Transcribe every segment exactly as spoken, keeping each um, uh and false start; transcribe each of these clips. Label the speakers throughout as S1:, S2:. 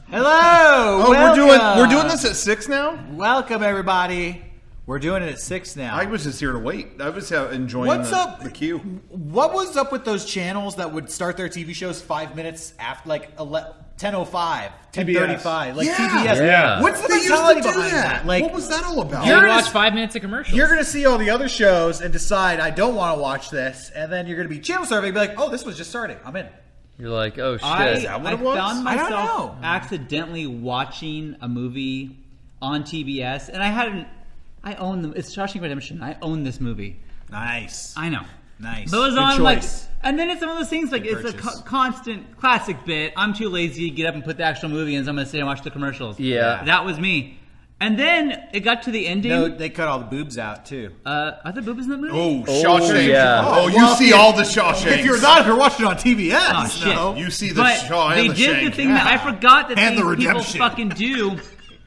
S1: Hello.
S2: Oh,
S1: welcome.
S2: we're doing we're doing this at six now.
S1: Welcome everybody. We're doing it at six now.
S2: I was just here to wait. I was uh, enjoying
S1: What's
S2: the,
S1: up?
S2: the queue.
S1: What was up with those channels that would start their T V shows five minutes after, like ten oh five, ten thirty-five, like
S2: Yeah.
S1: T B S?
S3: Yeah.
S1: What's the
S2: They used
S1: mentality
S2: to do
S1: behind that?
S2: that.
S1: Like,
S2: what was that all about?
S3: You
S1: You're
S3: would
S1: gonna
S3: watch
S1: s-
S3: five minutes of commercials.
S1: you're going to see all the other shows and decide I don't want to watch this, and then you're going to be channel surfing and be like, oh, this was just starting. I'm in.
S3: You're like, oh shit.
S4: I,
S2: Is that what
S4: I
S2: it was?
S4: found
S1: I don't
S4: myself
S1: know.
S4: accidentally watching a movie on T B S, and I hadn't. I own them. It's Shawshank Redemption. I own this movie.
S1: Nice.
S4: I know.
S1: Nice.
S4: But it was
S1: Good
S4: on like,
S1: choice.
S4: and then it's one of those things like
S1: Good
S4: it's a
S1: purchase.
S4: co- constant classic bit. I'm too lazy to get up and put the actual movie in, so I'm going to sit and watch the commercials.
S3: Yeah.
S4: that was me. And then it got to the ending.
S1: No, they cut all the boobs out too.
S4: uh, are there boobs in that movie?
S2: Oh,
S3: Oh,
S2: Shawshank.
S3: yeah.
S2: Oh, you
S1: Well,
S2: see
S1: if-
S2: all the Shawshanks.
S1: If you're not, if you're watching it on T B S,
S4: Oh, shit.
S1: no.
S2: you see the
S4: But
S2: Shaw and
S4: they
S2: the
S4: did
S2: Shank.
S4: the thing that I forgot that
S1: And
S4: these
S1: the
S4: people
S1: redemption.
S4: fucking do.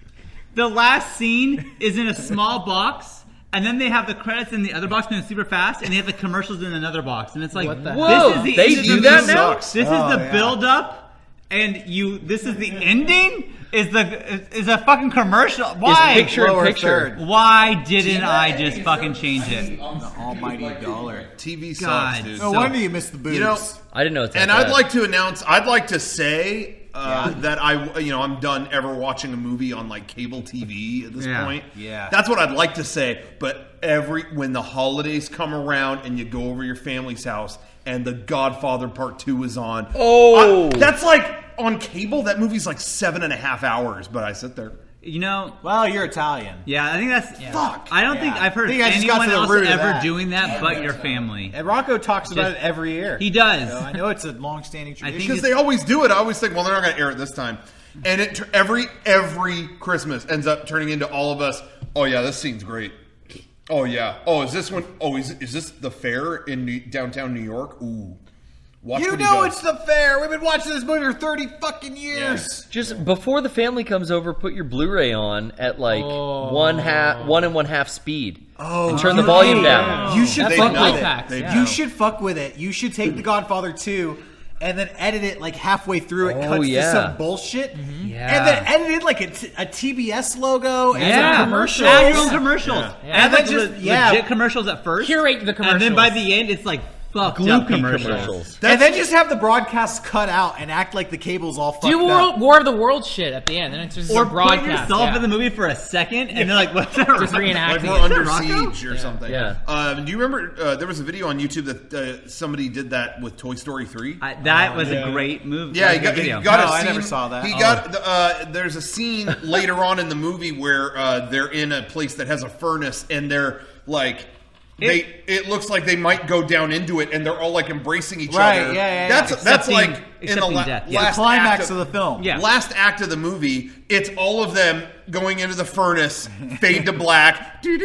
S4: The last scene is in a small box, and then they have the credits in the other box going super fast, and they have the commercials in another box, and it's like,
S1: What the
S3: Whoa,
S4: this is the
S3: they
S4: end of
S3: do
S4: the
S3: that
S4: movie.
S3: now?
S4: This
S1: Oh,
S4: is the
S1: yeah.
S4: build up, and you. This is the ending. Is the is a fucking commercial? Why?
S3: It's picture in
S1: Lower
S3: picture.
S1: third.
S4: Why didn't I just fucking change it?
S1: The almighty dollar.
S2: T V sucks,
S4: God.
S2: dude.
S1: No
S4: So-
S1: wonder you missed the boobs.
S2: You know,
S3: I didn't know it's that
S2: and I'd
S3: bad.
S2: like to announce, I'd like to say uh,
S1: Yeah.
S2: that I, you know, I'm done ever watching a movie on like cable T V at this
S4: Yeah.
S2: point.
S1: Yeah.
S2: That's what I'd like to say. But every when the holidays come around and you go over your family's house and The Godfather Part Two is on,
S3: Oh.
S2: I- that's like on cable. That movie's like seven and a half hours, but I sit there.
S4: You know.
S1: well, you're Italian.
S4: Yeah, I think that's.
S2: Fuck.
S4: I don't
S1: Yeah.
S4: think I've heard
S1: I think I just got
S4: anyone
S1: to the
S4: else
S1: root of
S4: ever
S1: that.
S4: doing that but your family.
S1: And Rocco talks about
S4: Just-
S1: it every year.
S4: He does.
S1: So I know it's a long-standing
S4: I
S1: tradition.
S4: think
S2: Because
S4: it's-
S2: they always do it. I always think, well, they're not going to air it this time. And it every every Christmas ends up turning into all of us. Oh yeah, this scene's great. Oh yeah. Oh, is this one? Oh, is is this the fair in New, downtown New York? Ooh, watch
S1: you
S2: what he
S1: know
S2: does.
S1: it's the fair. We've been watching this movie for thirty fucking years.
S3: Just before the family comes over, put your Blu-ray on at like one half, one and one half speed.
S1: Oh,
S3: and turn the
S1: you-
S3: volume
S1: hey,
S3: down.
S1: You should
S2: They
S1: fuck
S2: know.
S1: with
S2: They
S1: it.
S2: know.
S1: You should fuck with it. You should take The Godfather two and then edit it like halfway through. It
S3: Oh,
S1: cuts
S3: yeah.
S1: to some bullshit,
S3: Yeah.
S1: and then edit it like a, t- a T B S logo and
S4: Yeah,
S1: some commercials.
S4: Add your own commercials.
S1: And
S4: Add
S1: then
S4: like
S1: just-
S4: le-
S1: yeah.
S4: legit commercials at first.
S5: Curate the
S4: And then by
S5: commercials.
S4: the end, it's like fucked
S3: Gloopy
S4: up commercials.
S3: commercials.
S1: and then just have the broadcast cut out and act like the cable's all fucked
S5: Do
S1: up.
S5: world, War of the World shit at the end. Then it's just
S4: Or
S5: a broadcast.
S4: put yourself
S5: yeah.
S4: in the movie for a second, and they're like, "What's that?"
S5: Just
S2: like
S5: reenacting
S2: we're
S5: it.
S2: under
S4: Rocco?
S2: siege or something.
S3: Yeah.
S2: Um, do you remember uh, there was a video on YouTube that uh, somebody did that with Toy Story three?
S4: I, that was a great move.
S2: Yeah, he
S4: That
S2: got,
S4: was a
S2: he
S4: video.
S2: got
S1: No,
S2: a
S1: I
S2: scene.
S1: never saw that.
S2: He
S1: Oh.
S2: got uh, there's a scene later on in the movie where uh, they're in a place that has a furnace and they're like. They it looks like they might go down into it and they're all like embracing each
S1: Right,
S2: other.
S1: yeah, yeah, yeah.
S2: That's that's
S4: Accepting-
S2: like in the
S4: accepting
S2: la-
S4: death. Yeah.
S2: last
S1: The climax
S2: act
S1: of the film.
S4: Yeah.
S2: Last act of the movie, it's all of them going into the furnace, fade to black.
S4: And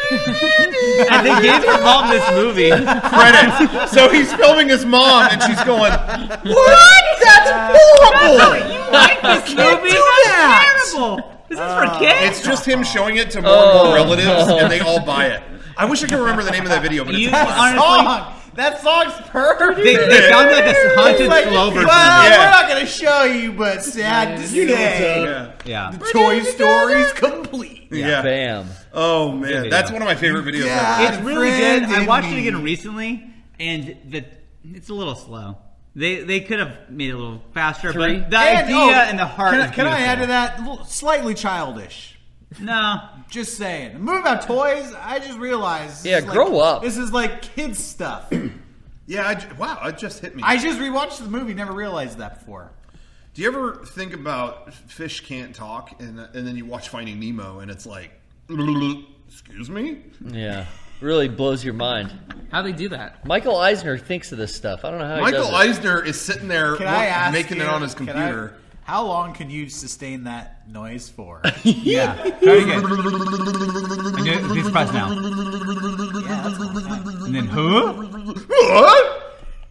S4: they gave her mom this movie.
S2: Credits. So he's filming his mom, and she's going, "What? That's horrible."
S4: You like this movie?
S2: do
S4: That's
S2: that.
S4: terrible. This is for kids.
S2: It's just him showing it to more and
S3: Oh.
S2: more relatives, and they all buy it. I wish I could remember the name of that video, but it's
S4: You-
S2: a classic.
S4: honestly-
S1: Song. That song's perfect.
S4: they, they found like a haunted
S1: It's like,
S4: slow version.
S1: well,
S2: Yeah.
S1: we're not going to show you, but sad to say,
S2: Yeah.
S4: Yeah.
S1: Toy Story's complete.
S2: Yeah.
S3: Bam.
S2: Oh man,
S3: video.
S2: that's one of my favorite videos
S1: Yeah.
S2: ever.
S4: It's really good. I
S1: Friend
S4: watched
S1: in
S4: it again
S1: me.
S4: recently, and the it's a little slow. They they could have made it a little faster,
S3: Three?
S4: but the
S1: And,
S4: idea
S1: oh,
S4: and the heart.
S1: Can, I-
S4: is
S1: can I
S4: beautiful.
S1: add to that? A little- Slightly childish.
S4: No.
S1: Just saying. A movie about toys, I just realized. this
S3: Yeah,
S1: is like-
S3: grow up.
S1: This is like kids stuff.
S2: Yeah, I, ju- wow, it just hit me.
S1: I just rewatched the movie, never realized that before.
S2: Do you ever think about fish can't talk, and and then you watch Finding Nemo, and it's like, excuse me?
S3: Yeah. Really blows your mind.
S5: How they do that?
S3: Michael Eisner thinks of this stuff. I don't know how he
S2: Michael
S3: does it.
S2: Eisner is sitting there
S1: Can
S2: work-
S1: I ask
S2: making
S1: you,
S2: it on his
S1: can I-
S2: computer.
S1: how long can you sustain that noise for?
S4: Yeah. Very good. And do- Please press now. And then who?
S2: What?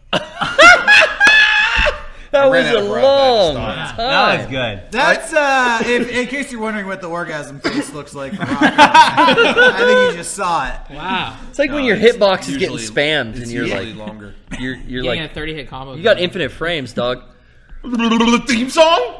S3: That
S2: I
S3: was
S2: ran out
S3: a
S2: of breath.
S3: long
S2: I
S3: time.
S4: That was good.
S1: That's uh, if, in case you're wondering what the orgasm face looks like. For Rocco, I think you just saw it.
S5: Wow.
S3: It's like when
S2: No,
S3: your
S2: it's
S3: hitbox is getting
S2: usually-
S3: spammed
S2: it's
S3: and you're
S2: usually
S3: like,
S2: longer.
S3: you're you're
S5: Getting
S3: like,
S5: a thirty hit combo.
S3: you got infinite frames, dog.
S2: Theme song?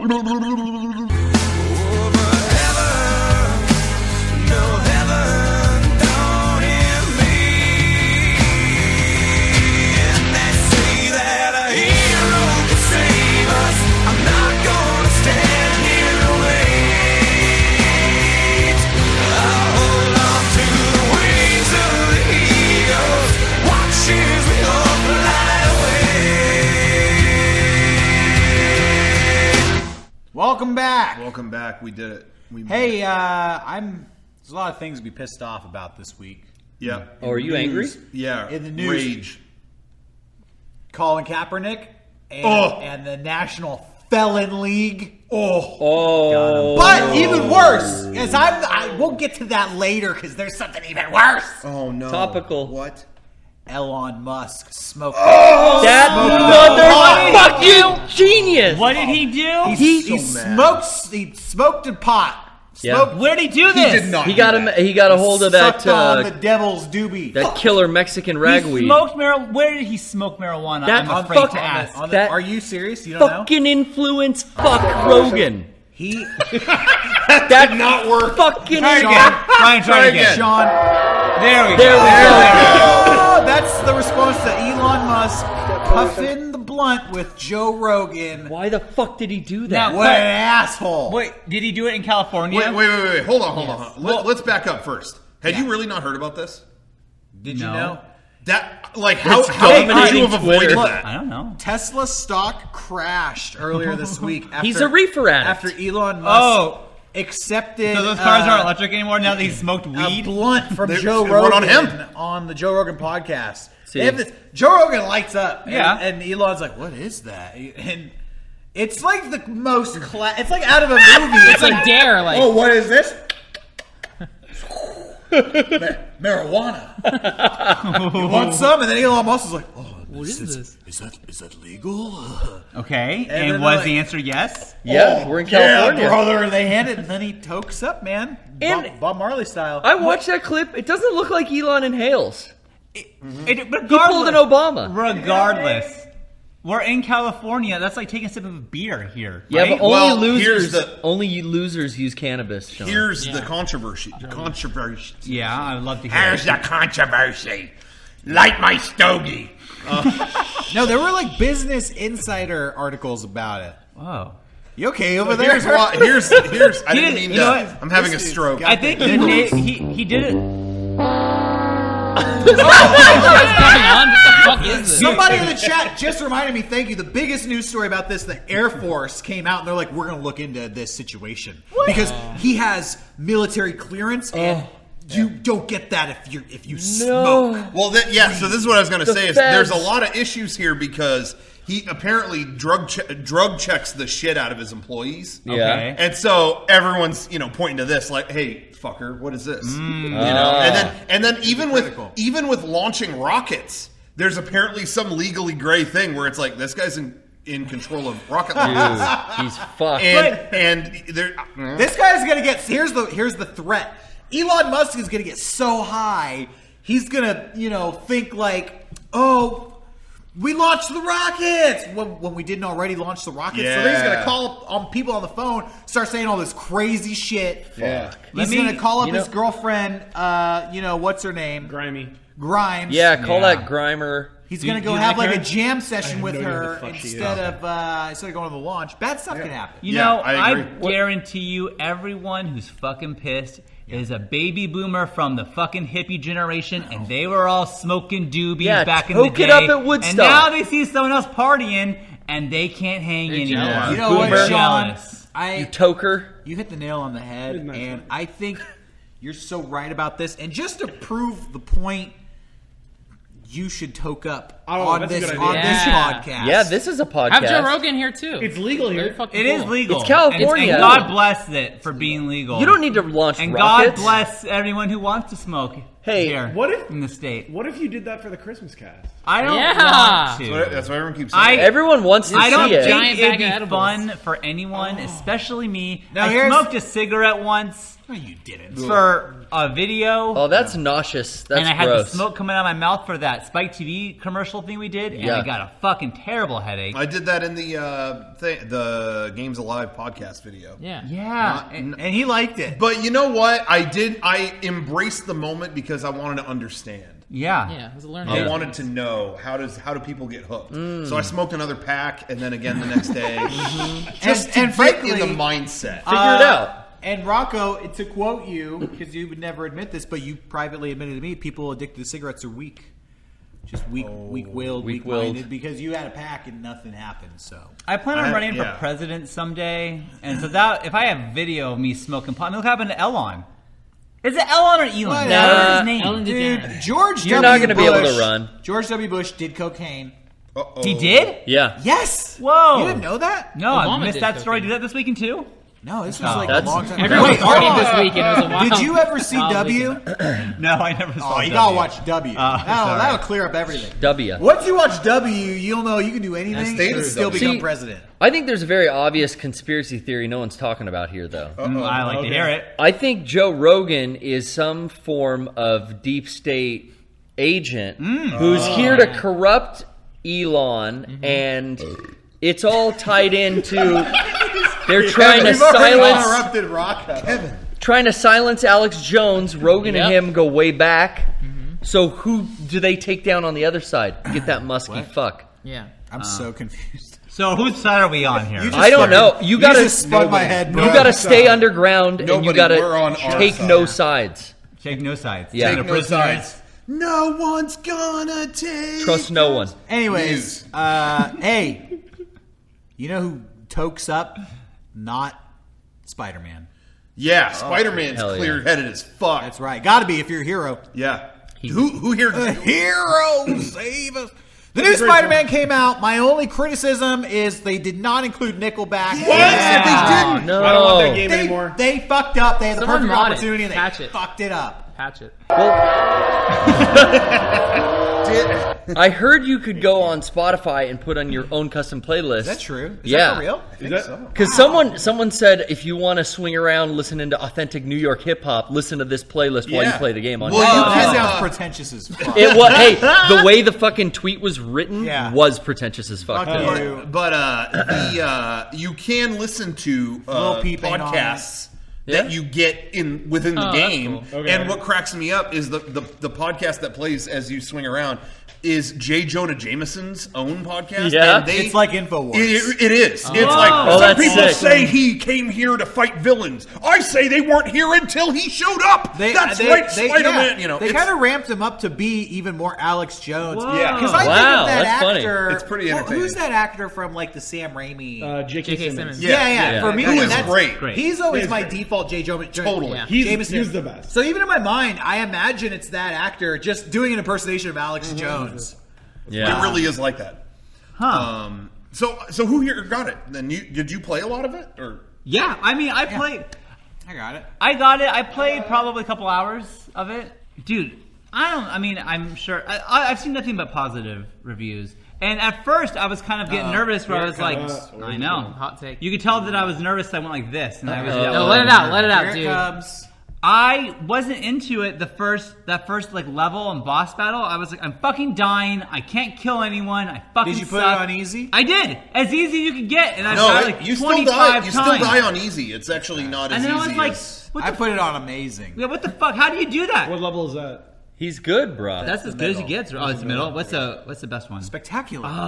S1: Welcome back.
S2: Welcome back. We did it. We made
S1: Hey,
S2: it.
S1: uh, I'm. There's a lot of things to be pissed off about this week.
S2: Yeah.
S3: Oh, are you angry?
S2: Yeah.
S1: In the news.
S2: Rage.
S1: Colin Kaepernick and,
S2: Oh.
S1: and the National Felon League.
S2: Oh.
S3: Oh,
S1: But even worse, as I'm, I we'll get to that later because there's something even worse.
S2: Oh, no.
S3: Topical.
S2: What?
S1: Elon Musk smoked.
S3: that motherfucking genius.
S4: What did he do?
S1: He,
S2: so
S1: he
S2: mad.
S1: smoked. He smoked a pot.
S3: Yeah.
S1: Smoked.
S4: Where did he do
S2: He
S4: this?
S2: did not.
S3: He
S2: do
S3: got him.
S2: that.
S3: He got a hold of that
S1: Sucked on the
S3: uh,
S1: devil's doobie.
S3: that killer Mexican
S4: He
S3: ragweed.
S4: smoked marijuana. Where did he smoke marijuana?
S3: That
S4: I'm afraid
S3: fuck-
S4: to ask.
S1: On the-
S3: That-
S1: are you serious? You don't know?
S3: Fucking influence. Fuck Rogan.
S1: He.
S3: That
S2: did not work.
S3: Fucking
S4: Try
S3: Sean.
S4: again. Ryan, try
S2: Try
S4: again.
S2: again.
S1: Sean.
S4: There we
S3: There
S4: go.
S3: we go.
S1: Oh, that's the response to Elon Musk puffing the blunt with Joe Rogan.
S3: Why the fuck did he do that?
S4: Now-
S1: What an asshole!
S4: Wait, did he do it in California?
S2: Wait, wait, wait, wait. Hold on, hold
S1: Yes.
S2: on. Let, let's back up first. Had
S1: Yeah.
S2: you really not heard about this?
S1: Did you
S4: No.
S1: know?
S2: That, like, how,
S3: It's
S2: how could you
S3: dominating
S2: have avoided
S3: Twitter.
S2: that?
S4: I don't know.
S1: Tesla stock crashed earlier this week. After,
S3: He's a reefer addict.
S1: After Elon Musk
S4: Oh.
S1: accepted.
S4: So those cars
S1: uh,
S4: aren't electric anymore now that he smoked
S1: a
S4: weed?
S1: blunt from
S2: They-
S1: Joe
S2: they run
S1: Rogan
S2: on hemp.
S1: on the Joe Rogan podcast.
S3: See.
S1: They have this. Joe Rogan lights up, and,
S4: Yeah.
S1: and Elon's like, "What is that?" And it's like the most. Cla- it's like out of a movie.
S5: It's like Dare, like
S1: oh, what is this? Ma- marijuana. You want some? And then Elon Musk is like, "Oh,
S5: what is this?
S1: is that is that legal?"
S4: Okay,
S1: And
S4: and,
S1: then
S4: was
S1: they're
S4: the
S1: like-
S4: answer yes?
S3: Yeah, we're in California.
S1: Yeah, brother. And they hand it, and then he tokes up, man.
S3: And-
S1: Bob, Bob Marley style.
S3: I watched that clip. It doesn't look like Elon inhales.
S4: It,
S3: He
S4: regardless,
S3: pulled an Obama.
S4: regardless, we're in California. That's like taking a sip of beer here.
S3: Yeah,
S4: right?
S3: but only
S2: Well,
S3: losers.
S2: here's the-
S3: only you losers use cannabis. Sean.
S2: Here's
S5: Yeah.
S2: the controversy. The controversy.
S4: yeah, I'd love to hear.
S6: Here's
S4: it.
S6: the controversy. Light my stogie.
S1: No, there were like Business Insider articles about it.
S4: Whoa.
S1: You okay over there?
S2: Here's why. Here's here's. I
S4: He
S2: didn't
S4: did-
S2: mean
S4: you know
S2: to.
S4: what?
S2: I'm having a
S1: This dude's
S2: stroke.
S1: got-
S4: I think he, na- he he did it.
S5: What's going on? What the fuck is this?
S1: Somebody in the chat just reminded me, thank you. The biggest news story about this, the Air Force came out and they're like, we're going to look into this situation. Because he has military clearance and you don't get that if you if you smoke.
S3: No.
S2: Well, that, yeah. So this is what I was going to
S3: The
S2: say. Is
S3: feds.
S2: there's a lot of issues here because he apparently drug che- drug checks the shit out of his employees.
S3: Yeah.
S4: Okay.
S2: And so everyone's, you know, pointing to this like, "Hey, fucker, what is this?"
S3: Mm.
S2: You know,
S3: Ah.
S2: and then and then even with
S1: Critical.
S2: even with launching rockets, there's apparently some legally gray thing where it's like this guy's in in control of rocket launches,
S3: Dude, he's fucked.
S2: and and there.
S1: This guy's going to get, here's the here's the threat. Elon Musk is going to get so high, he's going to, you know, think like, oh, we launched the rockets when, when we didn't already launch the rockets. So then he's going
S2: Yeah.
S1: to call on people on the phone, start saying all this crazy shit.
S2: Yeah.
S1: He's
S4: Let me-
S1: going to call up
S3: you
S1: his
S3: know-
S1: girlfriend, uh, you know, what's her name?
S7: Grimy.
S1: Grimes.
S3: yeah, call
S4: Yeah.
S3: that Grimer.
S1: He's
S4: Do
S1: going
S4: you-
S1: to go
S4: do you
S1: have
S4: like
S1: like
S4: her?
S1: a jam session
S7: have
S1: with
S7: no idea who
S1: her
S7: the fuck she is.
S1: instead of uh, instead of going to the launch. Bad stuff can happen.
S4: You
S2: Yeah,
S4: know,
S2: I
S4: I,
S2: agree.
S4: guarantee you, everyone who's fucking pissed is a baby boomer from the fucking hippie generation, and they were all smoking doobies
S3: Yeah,
S4: back in the
S3: toke
S4: day.
S3: it up at Woodstock.
S4: And now they see someone else partying, and they can't hang
S5: They're
S4: anymore.
S5: jealous.
S1: You know
S3: Boomer.
S1: what, Sean?
S4: Jealous.
S1: I
S3: You toker.
S1: You hit the nail on the head,
S7: Good night,
S1: and
S7: man.
S1: I think you're so right about this. And just to prove the point, you should toke up
S7: Oh,
S1: on
S7: that's a
S1: this
S7: good
S1: on
S7: idea.
S1: this
S5: Yeah.
S1: podcast.
S3: Yeah, this is a podcast.
S5: Have Joe Rogan here too.
S7: It's legal here.
S5: Very fucking
S4: It is
S5: cool.
S4: legal.
S3: It's California.
S4: And, and God bless it for being legal.
S3: You don't need to launch
S4: And
S3: rockets.
S4: God bless everyone who wants to smoke
S3: Hey,
S4: here
S7: what if-
S4: in the state.
S7: What if you did that for the Christmas cast?
S4: I don't
S5: Yeah.
S4: want to.
S2: That's what, that's what everyone keeps saying.
S4: I-
S3: Everyone wants to
S4: I don't
S3: see it.
S5: Giant
S4: think it'd
S5: bag
S4: be
S5: of edibles.
S4: fun for anyone, especially me.
S1: Now
S4: I
S1: here's-
S4: smoked a cigarette once
S1: No, you didn't.
S4: for a video,
S3: Oh, that's nauseous. That's
S4: and I had
S3: gross.
S4: the smoke coming out of my mouth for that Spike T V commercial social thing we did, and
S3: Yeah.
S4: I got a fucking terrible headache.
S2: I did that in the uh, th- the Games Alive podcast video.
S5: Yeah.
S4: yeah, and-
S1: And he liked it.
S2: But you know what? I did. I embraced the moment because I wanted to understand.
S4: yeah,
S5: Yeah, it was a learning.
S2: I
S3: Yeah.
S2: wanted to know how does how do people get hooked. So I smoked another pack, and then again the next day, just
S1: And-
S2: to
S1: and
S2: get
S1: frankly,
S2: in the mindset.
S3: Figure it out.
S1: And Rocco, to quote you, because you would never admit this, but you privately admitted to me, people addicted to cigarettes are weak. Just weak, weak-willed,
S3: Weak-willed.
S1: weak-minded, because you had a pack and nothing happened. So
S4: I plan on
S2: I-
S4: running
S2: yeah.
S4: for president someday, and so that if I have video of me smoking pot, look what happened to Elon. Is it Elon or Elon?
S1: What?
S4: What
S3: Nah,
S4: is his name?
S5: Ellen
S1: dude,
S5: DeGeneres.
S1: George
S3: You're
S1: W.
S3: not gonna be able to
S1: Bush-
S3: run.
S1: George W. Bush did cocaine.
S2: Uh-oh.
S4: He did?
S3: Yeah.
S1: Yes.
S4: Whoa!
S1: You didn't know that?
S4: No, I
S5: Obama
S4: missed
S5: did
S4: that story.
S5: cocaine.
S4: Did that this weekend too?
S1: No, this was
S4: Oh.
S1: like a
S3: That's-
S1: long time ago.
S5: Everyone
S1: Wait, hold
S5: partied
S1: on.
S5: this weekend. It was a wild.
S1: Did you ever see
S5: wild
S1: W?
S5: weekend.
S4: No, I never saw.
S1: Oh, you
S4: W.
S1: gotta watch W.
S4: Oh,
S1: that'll,
S4: sorry.
S1: that'll clear up everything.
S3: W.
S1: Once you watch W, you'll know you can do anything
S2: stay
S1: and
S2: true,
S1: still
S2: W.
S1: become
S3: See,
S1: president.
S3: I think there's a very obvious conspiracy theory no one's talking about here, though.
S4: Mm, I like to hear it.
S3: I think Joe Rogan is some form of deep state agent who's here to corrupt Elon, and it's all tied into. They're trying to
S1: We've already
S3: silence,
S1: interrupted Rocco.
S3: trying to silence Alex Jones. Rogan and
S5: Yep.
S3: him go way back. So who do they take down on the other side? Get that musky fuck.
S5: Yeah.
S1: I'm so confused.
S4: So whose side are we on here?
S1: You just
S3: I don't
S1: fucking-
S3: know. You gotta,
S1: just spun my head.
S3: you
S1: bro.
S3: gotta stay underground, and you
S2: Nobody,
S3: gotta
S2: we're on our
S3: take
S2: side.
S3: no sides.
S4: Take no sides.
S3: Yeah.
S4: Take
S3: Take
S4: no
S2: no
S4: prisoners.
S2: sides. No one's gonna take.
S3: Trust no one.
S1: Anyways, uh, hey, you know who tokes up? Not Spider-Man.
S2: Yeah, Spider-Man's
S3: hell yeah.
S2: clear-headed as fuck.
S1: That's right. Got to be if you're a hero.
S2: Yeah. Who who here?
S1: A hero, save us. The new Spider-Man came out. My only criticism is they did not include Nickelback.
S2: What? They didn't.
S3: No.
S7: I don't want that game
S1: They,
S7: anymore.
S1: they fucked up. They had the
S5: Someone
S1: perfect
S5: mod it.
S1: opportunity and they
S5: Patch it.
S1: fucked it up.
S5: Patch it.
S3: I heard you could go on Spotify and put on your own custom playlist.
S1: Is that true? Is
S3: Yeah.
S1: that for real?
S7: Is that,
S3: Because someone someone said if you want to swing around listening to authentic New York hip hop, listen to this playlist while you
S2: Yeah.
S3: play the game on.
S2: Well,
S3: Spotify.
S2: you
S1: That
S2: can,
S1: sounds
S2: uh,
S1: pretentious as fuck.
S3: It was hey the way the fucking tweet was written
S1: Yeah.
S3: was pretentious as fuck.
S1: Fuck
S3: though.
S1: you.
S2: But uh, the uh, you can listen to
S1: Lil
S2: uh,
S1: Peep ain't on
S2: podcasts
S3: Yeah.
S2: that you get in within the
S5: Oh, that's
S2: game.
S5: cool.
S7: Okay.
S2: And what cracks me up is the, the the podcast that plays as you swing around is J. Jonah Jameson's own podcast.
S3: Yeah.
S2: and they,
S1: It's like InfoWars.
S2: It, it is. It's like
S3: Oh,
S2: some
S3: that's
S2: people
S3: sick.
S2: say he came here to fight villains. I say they weren't here until he showed up. That's
S1: they-
S2: right,
S1: they-
S2: Spider-Man.
S1: yeah,
S2: You know,
S1: they
S2: it's-
S1: kind of ramped him up to be even more Alex Jones.
S4: Whoa.
S2: Yeah.
S1: Because I think
S3: Wow,
S1: of that
S3: that's funny.
S1: actor.
S2: It's pretty
S1: well,
S2: entertaining.
S1: who's that actor from like the Sam Raimi?
S7: uh, J K
S5: J K
S7: Simmons.
S5: Simmons.
S2: Yeah.
S1: yeah, yeah,
S3: yeah.
S1: For me,
S2: Who is
S1: that's
S2: great.
S4: Great.
S1: He's always
S7: He's
S1: my
S7: great.
S1: default J. Jonah.
S2: Totally.
S5: Yeah.
S7: He's,
S1: Jameson.
S7: he's the best.
S1: So even in my mind, I imagine it's that actor just doing an impersonation of Alex Jones.
S3: Yeah.
S2: It really is like that.
S4: Huh.
S2: Um, so, so who here got it? Then you did you play a lot of it, or
S4: Yeah, I mean, I played.
S1: I got it.
S4: I got it. I played probably a couple hours of it, dude. I don't. I mean, I'm sure. I, I, I've seen nothing but positive reviews. And at first, I was kind of getting
S1: Uh,
S4: nervous. Where I was
S7: here
S4: like,
S7: it comes.
S4: I know.
S5: Hot take.
S4: You could tell that I was nervous. I went like this, and I was.
S3: Uh-oh.
S5: No, let it out. Let it out,
S1: Here it
S5: dude.
S1: comes.
S4: I wasn't into it the first that first like level and boss battle. I was like, I'm fucking dying. I can't kill anyone. I fucking
S1: Did you put
S4: suck.
S1: it on easy?
S4: I did as easy as you could get, and I
S2: no?
S4: died
S2: it-
S4: like
S2: you still
S4: twenty-five
S2: die. You
S4: times.
S2: still die on easy. It's actually not as
S4: and then I
S2: easy
S4: was like,
S2: as.
S4: what
S1: I
S4: the,
S1: put it on amazing.
S4: yeah, what the fuck? How do you do that?
S7: What level is that?
S3: He's good, bro.
S4: That's as
S1: the
S4: good as it
S1: middle.
S4: gets. Oh, it's the middle. What's the what's the best one?
S1: Spectacular.
S4: Oh,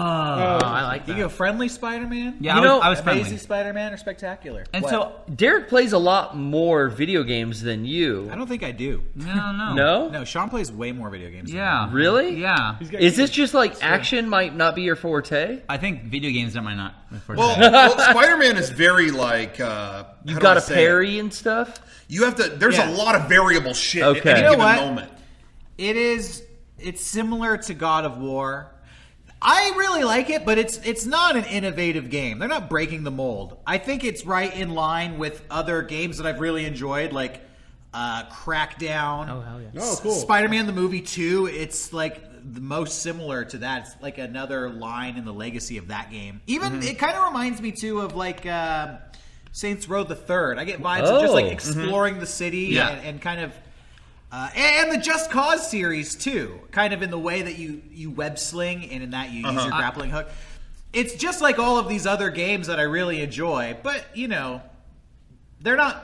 S5: I like
S1: you
S5: that.
S1: go friendly Spider-Man?
S4: yeah,
S3: You
S4: I was,
S3: know,
S4: I was
S1: Amazing
S4: friendly.
S1: Spider-Man or spectacular?
S4: And
S1: What?
S4: so,
S3: Derek plays a lot more video games than you.
S1: I don't think I do.
S4: no, no,
S3: No?
S1: No, Sean plays way more video games. than
S4: Yeah.
S3: Really?
S4: Yeah.
S7: He's got
S3: Is this just like action might not be your forte?
S4: I think video games that might not.
S2: Well, well Spider-Man is very like. Uh,
S3: You
S2: how do
S3: got
S2: I
S3: a
S2: say
S3: parry and stuff?
S2: it? You have to. There's
S1: Yeah.
S2: a lot of variable shit
S3: Okay.
S2: at any
S3: You know
S2: given
S1: what?
S2: moment.
S1: It is. It's similar to God of War. I really like it, but it's it's not an innovative game. They're not breaking the mold. I think it's right in line with other games that I've really enjoyed, like uh, Crackdown.
S5: Oh, hell yeah.
S7: Oh, cool.
S1: Spider-Man the movie two. It's like the most similar to that. It's like another line in the legacy of that game. Even
S3: Mm-hmm.
S1: it kind of reminds me too of like uh, Saints Row the Third. I get vibes of just like
S3: Oh.
S1: exploring the city
S4: Yeah.
S1: and, and kind of. Uh, and, and the Just Cause series, too. Kind of in the way that you, you web sling and in that you use
S2: Uh-huh.
S1: your grappling hook. It's just like all of these other games that I really enjoy. But, you know, they're not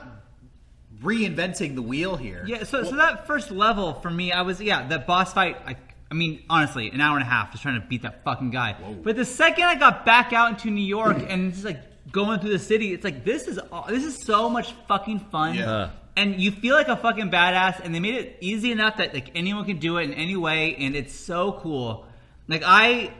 S1: reinventing the wheel here.
S4: Yeah, so so that first level for me, I was yeah, that boss fight. I, I mean, honestly, an hour and a half just trying to beat that fucking guy. But the second I got back out into New York and just like going through the city, it's like this is aw- this is so much fucking fun.
S2: Yeah.
S3: Huh.
S4: And you feel like a fucking badass, and they made it easy enough that like anyone can do it in any way, and it's so cool. Like I.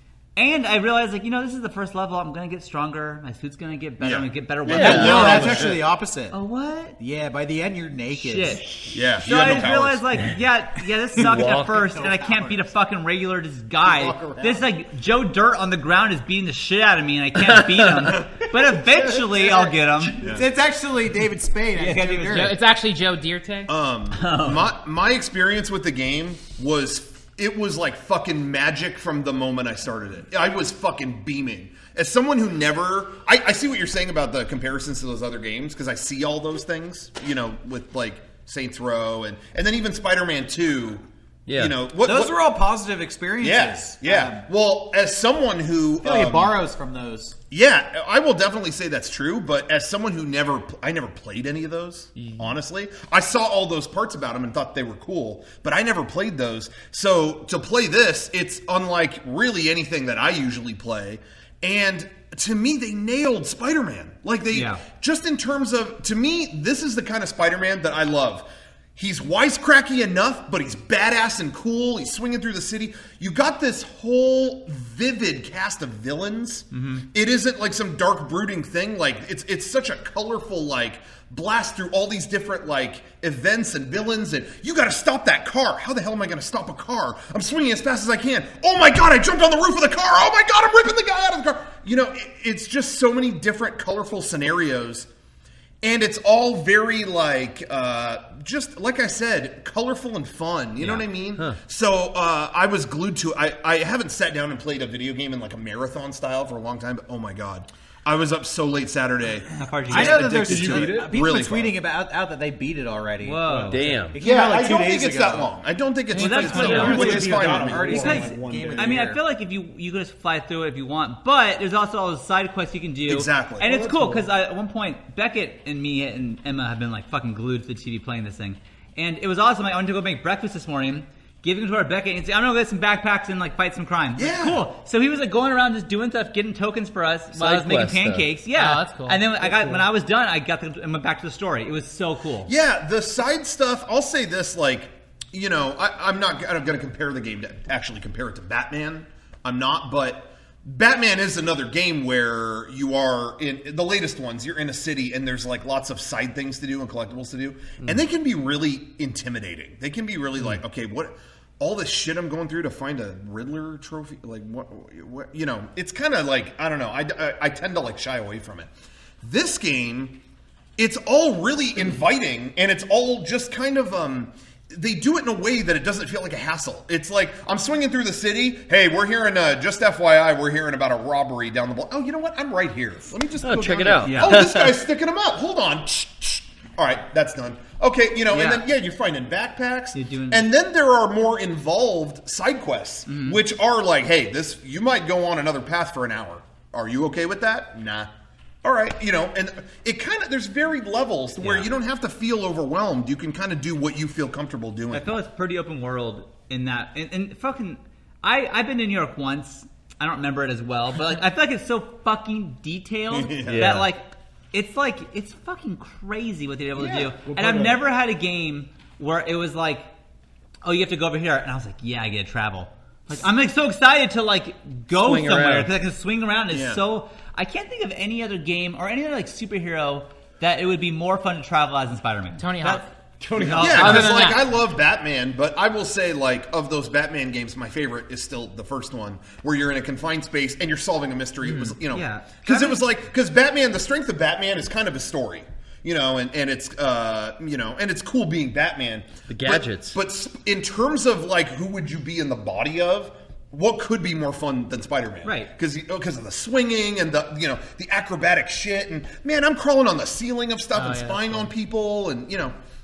S4: And I realized, like, you know, this is the first level. I'm going to get stronger. My suit's going to get better.
S2: Yeah.
S4: I'm going to get better
S2: Yeah,
S4: weapons.
S2: yeah,
S1: No,
S2: Oh,
S1: that's
S2: shit.
S1: actually the opposite.
S4: Oh, what?
S1: Yeah, by the end, you're naked.
S4: Shit.
S2: Yeah,
S4: So
S2: you
S4: I
S2: have
S4: just
S2: no
S4: realized,
S2: powers.
S4: like, yeah, yeah, this sucks at
S3: Walk.
S4: first, and I can't beat a fucking regular just guy.
S1: Walk around.
S4: This, like, Joe Dirt on the ground is beating the shit out of me, and I can't beat him. But eventually, I'll get him.
S1: It's, it's actually David Spade.
S4: Yeah,
S1: as Joe
S4: David
S1: Dirt.
S5: Joe- it's actually Joe Dierte.
S2: Um, my my experience with the game was it was like fucking magic from the moment I started it. I was fucking beaming. As someone who never, I, I see what you're saying about the comparisons to those other games because I see all those things, you know, with like Saints Row and and then even Spider-Man two.
S3: Yeah.
S2: You know, what,
S1: Those
S2: what,
S1: were all positive experiences.
S2: yes, yeah.
S1: Um,
S2: well, as someone who
S1: I feel like
S2: um,
S1: it borrows from those.
S2: Yeah, I will definitely say that's true. But as someone who never, I never played any of those. Honestly, I saw all those parts about them and thought they were cool, but I never played those. So to play this, it's unlike really anything that I usually play. And to me, they nailed Spider-Man. Like they,
S4: Yeah.
S2: just in terms of, to me, this is the kind of Spider-Man that I love. He's wisecracky enough, but he's badass and cool. He's swinging through the city. You got this whole vivid cast of villains. It isn't like some dark brooding thing. Like it's it's such a colorful like blast through all these different like events and villains. And you got to stop that car. How the hell am I going to stop a car? I'm swinging as fast as I can. Oh my god! I jumped on the roof of the car. Oh my god! I'm ripping the guy out of the car. You know, it, it's just so many different colorful scenarios. And it's all very, like, uh, just, like I said, colorful and fun. You know what I mean? So uh, I was glued to it. I, I haven't sat down and played a video game in, like, a marathon style for a long time, but oh, my God. I was up so late Saturday.
S4: How far did you
S1: I
S4: get?
S1: know that there's
S2: Did you
S7: beat it?
S1: uh, people
S2: Really
S1: are tweeting about out that they beat it already.
S4: Whoa.
S3: Damn.
S1: It came
S2: Yeah,
S1: out like
S2: I
S1: two
S2: don't
S1: days
S2: think it's
S1: ago.
S2: that long. I don't think it's
S4: Well, that's
S2: it's
S4: what
S2: that long,
S4: everybody
S2: which is
S7: would
S2: fine
S7: be
S2: with
S7: on
S2: me.
S7: already.
S4: Because
S7: Like one
S1: Game
S7: day.
S1: of the
S4: I mean, I
S1: year.
S4: feel like if you you could just fly through it if you want, but there's also all those side quests you can do.
S2: Exactly.
S4: and
S2: Oh,
S4: it's
S7: that's
S4: cool
S7: cool.
S4: because at one point Beckett and me and Emma have been like fucking glued to the T V playing this thing, and it was awesome. Like, I went to go make breakfast this morning, giving it to our Beckett, and say, "I'm gonna go get some backpacks and like fight some crime." Like,
S2: Yeah.
S4: cool. So he was like going around just doing stuff, getting tokens for us while I was
S3: Side
S4: making
S3: quest stuff.
S4: pancakes. Yeah,
S5: Oh, that's cool.
S4: And then I got when I was done, I got the, I went back to the story. It was so cool.
S2: Yeah, the side stuff, I'll say this, like, you know, I, I'm not I'm going to compare the game to actually compare it to Batman. I'm not, but Batman is another game where you are in the latest ones, you're in a city and there's like lots of side things to do and collectibles to do. And they can be really intimidating. They can be really like, okay, what all this shit I'm going through to find a Riddler trophy, like what, what you know, it's kind of like, I don't know, I, I, I tend to like shy away from it. This game, it's all really inviting and it's all just kind of um they do it in a way that it doesn't feel like a hassle. It's like I'm swinging through the city. Hey, we're hearing uh, just F Y I, we're hearing about a robbery down the block. Oh, you know what? I'm right here. Let me just
S3: Oh,
S2: go
S3: check
S2: down
S3: it
S2: here.
S3: out.
S4: Yeah.
S2: Oh, this guy's sticking them up. Hold on. All right, that's done. Okay, you know,
S4: Yeah.
S2: and then yeah, you're finding backpacks,
S4: You're doing-
S2: and then there are more involved side quests,
S4: Mm-hmm.
S2: which are like, hey, this you might go on another path for an hour. Are you okay with that? Nah. All right, you know, and it kind of there's varied levels where
S4: Yeah.
S2: you don't have to feel overwhelmed. You can kind of do what you feel comfortable doing.
S4: I feel it's pretty open world in that, and, and fucking, I I've been to New York once. I don't remember it as well, but like I feel like it's so fucking detailed
S3: Yeah.
S4: that like it's like it's fucking crazy what they're able
S2: Yeah.
S4: to do.
S7: What
S4: And
S7: part
S4: I've
S7: of-
S4: never had a game where it was like, oh, you have to go over here, and I was like, yeah, I get to travel. Like I'm like so excited to like go
S3: Swing
S4: somewhere
S3: around.
S4: because I can swing around. It's
S2: Yeah.
S4: so I can't think of any other game or any other like superhero that it would be more fun to travel as in Spider-Man.
S5: Tony
S4: That-
S5: Hawk.
S7: Tony
S4: No,
S7: Hawk.
S2: Yeah,
S5: Other
S2: because
S5: than
S2: like
S5: that.
S2: I love Batman, but I will say like of those Batman games, my favorite is still the first one where you're in a confined space and you're solving a mystery. It was you know
S4: Yeah.
S2: because it was like because Batman, the strength of Batman is kind of a story. You know, and, and it's uh, you know, and it's cool being Batman.
S3: The gadgets.
S2: but, but s- in terms of like who would you be in the body of? What could be more fun than Spider-Man?
S4: Right.
S2: Because because of the swinging and the you know the acrobatic shit and man, I'm crawling on the ceiling of stuff
S5: Oh,
S2: and
S5: yeah,
S2: spying
S5: that's
S2: on people and you know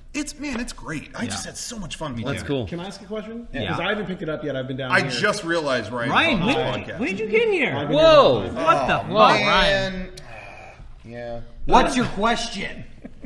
S2: It's man, it's great. I just had so much fun playing.
S3: That's cool.
S7: Can I ask a question?
S4: Yeah.
S7: Because I haven't picked it up yet. I've been down
S2: I
S7: here.
S2: just realized, Ryan.
S4: Ryan,
S2: on this
S4: when,
S2: podcast.
S4: when did you get here?
S7: I've been
S3: Whoa.
S7: here.
S4: What the
S5: Whoa,
S4: fuck?
S5: Ryan.
S2: Yeah.
S1: What's your question?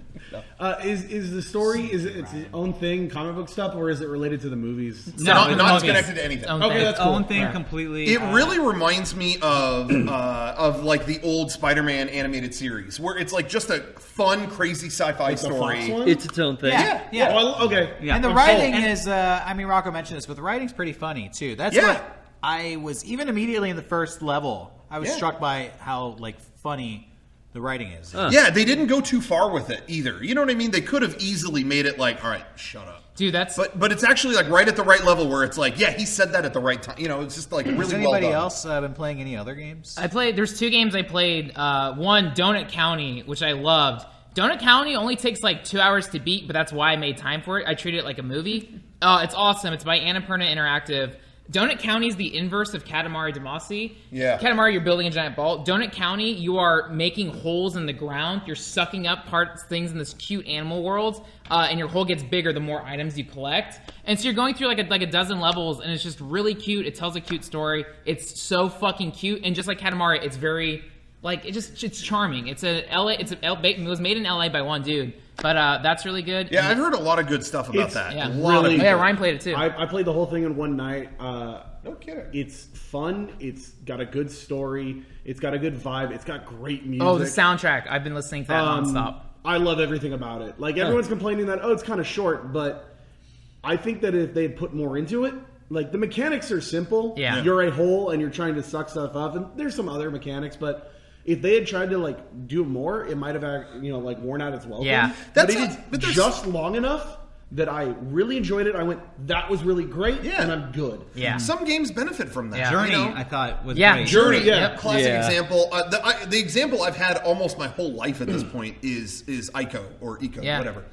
S7: Uh, is is the story is it its own thing, comic book stuff, or is it related to the movies?
S4: No,
S2: not
S4: it's
S2: not
S4: okay.
S2: connected to anything.
S5: Own
S7: Okay,
S5: thing.
S7: that's cool.
S4: Own thing
S7: Alright.
S4: completely.
S2: It
S4: uh,
S2: really reminds me of uh, of like the old Spider-Man animated series, where it's like just a fun, crazy sci-fi
S7: The
S2: story.
S7: Fox one?
S3: It's its own thing.
S1: Yeah, yeah.
S7: Oh, I- okay.
S4: Yeah.
S1: And the
S4: I'm
S1: writing
S4: sold.
S1: is, uh, I mean, Rocco mentioned this, but the writing's pretty funny, too. That's
S2: Yeah.
S1: what I was, even immediately in the first level, I was
S2: Yeah.
S1: struck by how, like, funny the writing is.
S2: Yeah, they didn't go too far with it either. You know what I mean? They could have easily made it like, all right, shut up.
S5: Dude, that's
S2: But but it's actually like right at the right level where it's like, yeah, he said that at the right time. You know, it's just like really
S1: Has
S2: well
S1: anybody
S2: done.
S1: else uh, been playing any other games?
S5: I played. There's two games I played. Uh, one, Donut County, which I loved. Donut County only takes like two hours to beat, but that's why I made time for it. I treat it like a movie. Uh, it's awesome. It's by Annapurna Interactive. Donut County is the inverse of Katamari Damacy.
S2: Yeah.
S5: Katamari, you're building a giant ball. Donut County, you are making holes in the ground. You're sucking up parts, things in this cute animal world, uh, and your hole gets bigger the more items you collect. And so you're going through like a, like a dozen levels, and it's just really cute. It tells a cute story. It's so fucking cute, and just like Katamari, it's very like it just it's charming. It's a L A. It's a L, it was made in L A by one dude, but uh, that's really good.
S2: Yeah, I've heard a lot of good stuff about
S7: It's-
S2: that.
S5: Yeah.
S2: A lot
S7: Really
S2: of
S5: Oh, yeah,
S2: people.
S5: Ryan played it too.
S7: I, I played the whole thing in one night. Uh,
S2: No kidding.
S7: it's fun. It's got a good story. It's got a good vibe. It's got great music.
S5: oh, the soundtrack! I've been listening to that
S7: Um,
S5: nonstop.
S7: I love everything about it. Like everyone's complaining that oh, it's kind of short, but I think that if they had put more into it, like the mechanics are simple.
S5: Yeah.
S7: You're a hole and you're trying to suck stuff up, and there's some other mechanics, but if they had tried to like do more, it might have you know like worn out its welcome.
S5: Yeah.
S7: but
S2: That's
S7: it
S2: a-
S7: is
S2: but there's-
S7: just long enough that I really enjoyed it. I went, that was really great,
S2: Yeah.
S7: and I'm good.
S5: Yeah.
S2: Some games benefit from that.
S5: Yeah.
S4: Journey,
S2: You know?
S4: I thought was
S5: Yeah,
S4: great.
S2: Journey,
S7: yeah.
S2: yeah, classic
S3: Yeah.
S2: example. Uh, the, I, the example I've had almost my whole life at this point is is Ico or Eco,
S5: Yeah.
S2: whatever.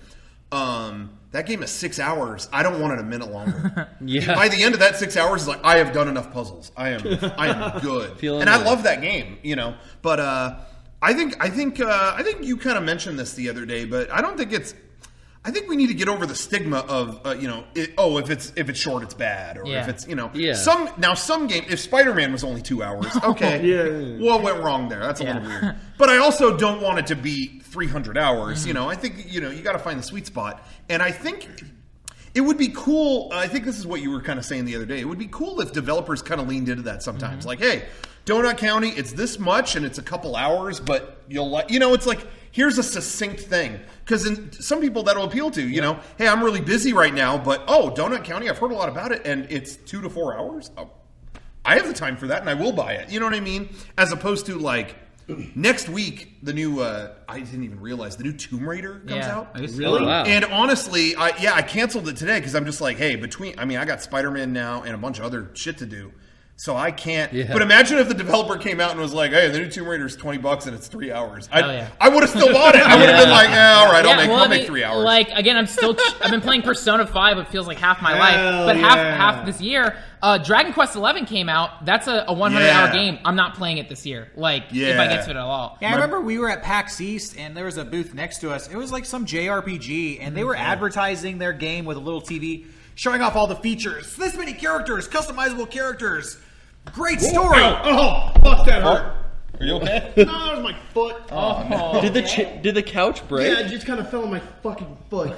S2: Um, that game is six hours. I don't want it a minute longer.
S3: Yeah.
S2: By the end of that six hours, it's like I have done enough puzzles. I am, I am good,
S3: Feeling
S2: and I
S3: good.
S2: love that game. You know, but uh, I think, I think, uh, I think you kind of mentioned this the other day, but I don't think it's. I think we need to get over the stigma of uh, you know it, oh if it's if it's short it's bad or
S5: Yeah.
S2: if it's you know
S3: Yeah.
S2: some now some game if Spider-Man was only two hours okay
S7: Yeah, yeah, yeah.
S2: what went wrong there that's a
S5: Yeah.
S2: little weird but I also don't want it to be three hundred hours you know I think you know you got to find the sweet spot and I think it would be cool I think this is what you were kind of saying the other day it would be cool if developers kind of leaned into that sometimes like hey Donut County it's this much and it's a couple hours but you'll like you know it's like here's a succinct thing because some people that'll appeal to you know hey I'm really busy right now but oh Donut County I've heard a lot about it and it's two to four hours oh, I have the time for that and I will buy it you know what I mean as opposed to like next week the new uh, I didn't even realize the new Tomb Raider comes
S5: Yeah.
S2: out
S4: Are you
S7: Really?
S3: Oh, wow.
S2: and honestly I yeah I canceled it today because I'm just like hey between I mean I got Spider-Man now and a bunch of other shit to do so I can't.
S3: Yeah.
S2: But imagine if the developer came out and was like, "Hey, the new Tomb Raider is twenty bucks and it's three hours." I,
S5: Hell yeah.
S2: I would have still bought it. I would have been like, eh, "All right, I'll make,
S5: well,
S2: I'll
S5: I
S2: make
S5: mean,
S2: three hours."
S5: Like again, I'm still. I've been playing Persona five. It feels like half my
S7: Hell
S5: life, but half
S7: yeah.
S5: half this year. Uh, Dragon Quest eleven came out. That's a, a one hundred
S2: Yeah.
S5: hour game. I'm not playing it this year. Like if
S2: Yeah.
S5: I get to it at all.
S1: Yeah, I remember we were at PAX East, and there was a booth next to us. It was like some J R P G, and they were advertising their game with a little T V, showing off all the features. This many characters, customizable characters. Great story.
S7: Oh, fuck that hurt.
S2: Are you okay?
S7: No, that was my foot.
S5: Oh,
S3: Did the chi- did the couch break?
S7: Yeah, it just kind of fell on my fucking foot.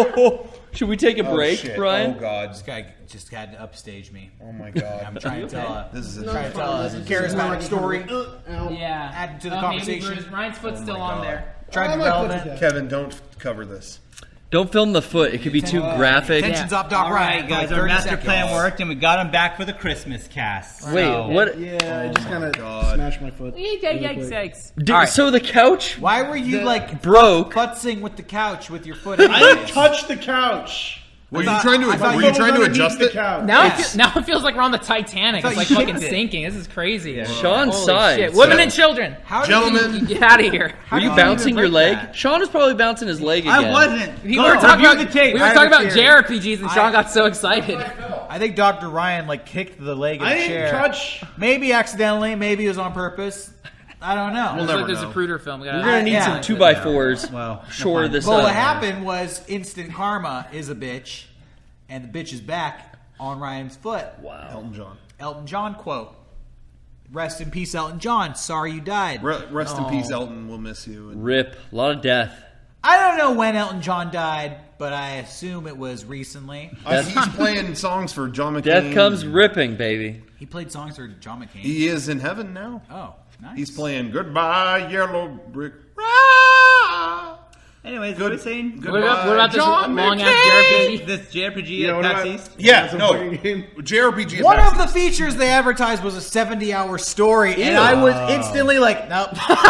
S3: Should we take a
S2: Oh,
S3: break,
S2: shit.
S3: Brian?
S2: Oh God.
S1: This guy just had to upstage me.
S2: Oh my God.
S1: I'm trying to tell a,
S2: This is a
S1: trying to tell a charismatic story.
S5: yeah.
S1: Add to the
S5: Oh,
S1: conversation.
S5: Maybe Bruce. Ryan's foot's still
S2: my
S5: on
S2: God.
S5: there.
S1: Tried
S7: Oh, my
S1: development.
S7: foot is
S2: Kevin, don't cover this.
S3: Don't film the foot. It could be too graphic.
S1: Tension's up, Doc
S4: All
S1: Ryan.
S4: right, guys,
S1: for
S4: our
S1: thirty
S4: master
S1: seconds.
S4: plan worked, and we got him back for the Christmas cast.
S3: Wait,
S4: So-
S3: what?
S7: Yeah, I just kind of
S2: God.
S7: smashed my foot. really quick.
S5: Yikes!
S3: Did,
S5: All right.
S3: So the couch
S1: Why were you like
S3: broke.
S1: futzing with the couch with your foot?
S7: I didn't
S1: anyways?
S7: touch the couch.
S2: Were you
S1: thought-
S2: trying to?
S1: I thought
S2: Were
S1: you
S2: you trying to
S7: Underneath
S2: adjust
S7: the
S2: it?
S7: couch.
S5: Now, it
S1: Yes.
S5: feel, now it feels like we're on the Titanic.
S1: I
S5: It's
S1: thought
S5: like
S1: you
S5: fucking
S1: kicked it.
S5: sinking. This is crazy.
S3: Sean's
S5: Holy
S3: side.
S5: shit. Women
S2: So-
S5: and children.
S1: How did
S2: Gentlemen.
S1: you-
S5: Get out of here.
S3: Were you
S1: How did you
S3: bouncing
S1: even
S3: your
S1: break
S3: leg?
S1: that?
S3: Sean was probably bouncing his leg again.
S4: I wasn't.
S5: We
S4: Go,
S5: were talking
S4: review
S5: about
S4: the tape.
S5: We
S1: I
S5: were
S1: have
S5: talking
S1: a
S5: about
S1: theory.
S5: J R P Gs, and
S1: I-
S5: Sean got so excited.
S1: I think Doctor Ryan like kicked the leg of
S7: I
S1: the
S7: didn't
S1: chair.
S7: touch.
S1: Maybe accidentally, maybe it was on purpose. I don't know.
S2: We'll
S5: It's
S2: never
S5: like there's
S2: know.
S5: a Pruder film. We gotta-
S3: We're gonna need
S1: Yeah.
S3: some two by fours.
S4: Well,
S3: shore
S4: fine.
S3: this
S1: But
S3: up.
S1: what happened was instant karma is a bitch, and the bitch is back on Ryan's foot.
S3: Wow.
S2: Elton John.
S1: Elton John quote. Rest in peace, Elton John. Sorry you died.
S2: Re- Rest in
S1: Oh.
S2: peace, Elton. We'll miss you. And
S3: Rip. A lot of death.
S1: I don't know when Elton John died, but I assume it was recently.
S2: I- he's playing songs for John McCain.
S3: Death comes ripping, baby.
S1: He played songs for John McCain.
S2: He is in heaven now.
S1: oh, nice.
S2: He's playing Goodbye Yellow Brick Road.
S4: Anyways,
S2: Good.
S4: what are we saying?
S2: Good.
S5: What about, what about this
S2: John
S5: long ass
S2: McCain.
S5: J R P G?
S4: This J R P G
S7: You know
S4: at
S7: what
S4: PAX
S7: I-
S4: East?
S2: Yeah,
S7: That's a
S2: no.
S7: fucking game.
S2: J R P G is
S1: One
S2: back.
S1: of the features they advertised was a seventy-hour story, and I was instantly like, nope.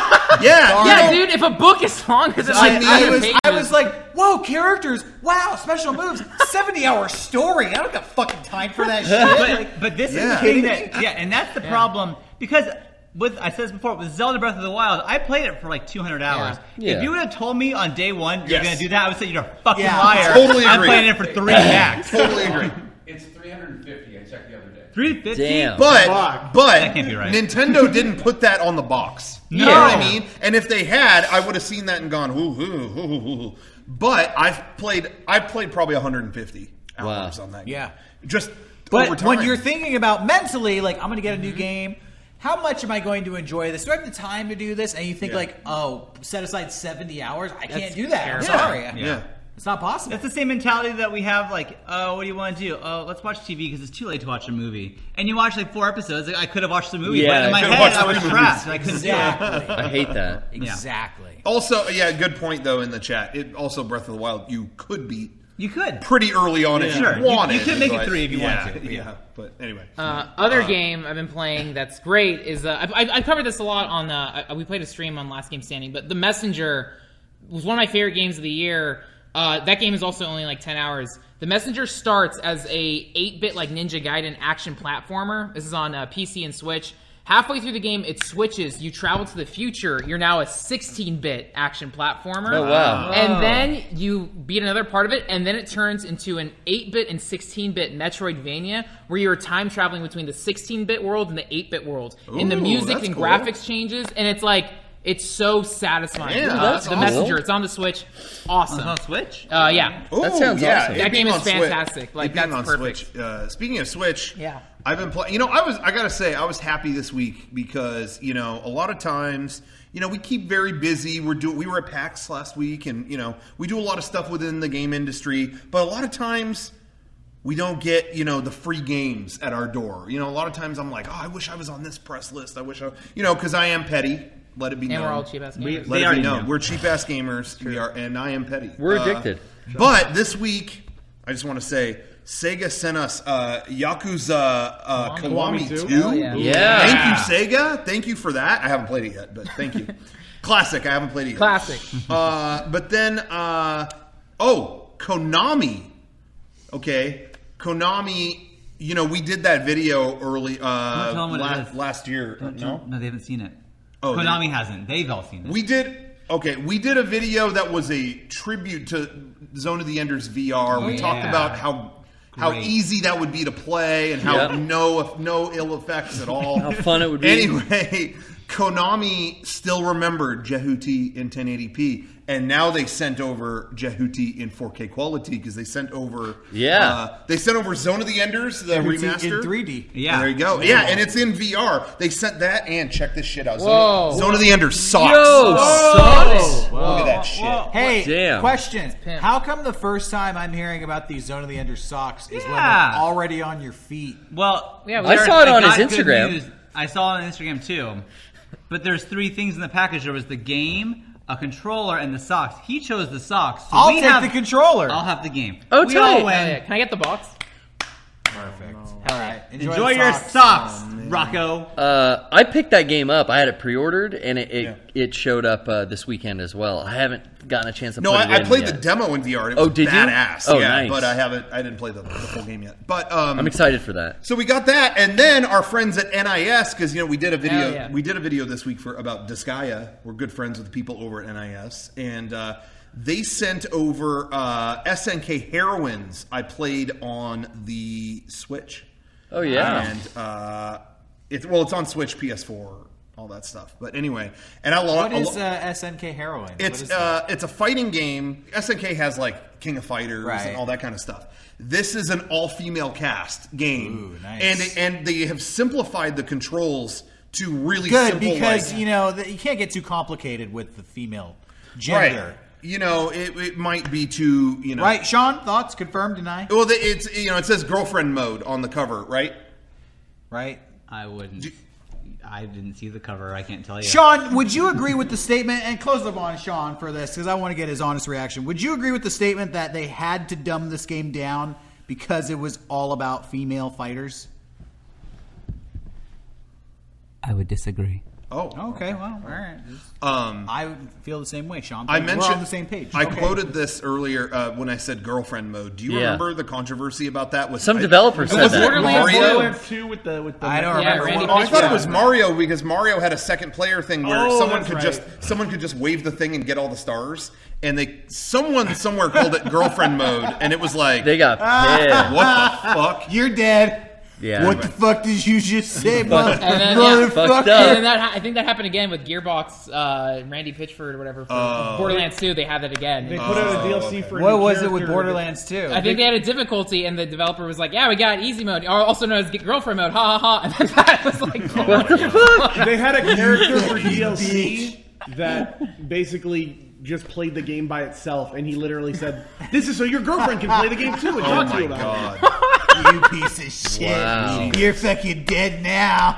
S2: Yeah,
S5: Yeah,
S2: you know,
S5: dude. If a book is long, is it
S1: I,
S5: like
S1: I
S5: eight
S1: was,
S5: pages?
S1: I was like, whoa, characters, wow, special moves, seventy-hour story. I don't got fucking time for that shit. Like,
S4: But, but this is
S2: Yeah.
S4: the thing that, yeah, and that's the problem because with I said this before with Zelda Breath of the Wild, I played it for like two hundred hours.
S3: Yeah.
S4: If you would have told me on day one you're
S2: Yes.
S4: gonna do that, I would say you're a fucking
S1: Yeah.
S4: liar.
S2: Totally
S4: I'm
S2: agree.
S4: playing it for three max.
S2: totally agree.
S8: It's three hundred fifty. I checked the other day.
S4: three fifty.
S3: Damn.
S2: But
S7: Fuck.
S2: but
S4: That can't be right.
S2: Nintendo didn't put that on the box. You know
S4: No.
S2: what I mean? And if they had, I would have seen that and gone, ooh, ooh, ooh, ooh, ooh. But I've played I played probably one hundred fifty hours
S3: Wow.
S2: on that.
S1: Yeah.
S2: game. Just
S1: But
S2: over time.
S1: when you're thinking about mentally, like, I'm going to get a new game, how much am I going to enjoy this? Do I have the time to do this? And you think,
S2: Yeah.
S1: like, oh, set aside seventy hours? I can't
S5: That's
S1: do that. I'm
S5: terrible.
S1: sorry.
S2: yeah.
S1: It's not possible.
S4: That's the same mentality that we have. Like, oh, what do you want to do? Oh, let's watch T V because it's too late to watch a movie. And you watch like four episodes. Like, I could have watched the movie,
S3: Yeah,
S4: but in
S3: I
S4: my
S2: could've
S4: head,
S2: watched
S4: I was
S2: three
S4: trapped. And I couldn't do it.
S1: Exactly.
S3: I hate that.
S1: Exactly.
S2: Also, yeah, good point though in the chat. It also Breath of the Wild you could beat
S4: You could.
S2: pretty early on if
S4: Sure.
S2: you
S4: You-
S2: wanted.
S4: you could make it
S2: but-
S4: three if you
S2: yeah,
S4: wanted to,
S2: Yeah,
S4: yeah.
S2: but anyway.
S5: Uh, other game I've been playing that's great is uh, I, I, I covered this a lot on. Uh, I, we played a stream on Last Game Standing, but The Messenger was one of my favorite games of the year. Uh, that game is also only like ten hours. The Messenger starts as a eight-bit like Ninja Gaiden action platformer. This is on uh, P C and Switch. Halfway through the game, it switches. You travel to the future. You're now a sixteen-bit action platformer.
S3: Oh, wow.
S5: And then you beat another part of it, and then it turns into an eight-bit and sixteen-bit Metroidvania, where you're time traveling between the sixteen-bit world and the eight-bit world. and the
S2: Ooh,
S5: music
S2: that's
S5: and
S2: cool.
S5: graphics changes, and it's like it's so satisfying.
S2: Yeah,
S5: Uh,
S2: that's
S5: the
S2: awesome.
S5: Messenger, it's on the Switch. Awesome.
S4: On Switch?
S5: Uh, yeah.
S2: Ooh,
S3: sounds
S2: yeah,
S3: awesome.
S2: it
S5: That
S2: being
S5: game is
S2: on Switch-
S5: fantastic. Like,
S2: it being
S5: that's
S2: on
S5: perfect.
S2: Switch. Uh, speaking of Switch,
S5: Yeah.
S2: I've been playing. You know, I was. I gotta say, I was happy this week because you know, a lot of times, you know, we keep very busy. We're doing. We were at PAX last week, and you know, we do a lot of stuff within the game industry. But a lot of times, we don't get, you know, the free games at our door. You know, a lot of times I'm like, oh, I wish I was on this press list. I wish I, you know, because I am petty. Let it be
S5: And
S2: known.
S5: we're all cheap ass
S4: We-
S5: gamers.
S2: Let
S4: They
S2: it
S4: already
S2: be known.
S4: knew.
S2: We're cheap ass gamers. We are, and I am petty.
S3: We're
S2: Uh,
S3: addicted.
S2: But this week, I just want to say, Sega sent us uh, Yakuza uh, Kiwami
S7: Kiwami two?
S2: two.
S5: Hell yeah.
S3: Yeah.
S2: Thank you, Sega. Thank you for that. I haven't played it yet, but thank you. Classic. I haven't played it yet.
S5: Classic.
S2: Uh, but then, uh, oh, Konami. Okay, Konami. You know, we did that video early uh,
S4: Don't tell 'em what it
S2: last,
S4: is.
S2: last year. No,
S4: No, they haven't seen it.
S2: Oh, they-
S4: Konami hasn't. They've all seen it.
S2: we did. Okay, we did a video that was a tribute to Zone of the Enders V R. we
S4: Oh,
S2: talked
S4: yeah.
S2: about how how
S4: Great.
S2: easy that would be to play and how
S3: Yep.
S2: no no ill effects at all.
S3: How fun it would be.
S2: Anyway, Konami still remembered Jehuti in ten eighty p, and now they sent over Jehuti in four K quality because they sent over
S3: Yeah.
S2: uh, they sent over Zone of the Enders the
S1: In
S2: remaster
S1: three D.
S4: Yeah.
S2: There you go. Yeah, and it's in V R. They sent that, and check this shit out.
S5: Whoa.
S2: Zone, Zone of the Enders socks.
S3: Yo, socks.
S2: Look at that shit.
S1: Hey,
S3: Damn.
S1: question.
S5: pimp.
S1: How come the first time I'm hearing about these Zone of the Ender socks is when
S4: Yeah.
S1: they're already on your feet?
S4: Well,
S5: Yeah, we
S3: I
S5: are-
S3: saw it on
S4: got
S3: his
S4: good
S3: Instagram.
S4: news. I saw it on Instagram too. But there's three things in the package. There was the game, a controller, and the socks. He chose the socks. So
S1: I'll
S4: we
S1: take
S4: have-
S1: the controller.
S4: I'll have the game.
S3: Oh,
S4: we
S3: tight.
S4: all
S5: Oh,
S4: win.
S5: yeah. Can I get the box?
S1: Perfect. All right.
S4: Enjoy,
S1: the
S4: your
S1: socks.
S4: socks, Rocco.
S3: Uh, I picked that game up. I had it pre-ordered, and it it, it showed up uh, this weekend as well. I haven't gotten a chance to
S2: No,
S3: put
S2: I,
S3: it
S2: I
S3: in
S2: played
S3: yet.
S2: the demo in V R. It
S3: Oh,
S2: was
S3: did you?
S2: badass.
S3: Oh,
S2: yeah,
S3: nice.
S2: but I haven't. I didn't play the, the full game yet. But um,
S3: I'm excited for that.
S2: So we got that, and then our friends at N I S, because you know we did a video.
S5: Hell yeah.
S2: We did a video this week for about Disgaea. We're good friends with the people over at N I S, and uh, they sent over uh, S N K Heroines. I played on the Switch.
S3: Oh yeah.
S2: And uh, it's well, it's on Switch, P S four, all that stuff. But anyway, and I love
S1: What is uh, S N K Heroine?
S2: it's
S1: What is
S2: uh, it's a fighting game. S N K has like King of Fighters
S1: Right.
S2: and all that kind of stuff. This is an all-female cast game,
S1: Ooh, nice.
S2: and and they have simplified the controls to really
S1: good
S2: simple,
S1: because
S2: like-
S1: you know the, you can't get too complicated with the female
S2: right.
S1: gender.
S2: You know, it, it might be too you know
S1: Right, Sean? Thoughts? Confirm? Deny?
S2: Well, the- it's you know it says girlfriend mode on the cover, right?
S1: Right.
S4: I wouldn't. I didn't see the cover. I can't tell you.
S1: Sean, would you agree with the statement, and close the on Sean for this, because I want to get his honest reaction. Would you agree with the statement that they had to dumb this game down because it was all about female fighters?
S4: I would disagree.
S2: Oh,
S1: Okay, well, all right.
S2: Um,
S1: I feel the same way, Sean.
S2: I
S1: We're
S2: mentioned
S1: on the same page.
S2: I
S1: Okay.
S2: quoted this earlier uh, when I said girlfriend mode. Do you
S3: Yeah.
S2: remember the controversy about that? Was
S3: Some
S2: I-
S3: developers
S2: was
S3: said
S2: it
S3: that.
S5: Borderlands
S2: Mario?
S7: Borderlands two with the with the.
S1: I don't
S5: Yeah,
S1: remember.
S5: Randy
S2: Oh, I thought it
S5: Pitchford.
S2: was Mario because Mario had a second player thing where
S7: Oh,
S2: someone
S7: that's
S2: could
S7: right.
S2: just someone could just wave the thing and get all the stars, and they someone somewhere called it girlfriend mode, and it was like,
S3: They got pissed.
S2: what the fuck?
S1: You're dead.
S3: Yeah.
S1: What the fuck did you just say, mother-
S5: And then, yeah,
S3: fucked
S1: motherfucker?
S3: up.
S5: And then that ha- I think that happened again with Gearbox, uh, Randy Pitchford or whatever. For
S2: Oh.
S5: Borderlands two, they had that again.
S7: They put out a D L C for. a
S1: What
S7: new
S1: was it with
S7: character.
S1: Borderlands two?
S5: I think they had a difficulty, and the developer was like, "Yeah, we got easy mode, or also known as girlfriend mode." Ha ha ha! And then that was like,
S3: What the fuck?
S7: They had a character for D L C that basically just played the game by itself, and he literally said, "This is so your girlfriend can play the game too and
S2: Oh
S7: talk to
S2: my
S7: you about it."
S2: god!
S1: You piece of shit.
S3: Wow.
S1: You're fucking dead now.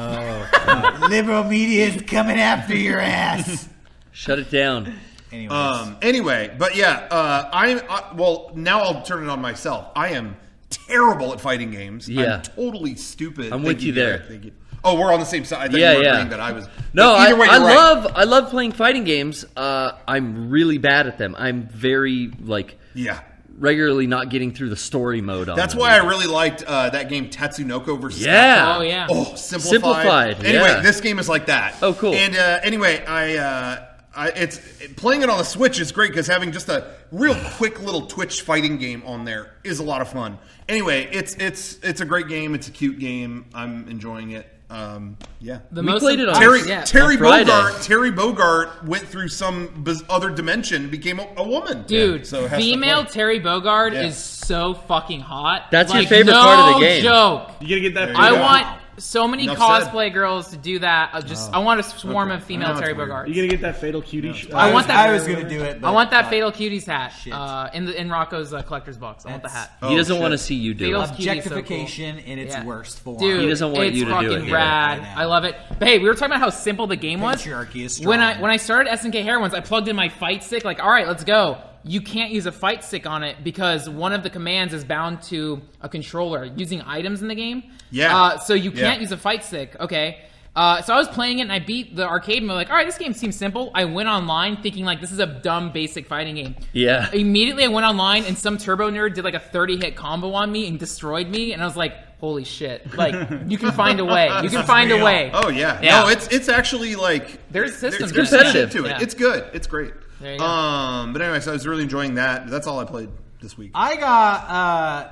S1: Oh. Liberal media is coming after your ass.
S3: Shut it down.
S1: Anyways.
S2: Um, anyway, but yeah, uh, I'm I, well. Now I'll turn it on myself. I am terrible at fighting games.
S3: Yeah.
S2: I'm totally stupid.
S3: I'm
S2: Thank
S3: with you
S2: Derek.
S3: there.
S2: Thank you. Oh, we're on the same side. I thought
S3: Yeah,
S2: you were
S3: yeah.
S2: agreeing that I was.
S3: No,
S2: But
S3: I,
S2: either way,
S3: I
S2: you're right.
S3: love I love playing fighting games. Uh, I'm really bad at them. I'm very like
S2: Yeah.
S3: regularly not getting through the story mode on
S2: That's
S3: them.
S2: why I really liked uh, that game Tatsunoko versus
S3: Yeah.
S5: "Oh yeah."
S2: Oh, simplified.
S3: Simplified,
S2: Anyway,
S3: yeah.
S2: this game is like that.
S3: Oh, cool.
S2: And uh, anyway, I, uh, I it's playing it on the Switch is great because having just a real quick little Twitch fighting game on there is a lot of fun. Anyway, it's it's it's a great game. It's a cute game. I'm enjoying it. Um, yeah.
S5: The
S3: We
S5: most
S3: played it on-
S2: Terry
S5: yeah.
S2: Terry
S3: on Friday.
S2: Bogart Terry Bogart went through some biz- other dimension, became a, a woman.
S5: Dude,
S2: So it has to
S5: female
S2: play.
S5: Terry Bogard
S2: Yeah.
S5: is so fucking hot.
S3: That's your
S5: Like,
S3: favorite
S5: no
S3: part of the game.
S5: joke.
S7: You gotta get that.
S2: There you
S5: I
S2: go.
S5: want so many
S2: Enough
S5: cosplay
S2: said.
S5: girls to do that. I just I want a swarm of
S2: I
S5: female
S2: know it's
S5: Terry
S2: weird.
S5: Bogarts.
S7: You gotta get that fatal cutie. sh-
S5: I
S1: I
S5: want
S1: was,
S5: that-
S1: I was going to do it. But
S5: I want that
S1: uh,
S5: Fatal Cuties hat
S1: Shit.
S5: uh, in the in Rocco's uh, collector's box. I want the
S1: That's-
S5: hat.
S3: He doesn't
S2: Oh,
S3: want to
S2: shit.
S3: see you do
S5: Fatal-
S3: it.
S1: Objectification in its
S5: Yeah.
S1: worst form.
S5: Dude,
S3: He doesn't want
S5: it's
S3: you to do
S5: fucking
S3: it, yeah.
S5: rad.
S1: I know.
S5: I love it. But hey, we were talking about how simple the game was.
S1: Patriarchy is
S5: When I
S1: strong.
S5: when I started S N K Heroines, I plugged in my fight stick. Like, all right, let's go. You can't use a fight stick on it because one of the commands is bound to a controller using items in the game.
S2: Yeah.
S5: Uh, so you
S2: Yeah.
S5: can't use a fight stick. Okay. Uh, so I was playing it and I beat the arcade mode. Like, all right, this game seems simple. I went online thinking like this is a dumb basic fighting game.
S3: Yeah.
S5: Immediately I went online and some turbo nerd did like a thirty hit combo on me and destroyed me. And I was like, holy shit! Like you can find a way. You can find a way.
S2: Oh yeah.
S5: Yeah.
S2: No, it's it's actually like
S5: There's systems
S2: There's
S5: in it.
S2: competitive to it.
S5: Yeah.
S2: It's good. It's great.
S5: There you go.
S2: Um, but anyway, so I was really enjoying that. That's all I played this week.
S1: I got. Uh,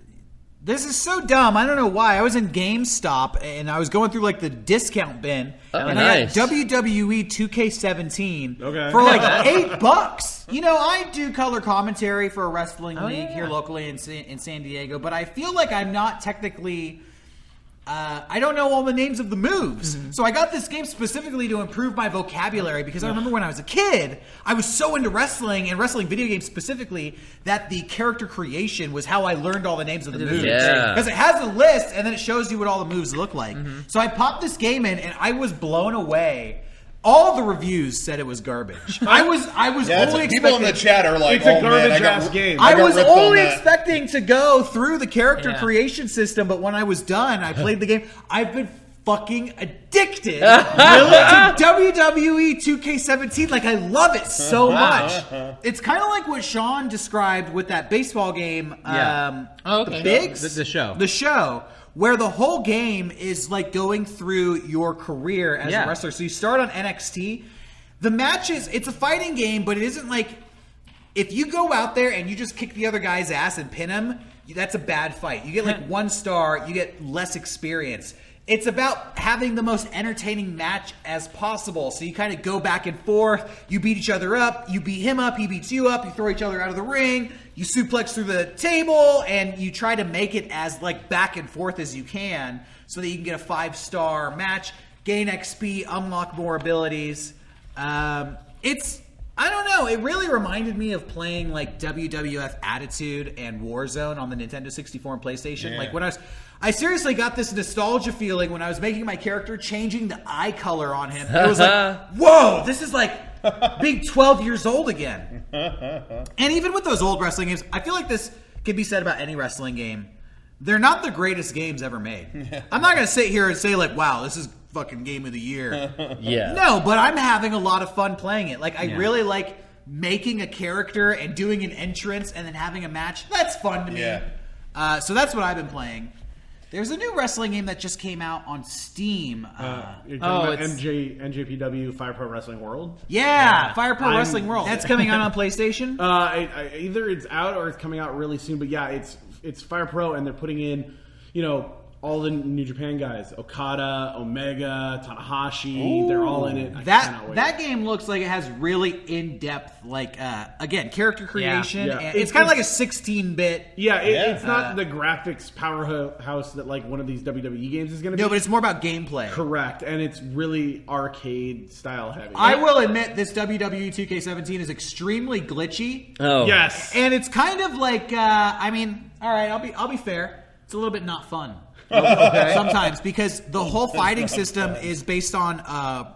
S1: this is so dumb. I don't know why. I was in GameStop and I was going through like the discount bin,
S3: Oh,
S1: and I
S3: nice.
S1: got W W E two K seventeen
S7: Okay.
S1: for like eight bucks. You know, I do color commentary for a wrestling
S5: Oh,
S1: league
S5: yeah.
S1: here locally in San, in San Diego, but I feel like I'm not technically. Uh, I don't know all the names of the moves.
S5: Mm-hmm.
S1: So I got this game specifically to improve my vocabulary because I remember when I was a kid, I was so into wrestling and wrestling video games specifically that the character creation was how I learned all the names of the moves.
S3: Yeah.
S1: Because it has a list and then it shows you what all the moves look like.
S5: Mm-hmm.
S1: So I popped this game in and I was blown away. All the reviews said it was garbage. I was I was
S2: Yeah, it's-
S1: only
S2: people in
S1: expecting-
S2: the chat are like,
S7: It's a
S2: "Oh man, I
S7: garbage
S2: got,
S7: ass game.
S2: I
S1: I
S2: got
S1: was
S2: ripped on
S1: only
S2: that."
S1: expecting to go through the character
S5: Yeah.
S1: creation system, but when I was done, I played the game. I've been fucking addicted to W W E two K seventeen. Like, I love it so much. It's kind of like what Sean described with that baseball game,
S4: Yeah.
S1: um,
S5: Oh, okay.
S1: the Bigs?
S4: The- the show.
S1: The show. Where the whole game is like going through your career as
S4: Yeah.
S1: a wrestler. So you start on N X T. The matches, it's a fighting game, but it isn't like if you go out there and you just kick the other guy's ass and pin him, that's a bad fight. You get like one star, you get less experience. it's about having the most entertaining match as possible. So you kind of go back and forth. You beat each other up. You beat him up. He beats you up. You throw each other out of the ring. You suplex through the table, and you try to make it as like back and forth as you can, so that you can get a five-star match, gain X P, unlock more abilities. Um, it's I don't know. It really reminded me of playing like W W F Attitude and Warzone on the Nintendo sixty-four and PlayStation.
S2: Yeah.
S1: Like when I was, I seriously got this nostalgia feeling when I was making my character, changing the eye color on him. It was like, whoa, this is like being twelve years old again. And even with those old wrestling games, I feel like this can be said about any wrestling game. They're not the greatest games ever made. I'm not going to sit here and say like, wow, this is fucking game of the year.
S3: Yeah.
S1: No, but I'm having a lot of fun playing it. Like, I
S4: Yeah.
S1: really like making a character and doing an entrance and then having a match. That's fun to me.
S2: Yeah.
S1: Uh, so that's what I've been playing. There's a new wrestling game that just came out on Steam. Uh,
S7: Uh, you're
S5: Oh,
S7: talking about
S5: it's-
S7: M J, N J P W Fire Pro Wrestling World.
S1: yeah, Fire Pro
S7: I'm-
S1: Wrestling World. That's coming out on PlayStation.
S7: Uh, I, I, either it's out or it's coming out really soon. But yeah, it's it's Fire Pro, and they're putting in, you know, all the New Japan guys: Okada, Omega, Tanahashi. They're all in it. I
S1: That
S7: cannot wait.
S1: that game looks like it has really in depth, like uh, again, character creation.
S7: Yeah.
S1: And
S7: It's-
S1: it's kind of like a
S7: it's-
S1: sixteen bit.
S7: Yeah, it,
S2: Yeah.
S7: it's not
S1: Uh,
S7: the graphics powerhouse that like one of these W W E games is going to be.
S1: No, but it's more about gameplay.
S7: Correct, and it's really arcade style heavy.
S1: I will admit this W W E two K seventeen is extremely glitchy.
S3: Oh.
S7: yes,
S1: And it's kind of like, uh, I mean, all right, I'll be, I'll be fair. It's a little bit not fun sometimes because the whole fighting system is based on uh,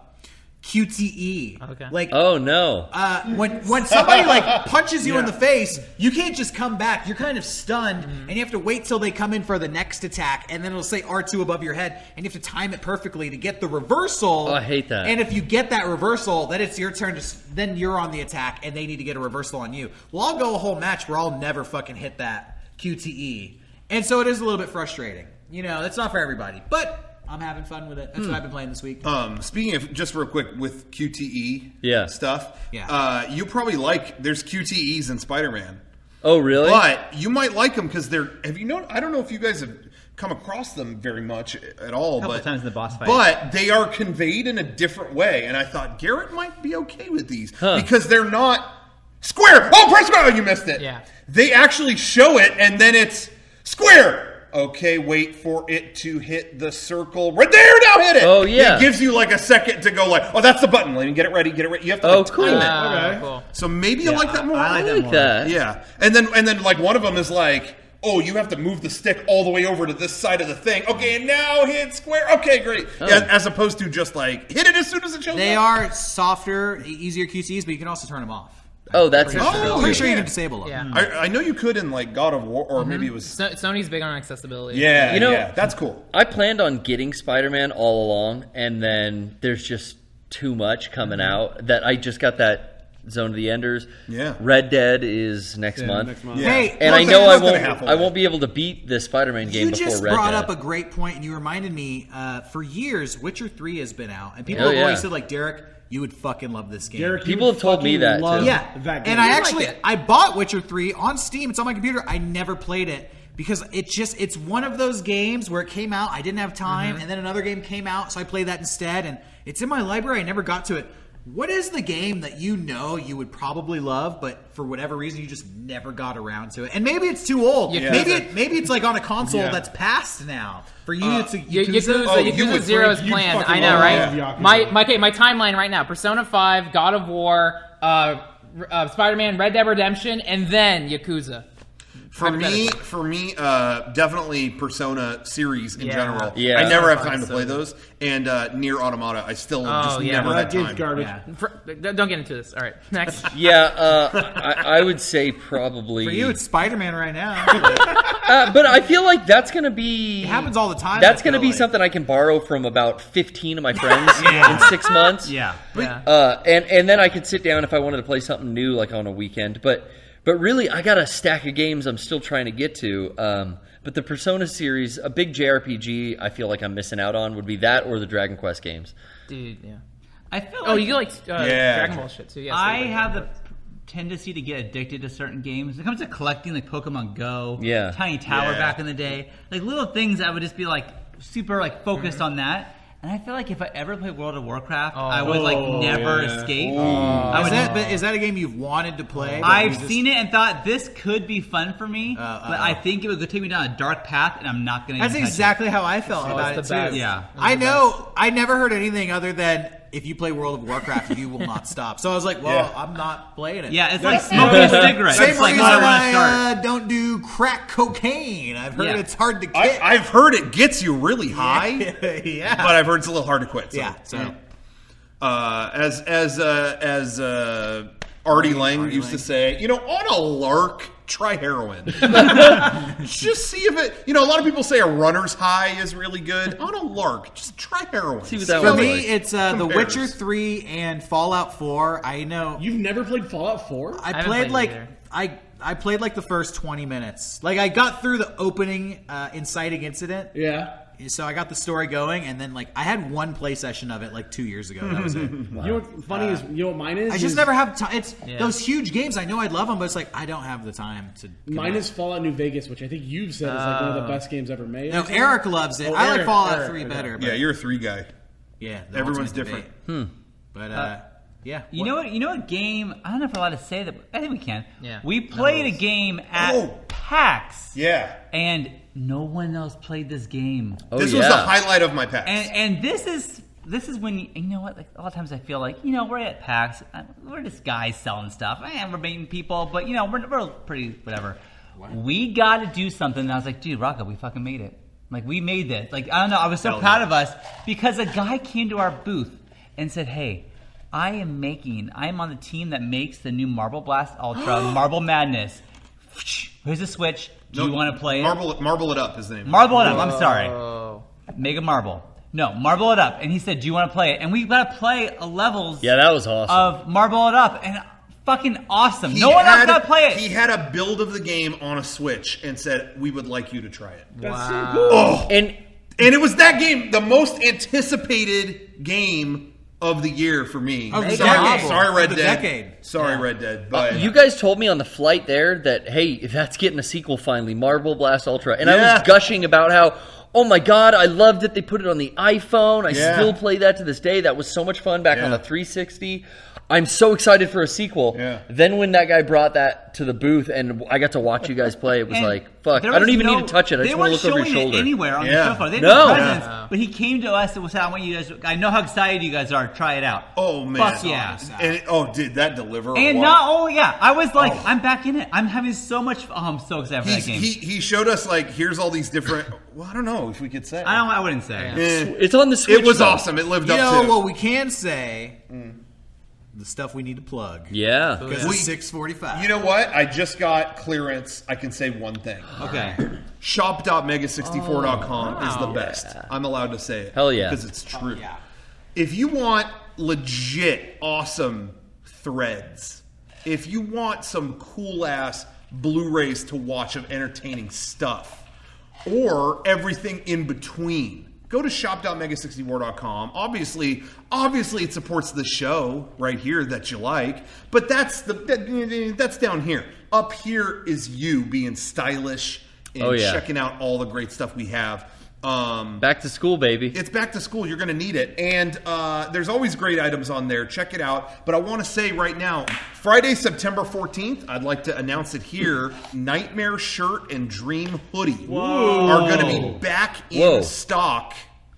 S1: Q T E.
S5: Okay.
S1: Like,
S3: Oh no.
S1: uh, when when somebody like punches you in
S7: Yeah.
S1: the face, you can't just come back. You're kind of stunned,
S5: Mm-hmm.
S1: and you have to wait till they come in for the next attack, and then it'll say R two above your head, and you have to time it perfectly to get the reversal.
S3: Oh, I hate that.
S1: And if you get that reversal, then it's your turn to. s- Then you're on the attack, and they need to get a reversal on you. Well, I'll go a whole match where I'll never fucking hit that Q T E, and so it is a little bit frustrating. You know, that's not for everybody, but I'm having fun with it. That's what I've been playing this week.
S2: Um, speaking of, just real quick, with Q T E
S3: Yeah.
S2: stuff,
S1: Yeah.
S2: uh, you probably like, there's Q T Es in Spider-Man.
S3: Oh really?
S2: But you might like them because they're, have you known, I don't know if you guys have come across them very much at all.
S4: Couple
S2: but,
S4: times in the boss fight.
S2: But they are conveyed in a different way. And I thought Garrett might be okay with these
S3: Huh.
S2: because they're not square. Oh, press square. You missed it.
S5: Yeah.
S2: They actually show it and then it's square. Okay, wait for it to hit the circle. Right there, now hit it.
S3: Oh, yeah.
S2: It gives you like a second to go like, oh, that's the button. Let me get it ready, get it ready. You have to
S3: Oh,
S2: like,
S3: cool.
S2: time it.
S5: Ah,
S7: Okay.
S5: cool.
S2: So maybe you like that more.
S4: I like
S3: I
S4: that
S3: like
S4: more.
S3: that.
S2: Yeah, and then and then like one of them is like, oh, you have to move the stick all the way over to this side of the thing. Okay, and now hit square. Okay, great. Yeah, as opposed to just like hit it as soon as it shows
S1: They
S2: up.
S1: are softer, e- easier Q T Es, but you can also turn them off.
S3: Oh, that's
S1: Pretty
S3: interesting.
S1: sure,
S2: Oh,
S1: pretty sure you
S2: yeah.
S1: can disable them.
S5: Yeah.
S2: I, I know you could in like God of War, or maybe it was.
S5: So, Sony's big on accessibility.
S2: Yeah,
S3: You know-
S2: yeah, that's cool.
S3: I planned on getting Spider-Man all along, and then there's just too much coming out that I just got that Zone of the Enders.
S2: Yeah.
S3: Red Dead is next
S7: Yeah,
S3: month.
S7: next month.
S2: Yeah.
S1: Hey,
S3: And
S1: look,
S3: I know I
S2: month and a
S3: won't.
S2: half away.
S3: I won't be able to beat the Spider-Man game
S1: You
S3: before
S1: just
S3: Red
S1: brought
S3: Dead.
S1: up a great point, and you reminded me. Uh, for years, Witcher three has been out, and people
S3: Oh,
S1: have always
S3: yeah.
S1: said, like, Derek, you would fucking love this game.
S7: Derek, you
S3: People have told me
S7: fucking
S3: that,
S7: love
S3: too.
S1: Yeah,
S7: that game.
S1: and I
S5: like
S1: actually
S5: it.
S1: I bought Witcher three on Steam. It's on my computer. I never played it because it just it's one of those games where it came out. I didn't have time,
S5: Mm-hmm.
S1: and then another game came out, so I played that instead. And it's in my library. I never got to it. What is the game that you know you would probably love, but for whatever reason you just never got around to it? And maybe it's too old.
S5: Yakuza.
S1: Maybe it, maybe it's like on a console
S7: Yeah.
S1: that's past now. For you,
S2: Uh,
S1: it's a
S5: Y-
S1: Yakuza.
S5: Yakuza,
S2: Oh, you
S5: Yakuza
S2: would
S5: Zero is
S7: freak- you'd
S5: planned.
S7: fucking
S5: I know,
S7: love
S5: right?
S7: Yakuza.
S5: My, my, okay, my timeline right now: Persona five, God of War, uh, uh, Spider-Man, Red Dead Redemption, and then Yakuza.
S2: For me, for me, uh, definitely Persona series in
S5: Yeah.
S2: general.
S3: Yeah.
S2: I never have
S5: Persona
S2: time to
S5: five
S2: play
S5: is so
S2: those, and uh, Near Automata, I still
S5: Oh,
S2: just
S5: yeah.
S2: never
S7: Well,
S2: had
S7: that game's
S2: time.
S7: garbage.
S1: Yeah.
S5: For, don't get into this. All right, next.
S3: Yeah, uh, I, I would say probably.
S1: For you, it's Spider-Man right now.
S3: uh, but I feel like that's gonna be.
S1: It happens all the time.
S3: That's
S1: I
S3: gonna
S1: feel
S3: be
S1: like.
S3: something I can borrow from about fifteen of my friends
S1: Yeah.
S3: in six months.
S4: Yeah.
S5: Yeah.
S3: Uh, and and then I could sit down if I wanted to play something new, like on a weekend. But but really, I got a stack of games I'm still trying to get to. Um, but the Persona series, a big J R P G, I feel like I'm missing out on would be that or the Dragon Quest games.
S5: Dude, yeah.
S4: I feel like
S5: Oh, you like uh,
S2: Yeah.
S5: Dragon Ball shit too? Yeah. so
S4: I
S5: like-
S4: have the tendency to get addicted to certain games. When it comes to collecting, like Pokemon Go,
S3: Yeah.
S4: Tiny Tower
S2: Yeah.
S4: back in the day, like little things that would just be like, super like focused on that. And I feel like if I ever played World of Warcraft,
S5: Oh.
S4: I would like
S7: Oh,
S4: never
S7: yeah.
S4: escape.
S1: Is
S4: I would,
S1: that, but is that a game you've wanted to play? but
S4: I've
S1: you just-
S4: seen it and thought this could be fun for me,
S1: uh,
S4: but I think it would take me down a dark path, and I'm not going to.
S1: That's exactly how I felt
S5: Oh,
S1: about it
S5: it's the
S1: too.
S5: best.
S4: Yeah.
S1: I know. I never heard anything other than if you play World of Warcraft, you will not stop. So I was like, well,
S2: Yeah.
S1: I'm not playing it.
S4: Yeah, it's like smoking a cigarette.
S1: Same
S4: It's like
S1: reason
S4: what I want to
S1: I
S4: start.
S1: uh, don't do crack cocaine. I've heard
S4: Yeah.
S1: it's hard to
S2: I,
S1: kick.
S2: I've heard it gets you really high,
S1: yeah.
S2: but I've heard it's a little hard to quit. So.
S1: yeah. So
S2: Uh, as as uh, as uh, Artie Lang
S1: Artie
S2: used
S1: Lang.
S2: to say, you know, on a lark, try heroin. Just see if it. You know, a lot of people say a runner's high is really good. On a lark, just try heroin.
S3: See what that
S1: for
S3: was
S1: me,
S3: like.
S1: it's uh, The
S2: Compares.
S1: Witcher three and Fallout four. I know.
S7: You've never played Fallout four?
S1: I
S5: haven't
S1: played
S5: played
S1: like
S5: either.
S1: I I played like the first twenty minutes. Like I got through the opening uh, inciting incident.
S7: Yeah.
S1: So I got the story going, and then like I had one play session of it like two years ago. That was it.
S7: You know what's funny is, you know what mine is?
S1: I just
S7: Is-
S1: never have time. It's
S4: Yeah.
S1: those huge games. I know I'd love them, but it's like I don't have the time to.
S7: Mine
S1: commit.
S7: is Fallout New Vegas, which I think you've said is like one of the best games ever made.
S1: No, Eric loves it.
S7: Oh,
S1: I like
S7: Eric,
S1: Fallout
S7: Eric,
S1: three
S7: okay.
S1: better. But
S2: Yeah, you're a three guy.
S1: yeah. the
S2: Everyone's
S1: ultimate
S2: different.
S1: debate. But uh, yeah.
S4: You know what? You know what game? I don't know if we're allowed to say that. But I think we can.
S5: Yeah.
S4: We played a game at
S2: Oh.
S4: PAX,
S2: Yeah,
S4: and no one else played this game.
S3: Oh,
S2: this
S3: yeah.
S2: was the highlight of my past.
S4: And and this is this is when you, you know what? Like a lot of times I feel like you know we're at PAX, uh, we're just guys selling stuff, and we're meeting people, but you know we're, we're pretty whatever. We got to do something. And I was like, dude, Rocco, we fucking made it. Like we made this. Like I don't know. I was so
S2: Hell
S4: proud
S2: yeah.
S4: of us because a guy came to our booth and said, hey. I am making. I am on the team that makes the new Marble Blast Ultra, Marble Madness. Here's a Switch. Do you want to play it?
S2: Marble, marble it up is the name.
S4: Marble it up. I'm sorry. Mega Marble. No, Marble it up. And he said, "Do you want to play it?" And we got to play a levels
S3: Yeah, that was awesome.
S4: of Marble it up, and fucking awesome.
S2: He
S4: no one else
S2: had-
S4: got to play it.
S2: He had a build of the game on a Switch and said, "We would like you to try it."
S7: That's so cool.
S2: Oh,
S3: and
S2: and it was that game, the most anticipated game of the year for me.
S1: Of the
S2: sorry,
S1: decade.
S2: sorry, Red
S1: Of the
S2: Dead.
S1: decade.
S2: Sorry, Red Dead. But
S3: you guys told me on the flight there that, hey, that's getting a sequel finally, Marble Blast Ultra. And I
S2: Yeah.
S3: was gushing about how, oh my God, I love that they put it on the iPhone. I
S2: Yeah.
S3: still play that to this day. That was so much fun back on
S2: Yeah.
S3: the three sixty. I'm so excited for a sequel.
S2: Yeah.
S3: Then when that guy brought that to the booth and I got to watch you guys play, it was
S4: And
S3: like, fuck,
S4: there
S3: I don't
S4: was
S3: even
S4: no-
S3: need to touch it. I
S4: they
S3: just want to
S4: weren't
S3: look over your
S4: showing it
S3: shoulder.
S4: anywhere on
S2: Yeah.
S4: the show floor. They had
S3: No.
S4: no presence,
S5: Yeah.
S4: but he came to us and said, "I want you guys. I know how excited you guys are. Try it out."
S2: oh man,
S4: Fuck yeah.
S2: And it- oh, did that deliver? or
S4: And
S2: what?
S4: not only, yeah, I was like,
S2: Oh.
S4: I'm back in it. I'm having so much. Oh, I'm so excited for
S2: He's,
S4: that game.
S2: he he showed us like here's all these different. Well, I don't know if we could say.
S4: I don't. I wouldn't say.
S2: Eh.
S3: It's on the Switch.
S2: It was
S3: though.
S2: awesome. It lived
S1: You
S2: up
S1: know
S2: to.
S1: what we can say? The stuff we need to plug.
S3: Yeah.
S1: Because
S2: We-
S1: it's six forty-five.
S2: You know what? I just got clearance. I can say one thing.
S4: Okay.
S2: shop dot mega sixty-four dot com is the best. I'm allowed to say it.
S3: Hell yeah.
S2: Because it's true.
S1: yeah.
S2: If you want legit awesome threads, if you want some cool ass Blu-rays to watch of entertaining stuff, or everything in between, go to shop dot mega sixty-four dot com. Obviously, obviously it supports the show right here that you like, but that's the that, that's down here. Up here is you being stylish and
S3: Oh, yeah.
S2: checking out all the great stuff we have. Um,
S3: Back to school, baby.
S2: it's back to school. You're going to need it. And uh, there's always great items on there. Check it out. But I want to say right now, Friday, September fourteenth, I'd like to announce it here. Nightmare shirt and Dream hoodie are going to be back in
S3: Whoa.
S2: stock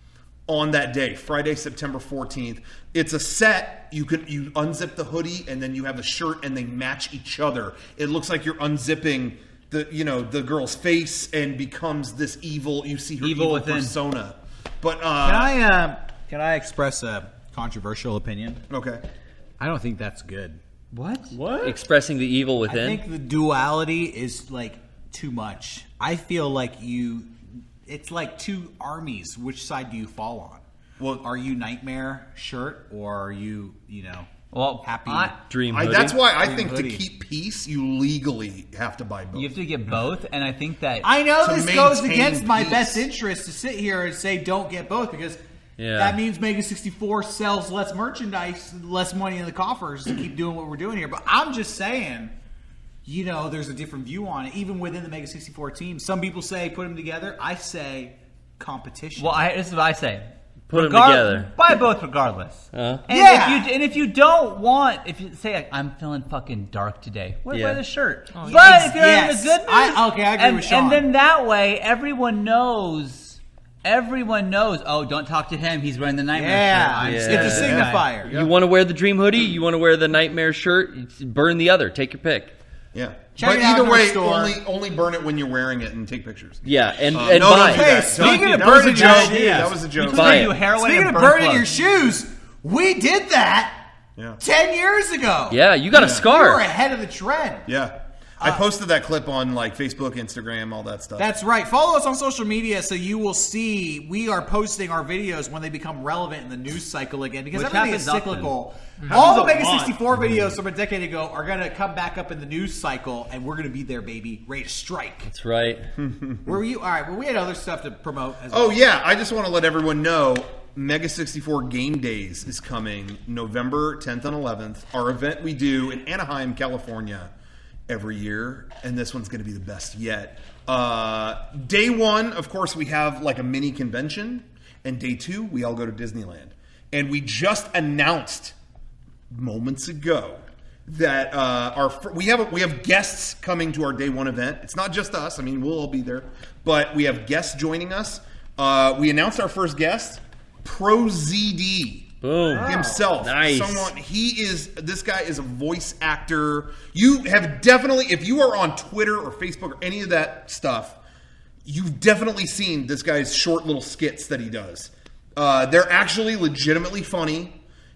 S2: on that day, Friday, September fourteenth. It's a set. You can you unzip the hoodie and then you have the shirt and they match each other. It looks like you're unzipping the you know the girl's face and becomes this evil. You see her
S4: Evil
S2: evil,
S4: within.
S2: persona. But uh,
S1: Can I uh, can I express a controversial opinion?
S2: okay.
S1: I don't think that's good.
S4: What?
S7: What?
S3: Expressing the evil
S1: I
S3: within.
S1: think the duality is like too much. I feel like you, it's like two armies. Which side do you fall on?
S2: Well-
S1: are you Nightmare shirt or are you, you know,
S4: Well,
S1: happy?
S4: I-
S3: Dream
S2: I,
S3: hoodie.
S2: that's why I
S1: Dream
S2: think
S1: hoodie.
S2: to keep peace, you legally have to buy both.
S4: You have to get both, and I think that
S1: I know
S2: to
S1: this goes
S2: maintain
S1: against my
S2: peace.
S1: best interest to sit here and say don't get both because
S3: Yeah.
S1: that means Mega sixty-four sells less merchandise, less money in the coffers to keep doing what we're doing here. But I'm just saying, you know, there's a different view on it. Even within the Mega sixty-four team, some people say put them together. I say competition.
S4: Well, I, this is what I say.
S3: Put 'em
S4: Regar-
S3: together.
S4: Buy both regardless.
S3: Uh,
S4: And
S1: Yeah.
S4: If you, and if you don't want, if you say, like, I'm feeling fucking dark today, wear,
S3: Yeah.
S4: wear the shirt.
S5: Oh,
S4: but
S1: yes.
S4: if you're in
S1: Yes.
S4: the good mood,
S1: I- okay, I agree
S4: and,
S1: with Sean.
S4: and then that way, everyone knows, everyone knows, oh, don't talk to him. He's wearing the nightmare
S1: yeah,
S4: shirt. I'm
S3: Yeah.
S4: scared
S1: it's
S4: of
S1: a
S4: this guy.
S1: signifier.
S3: You want to wear the dream hoodie? You want to wear the nightmare shirt? Burn the other. Take your pick.
S2: Yeah.
S1: Check
S2: but
S1: it out
S2: either
S1: in our
S2: way,
S1: store.
S2: only only burn it when you're wearing it and take pictures.
S3: Yeah, and
S2: Uh,
S3: and
S2: no,
S3: buy.
S2: don't do
S1: Hey,
S2: that.
S1: speaking
S2: Don't-
S1: of
S2: that was a
S1: burning
S2: joke.
S1: your
S2: That
S1: shoes.
S2: was a joke.
S3: Buy
S4: They
S3: it.
S4: do heroin
S1: Speaking
S4: and
S1: of
S4: burn
S1: burning
S4: plugs.
S1: your shoes, we did that
S2: Yeah.
S1: ten years ago.
S3: Yeah, you got a
S1: We were
S3: scar.
S1: ahead of the trend.
S2: Yeah. I posted that clip on like Facebook, Instagram, all that stuff.
S1: That's right. Follow us on social media so you will see we are posting our videos when they become relevant in the news cycle again because
S4: Which
S1: everything is
S4: happens often.
S1: cyclical. All the
S7: Happens a
S1: Mega
S7: lot.
S1: sixty-four videos from a decade ago are going to come back up in the news cycle and we're going to be there, baby, ready to strike.
S3: That's right.
S1: Where were you? All right, well, we had other stuff to promote as
S2: Oh
S1: well.
S2: yeah, I just want to let everyone know Mega sixty-four Game Days is coming November tenth and eleventh. Our event we do in Anaheim, California every year, and this one's going to be the best yet. Uh, day one, of course, we have like a mini convention, and day two, we all go to Disneyland. And we just announced moments ago that uh, our fir- we have we have guests coming to our day one event. It's not just us. I mean, we'll all be there, but we have guests joining us. Uh, we announced our first guest, Pro Z D.
S3: Boom.
S2: Himself.
S3: Nice.
S2: Someone he is this guy is a voice actor. You have definitely, if you are on Twitter or Facebook or any of that stuff, you've definitely seen this guy's short little skits that he does. Uh, they're actually legitimately funny.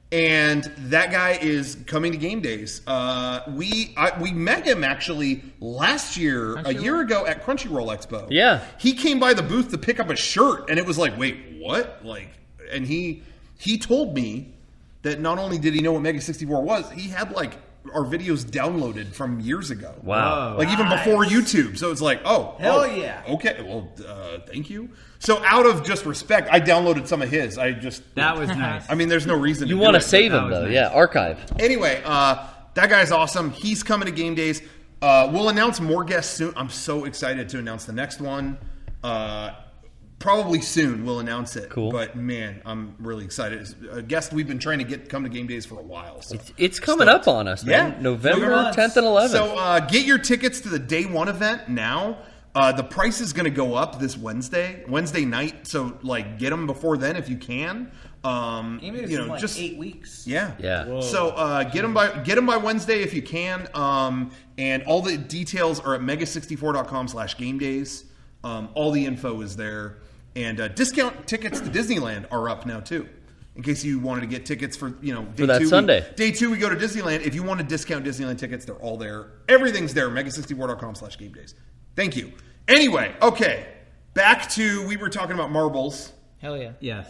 S2: And that guy is coming to Game Days. Uh, we I, we met him actually last year, a year ago at Crunchyroll Expo.
S3: Yeah.
S2: He came by the booth to pick up a shirt, and it was like, wait, what? Like, and he he told me that not only did he know what Mega sixty-four was, he had like our videos downloaded from years ago.
S3: Wow.
S2: Like even before YouTube. So it's like, oh,
S1: Hell
S2: oh,
S1: yeah.
S2: Okay, well, uh, thank you. So out of just respect, I downloaded some of his. I just
S4: That was nice.
S2: I mean, there's no reason
S3: You
S2: to
S3: want
S2: do
S3: to
S2: it.
S3: save
S4: that
S3: him,
S4: was
S3: though.
S4: nice.
S3: Yeah, archive.
S2: Anyway, uh, that guy's awesome. He's coming to Game Days. Uh, we'll announce more guests soon. I'm so excited to announce the next one. Uh, probably soon we'll announce it.
S3: Cool.
S2: But man, I'm really excited. It's a guest we've been trying to get come to Game Days for a while. So.
S3: It's, it's coming up on us, man.
S2: Yeah.
S3: November tenth and eleventh.
S2: So uh, get your tickets to the day one event now. Uh, the price is going to go up this Wednesday, Wednesday night. So like, get them before then if you can. Um, you know,
S1: like
S2: just
S1: eight weeks.
S2: yeah,
S3: Yeah.
S2: So uh, get them by get them by Wednesday if you can. Um, and all the details are at mega sixty-four dot com slash game days. Um, all the info is there, and uh, discount tickets to Disneyland are up now too. In case you wanted to get tickets for you know day
S3: that
S2: two,
S3: Sunday.
S2: We, day two we go to Disneyland. If you want to discount Disneyland tickets, they're all there. Everything's there. mega sixty-four dot com slash game days. Thank you. Anyway, okay, back to we were talking about marbles.
S5: Hell yeah.
S4: Yes.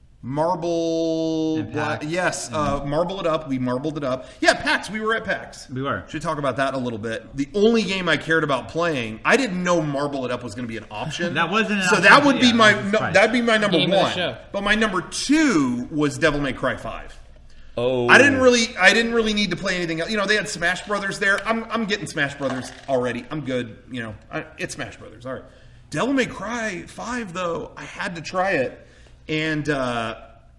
S2: Marble,
S4: And PAX.
S2: yes, uh, marble it up. We marbled it up. Yeah, PAX. We were at PAX.
S4: We were.
S2: Should talk about that a little bit. The only game I cared about playing, I didn't know marble it up was going to be an option.
S4: That wasn't an
S2: so
S4: option,
S2: that would be
S4: yeah,
S2: my
S4: I was
S2: no,
S4: surprised.
S2: that'd be my number
S5: Game of the
S2: one.
S5: show.
S2: But my number two was Devil May Cry Five.
S3: Oh.
S2: I didn't really, I didn't really need to play anything else. You know, they had Smash Brothers there. I'm, I'm getting Smash Brothers already. I'm good. You know, I, it's Smash Brothers. All right. Devil May Cry Five, though, I had to try it, and uh,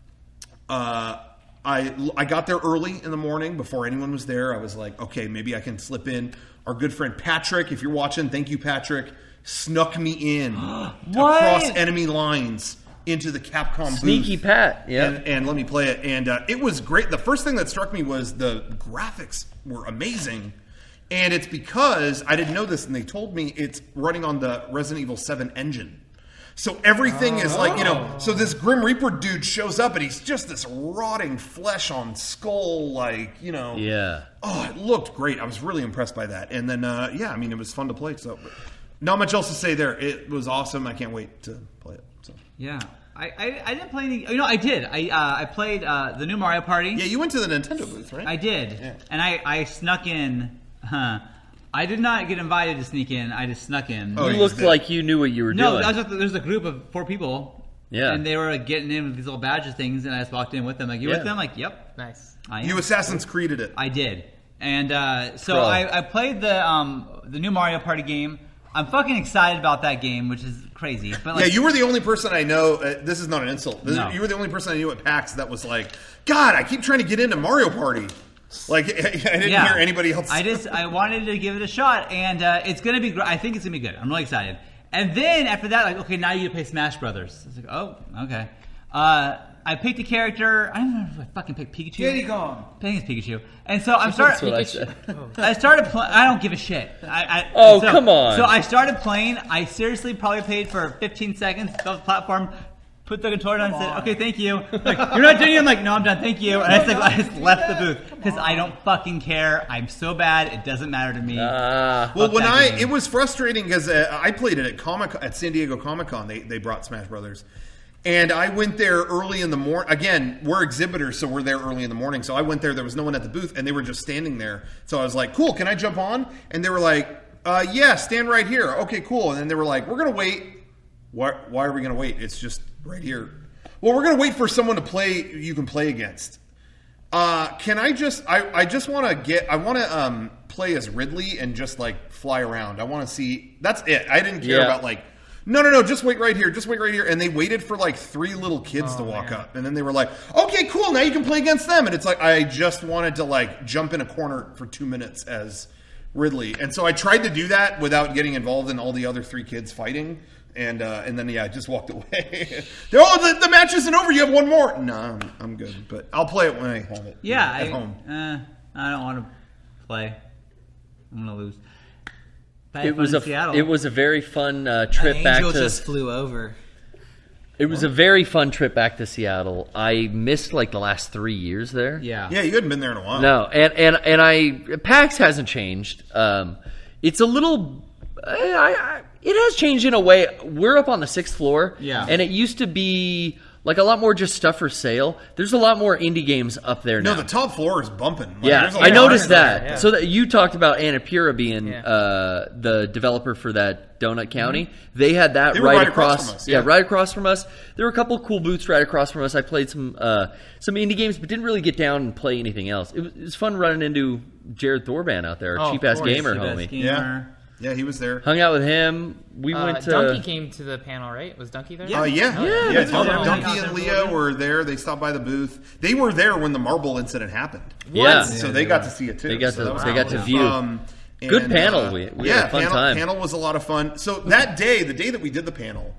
S2: uh, I I got there early in the morning before anyone was there. I was like, okay, maybe I can slip in. Our good friend Patrick, if you're watching, thank you, Patrick, snuck me in across enemy lines into the Capcom
S3: Sneaky
S2: booth.
S3: Pat. Yeah.
S2: And, and let me play it. And uh, it was great. The first thing that struck me was the graphics were amazing. And it's because, I didn't know this, and they told me it's running on the Resident Evil seven engine. So everything is like, you know, so this Grim Reaper dude shows up, and he's just this rotting flesh on skull, like, you know.
S3: Yeah.
S2: Oh, it looked great. I was really impressed by that. And then, uh, yeah, I mean, it was fun to play. So not much else to say there. It was awesome. I can't wait to play it. So.
S4: Yeah. I, I, I didn't play any. You know, I did. I uh, I played uh, the new Mario Party.
S2: Yeah, you went to the Nintendo booth, right?
S4: I did.
S2: Yeah.
S4: And I, I snuck in. Huh. I did not get invited to sneak in. I just snuck in.
S2: Oh,
S3: You
S2: you
S3: looked
S2: did.
S3: like you knew what you were
S4: no,
S3: doing.
S4: I was with, there's a group of four people.
S3: Yeah.
S4: And they were getting in with these little badges things, and I just walked in with them. Like, you
S3: Yeah.
S4: with them? Like, yep.
S5: Nice.
S4: I am.
S2: You Assassin's Creeded it.
S4: I did, and uh, so
S3: Pro.
S4: I, I played the um, the new Mario Party game. I'm fucking excited about that game, which is crazy. But like,
S2: yeah, you were the only person I know. Uh, this is not an insult. This,
S4: No.
S2: You were the only person I knew at PAX that was like, God, I keep trying to get into Mario Party. Like, I didn't
S4: yeah.
S2: hear anybody else.
S4: I just I wanted to give it a shot, and uh, it's gonna be. Gr- I think it's gonna be good. I'm really excited. And then after that, like, okay, now you get to play Smash Brothers. I was like, oh, okay. Uh, I picked a character. I don't know if I fucking picked Pikachu.
S1: Diddy Kong.
S4: I think it's Pikachu. And so I'm starting.
S3: That's what I said.
S4: I started playing. I don't give a shit. I, I,
S3: Oh,
S4: so,
S3: come on.
S4: So I started playing. I seriously probably played for fifteen seconds. Got off the platform, put the controller down, and said, "Okay, thank you." Like, you're not doing it. I'm like, "No, I'm done. Thank you." And I just, like, I just left the booth because I don't fucking care. I'm so bad. It doesn't matter to me.
S3: Ah.
S2: Well,
S4: Fuck
S2: when
S4: that
S2: I
S4: game.
S2: it was frustrating because uh, I played it at Comic at San Diego Comic Con. They they brought Smash Brothers, and I went there early in the morning. Again, we're exhibitors, so we're there early in the morning. So I went there. There was no one at the booth, and they were just standing there. So I was like, "Cool, can I jump on?" And they were like, uh, "Yeah, stand right here." Okay, cool. And then they were like, "We're gonna wait." Why? Why are we gonna wait? It's just right here. Well, we're gonna wait for someone to play. You can play against. Uh, can I just? I, I just want to get. I want to um, play as Ridley and just like fly around. I want to see. That's it. I didn't care
S3: Yeah.
S2: about like. No, no, no. Just wait right here. Just wait right here. And they waited for like three little kids
S5: Oh,
S2: to walk
S5: man.
S2: up, and then they were like, "Okay, cool. Now you can play against them." And it's like I just wanted to like jump in a corner for two minutes as Ridley, and so I tried to do that without getting involved in all the other three kids fighting. And uh, and then yeah, I just walked away. oh, the, the match isn't over. You have one more. No, I'm, I'm good, but I'll play it when I have it.
S4: Yeah,
S2: at
S4: I,
S2: home.
S4: Uh, I don't want to play. I'm gonna lose. But I had
S3: It
S4: fun
S3: was
S4: in
S3: a
S4: Seattle.
S3: it was a very fun uh, trip
S1: An
S3: back
S1: angel
S3: to.
S1: just flew over.
S3: It was a very fun trip back to Seattle. I missed like the last three years there.
S4: yeah.
S2: Yeah, you hadn't been there in a while.
S3: No, and and and I PAX hasn't changed. Um, it's a little. I, I, it has changed in a way. We're up on the sixth floor.
S4: Yeah.
S3: And it used to be like a lot more just stuff for sale. There's a lot more indie games up there
S2: No,
S3: now.
S2: the top floor is bumping. Like,
S3: Yeah,
S2: there's a
S3: I
S2: lot
S3: noticed
S2: of-
S3: that.
S5: yeah.
S3: So that you talked about Annapurna being
S5: Yeah.
S3: uh, the developer for that Donut County. They had that
S2: They were
S3: right,
S2: right across
S3: across.
S2: from us,
S3: yeah.
S2: yeah.
S3: right across from us. There were a couple cool booths right across from us. I played some uh, some indie games, but didn't really get down and play anything else. It was, it was fun running into Jared Thorban out there,
S5: Oh,
S3: cheap
S5: of
S3: ass
S5: course.
S3: gamer
S4: Best
S3: homie.
S4: gamer.
S2: Yeah. Yeah, he was there.
S3: Hung out with him. We
S5: Uh,
S3: went to.
S5: Donkey came to the panel, right? Was Donkey there?
S2: Uh, yeah,
S3: Yeah,
S2: yeah.
S3: that's
S2: Dun-
S5: awesome.
S2: Donkey and Leah were there. They stopped by the booth. They were there when the marble incident happened.
S3: Yeah.
S2: So they got to see it too.
S3: They got
S2: So
S3: to-
S2: that was
S3: they got
S2: cool.
S3: to view.
S2: Um,
S3: Good
S2: and,
S3: panel.
S2: uh,
S3: We- we
S2: yeah,
S3: had a fun
S2: panel,
S3: time.
S2: Panel was a lot of fun. So that day, the day that we did the panel,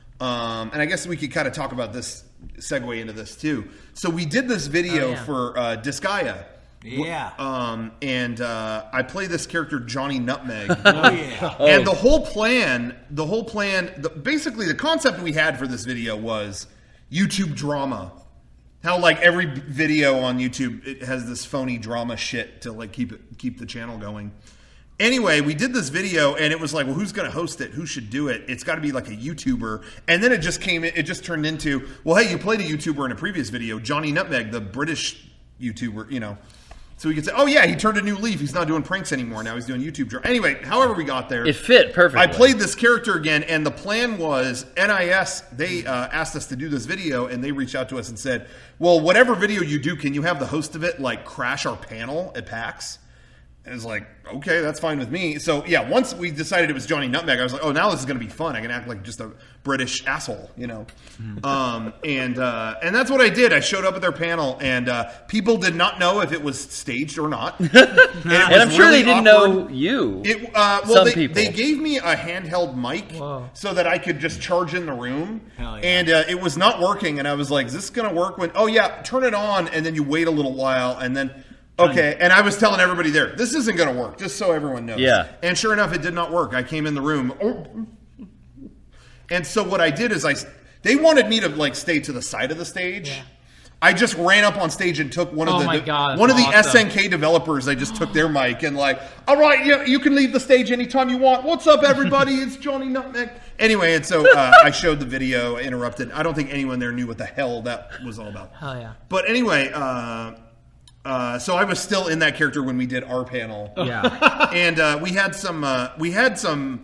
S2: um, and I guess we could kind of talk about this, segue into this too. So we did this video
S5: Oh, yeah.
S2: for uh, Disgaea.
S1: Yeah.
S2: Um, and uh, I play this character Johnny Nutmeg.
S1: Oh yeah.
S2: And the whole plan, the whole plan, the, basically the concept we had for this video was YouTube drama. How like every video on YouTube it has this phony drama shit to like keep it keep the channel going. Anyway, we did this video and it was like, well, who's going to host it? Who should do it? It's got to be like a YouTuber. And then it just came, it just turned into, well, hey, you played a YouTuber in a previous video, Johnny Nutmeg, the British YouTuber, you know. So we could say, oh yeah, he turned a new leaf. He's not doing pranks anymore. Now he's doing YouTube drama. Anyway, however we got there.
S3: It fit perfectly.
S2: I played this character again, and the plan was N I S, they uh, asked us to do this video, and they reached out to us and said, well, whatever video you do, can you have the host of it, like, crash our panel at PAX? And it's like, okay, that's fine with me. So, yeah, once we decided it was Johnny Nutmeg, I was like, oh, now this is going to be fun. I can act like just a British asshole, you know? um, and uh, and that's what I did. I showed up at their panel, and uh, people did not know if it was staged or not. and, it
S3: and
S2: was
S3: I'm sure
S2: really
S3: they didn't
S2: awkward.
S3: know you.
S2: It, uh, well,
S3: Some
S2: they,
S3: people.
S2: they gave me a handheld mic
S5: Whoa.
S2: so that I could just charge in the room.
S1: Hell yeah.
S2: And uh, it was not working. And I was like, is this going to work? When Oh, yeah, turn it on. And then you wait a little while. And then, okay. And I was telling everybody there, this isn't going to work, just so everyone knows.
S3: Yeah.
S2: And sure enough, it did not work. I came in the room. Oh. And so what I did is I, they wanted me to like stay to the side of the stage.
S5: Yeah.
S2: I just ran up on stage and took one of
S5: Oh
S2: the
S5: my God,
S2: one of the
S5: awesome.
S2: S N K developers. I just took their mic and like, all right, you, you can leave the stage anytime you want. What's up, everybody? It's Johnny Nutmeg. Anyway, and so uh, I showed the video, interrupted. I don't think anyone there knew what the hell that was all about.
S5: Hell yeah.
S2: But anyway, uh, uh, so I was still in that character when we did our panel.
S4: Yeah.
S2: And uh, we had some uh, we had some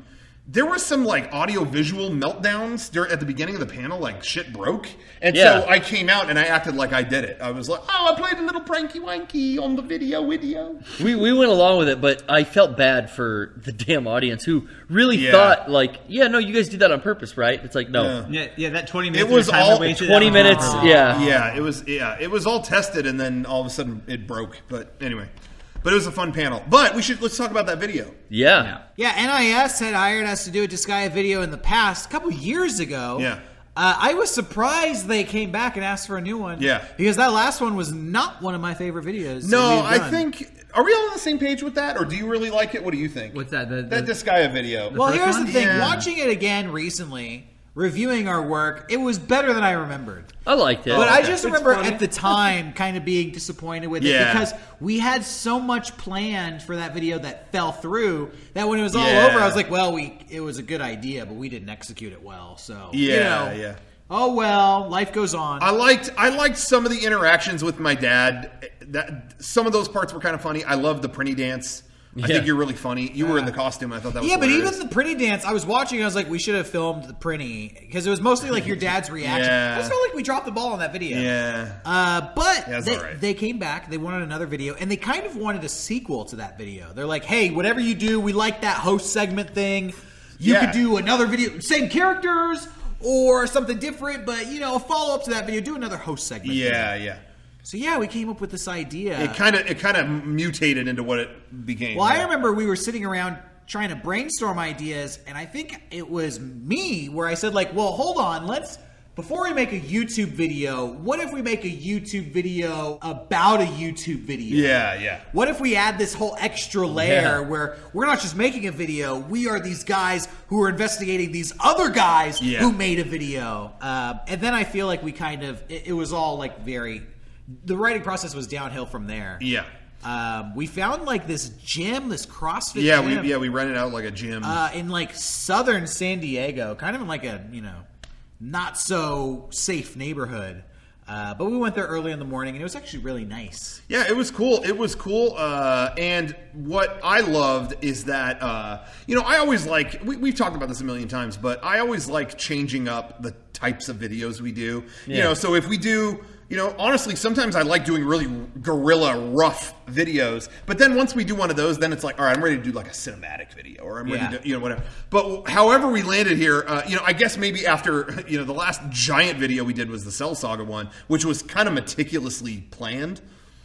S2: there was some like audio visual meltdowns during, at the beginning of the panel, like shit broke. And
S3: Yeah.
S2: so I came out and I acted like I did it. I was like, oh, I played a little pranky wanky on the video video.
S3: We we went along with it, but I felt bad for the damn audience who really
S2: Yeah.
S3: thought like, yeah, no, you guys did that on purpose, right? It's like, no.
S2: Yeah.
S4: Yeah, yeah, that twenty minutes.
S2: It was
S4: of your time
S2: all-
S4: I wasted,
S3: twenty
S4: that was
S3: minutes,
S4: awful.
S3: yeah.
S2: Yeah, it was yeah, it was all tested and then all of a sudden it broke. But anyway. But it was a fun panel. But we should let's talk about that video.
S3: Yeah.
S4: Yeah.
S1: Yeah, N I S had hired us to do a Disgaea video in the past, a couple years ago.
S2: Yeah.
S1: Uh, I was surprised they came back and asked for a new one.
S2: Yeah.
S1: Because that last one was not one of my favorite videos. that
S2: No,
S1: we've
S2: I
S1: done.
S2: think are we all on the same page with that, or do you really like it? What do you think?
S4: What's that? The,
S2: That
S4: the,
S2: Disgaea video.
S1: Well,
S4: first
S1: here's
S4: one?
S1: the thing.
S2: Yeah.
S1: Watching it again recently, reviewing our work, it was better than I remembered.
S3: I liked it.
S1: But I
S2: okay.
S1: just
S7: It's
S1: remember
S7: funny.
S1: at the time kind of being disappointed with it
S2: Yeah.
S1: because we had so much planned for that video that fell through that when it was all
S2: Yeah.
S1: over, I was like, well, we it was a good idea, but we didn't execute it well. So, you
S2: Yeah,
S1: know,
S2: yeah.
S1: oh well, life goes on.
S2: I liked I liked some of the interactions with my dad. That some of those parts were kind of funny. I loved the Prinny dance. I
S3: Yeah.
S2: think you're really funny. You were in the costume. I thought that was
S1: yeah, but
S2: hilarious.
S1: even the Prinny dance, I was watching. I was like, we should have filmed the Prinny because it was mostly like your dad's reaction.
S2: Yeah.
S1: I just felt like we dropped the ball on that video.
S2: yeah.
S1: Uh, but
S2: Yeah, it's
S1: they,
S2: all right.
S1: they came back. They wanted another video, and they kind of wanted a sequel to that video. They're like, "Hey, whatever you do, we like that host segment thing. You
S2: Yeah.
S1: could do another video, same characters or something different, but you know, a follow up to that video. Do another host segment.
S2: Yeah,
S1: thing."
S2: yeah.
S1: So yeah, we came up with this idea.
S2: It kind of it kind of mutated into what it became.
S1: Well, I
S2: Yeah.
S1: remember we were sitting around trying to brainstorm ideas, and I think it was me where I said, like, well, hold on, let's, before we make a YouTube video, what if we make a YouTube video about a YouTube video?
S2: Yeah, yeah.
S1: What if we add this whole extra layer
S3: Yeah.
S1: where we're not just making a video, we are these guys who are investigating these other guys
S2: Yeah.
S1: who made a video. Uh, and then I feel like we kind of, it, it was all like very, the writing process was downhill from there.
S2: Yeah.
S1: Um, we found like this gym, this CrossFit
S2: Yeah,
S1: gym,
S2: we yeah, we rented out like a gym.
S1: uh, in like southern San Diego, kind of in like a, you know, not so safe neighborhood. Uh, but we went there early in the morning, and it was actually really nice.
S2: Yeah, it was cool. It was cool. Uh, and what I loved is that, uh, you know, I always like, we, we've talked about this a million times, but I always like changing up the types of videos we do. You
S3: Yeah.
S2: know, so if we do, you know, honestly, sometimes I like doing really guerrilla rough videos. But then once we do one of those, then it's like, all right, I'm ready to do like a cinematic video, or I'm ready
S1: Yeah.
S2: to, you know, whatever. But however we landed here, uh, you know, I guess maybe after, you know, the last giant video we did was the Cell Saga one, which was kind of meticulously planned.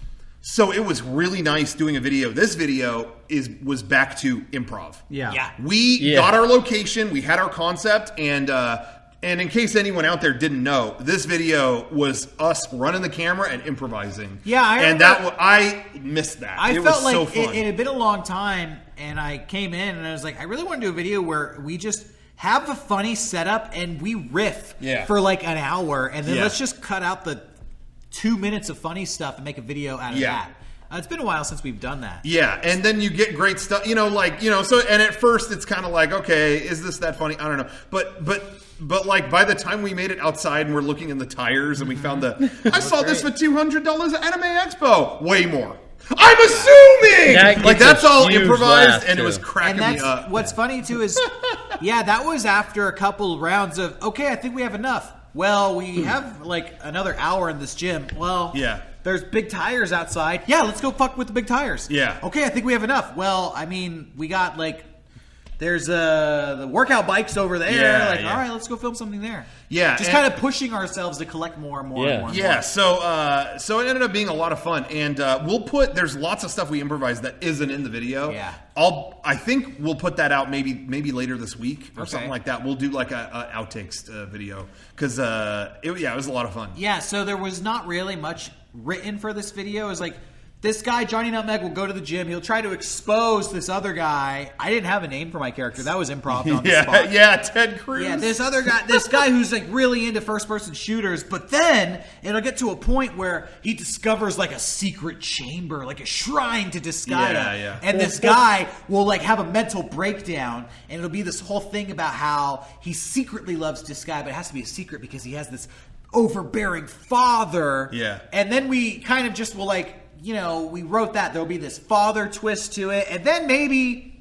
S2: So it was really nice doing a video. This video is was back to improv.
S4: yeah.
S1: Yeah.
S2: We
S3: Yeah.
S2: got our location, we had our concept, and uh, and in case anyone out there didn't know, this video was us running the camera and improvising.
S1: Yeah, I
S2: and
S1: remember-
S2: that wa- I missed that.
S1: I
S2: it
S1: felt
S2: was
S1: like
S2: so
S1: it,
S2: fun.
S1: it had been a long time, and I came in and I was like, I really want to do a video where we just have a funny setup and we riff
S2: Yeah.
S1: for like an hour, and then
S2: Yeah.
S1: let's just cut out the two minutes of funny stuff and make a video out of
S2: Yeah.
S1: that. Uh, it's been a while since we've done that.
S2: Yeah, and then you get great stuff. You know, like you know. So, and at first, it's kind of like, okay, is this that funny? I don't know. But, but, but, like by the time we made it outside and we're looking in the tires and we found the, I saw this for two hundred dollars at Anime Expo. Way more. I'm assuming.
S3: That
S2: Like
S3: gets
S2: that's
S3: a
S2: all
S3: huge
S2: improvised,
S3: laugh,
S2: and it
S3: too.
S2: was cracking
S1: And
S2: me
S1: that's
S2: up.
S1: what's funny too is, yeah, that was after a couple rounds of okay, I think we have enough. Well, we have like another hour in this gym. Well,
S2: Yeah.
S1: there's big tires outside. Yeah, let's go fuck with the big tires.
S2: Yeah.
S1: Okay, I think we have enough. Well, I mean, we got like there's uh the workout bikes over there.
S2: Yeah,
S1: like,
S2: yeah.
S1: all right, let's go film something there.
S2: Yeah,
S1: just
S2: and-
S1: kind of pushing ourselves to collect more and more
S3: Yeah.
S1: and more. And
S2: Yeah,
S1: more.
S2: so uh, so it ended up being a lot of fun, and uh, we'll put there's lots of stuff we improvised that isn't in the video.
S1: Yeah.
S2: I'll I think we'll put that out maybe maybe later this week or
S1: Okay.
S2: something like that. We'll do like a, a outtakes uh, video because uh, it, yeah, it was a lot of fun.
S1: Yeah, so there was not really much written for this video. It was like, this guy, Johnny Nutmeg, will go to the gym. He'll try to expose this other guy. I didn't have a name for my character. That was improv on the
S2: Yeah,
S1: spot.
S2: yeah, Ted Cruz.
S1: Yeah, this other guy, this guy who's like really into first-person shooters, but then it'll get to a point where he discovers like a secret chamber, like a shrine to Disgaea,
S2: Yeah, yeah.
S1: and this guy will like have a mental breakdown, and it'll be this whole thing about how he secretly loves Disgaea, but it has to be a secret because he has this overbearing father.
S2: Yeah.
S1: And then we kind of just will like, you know, we wrote that there'll be this father twist to it, and then maybe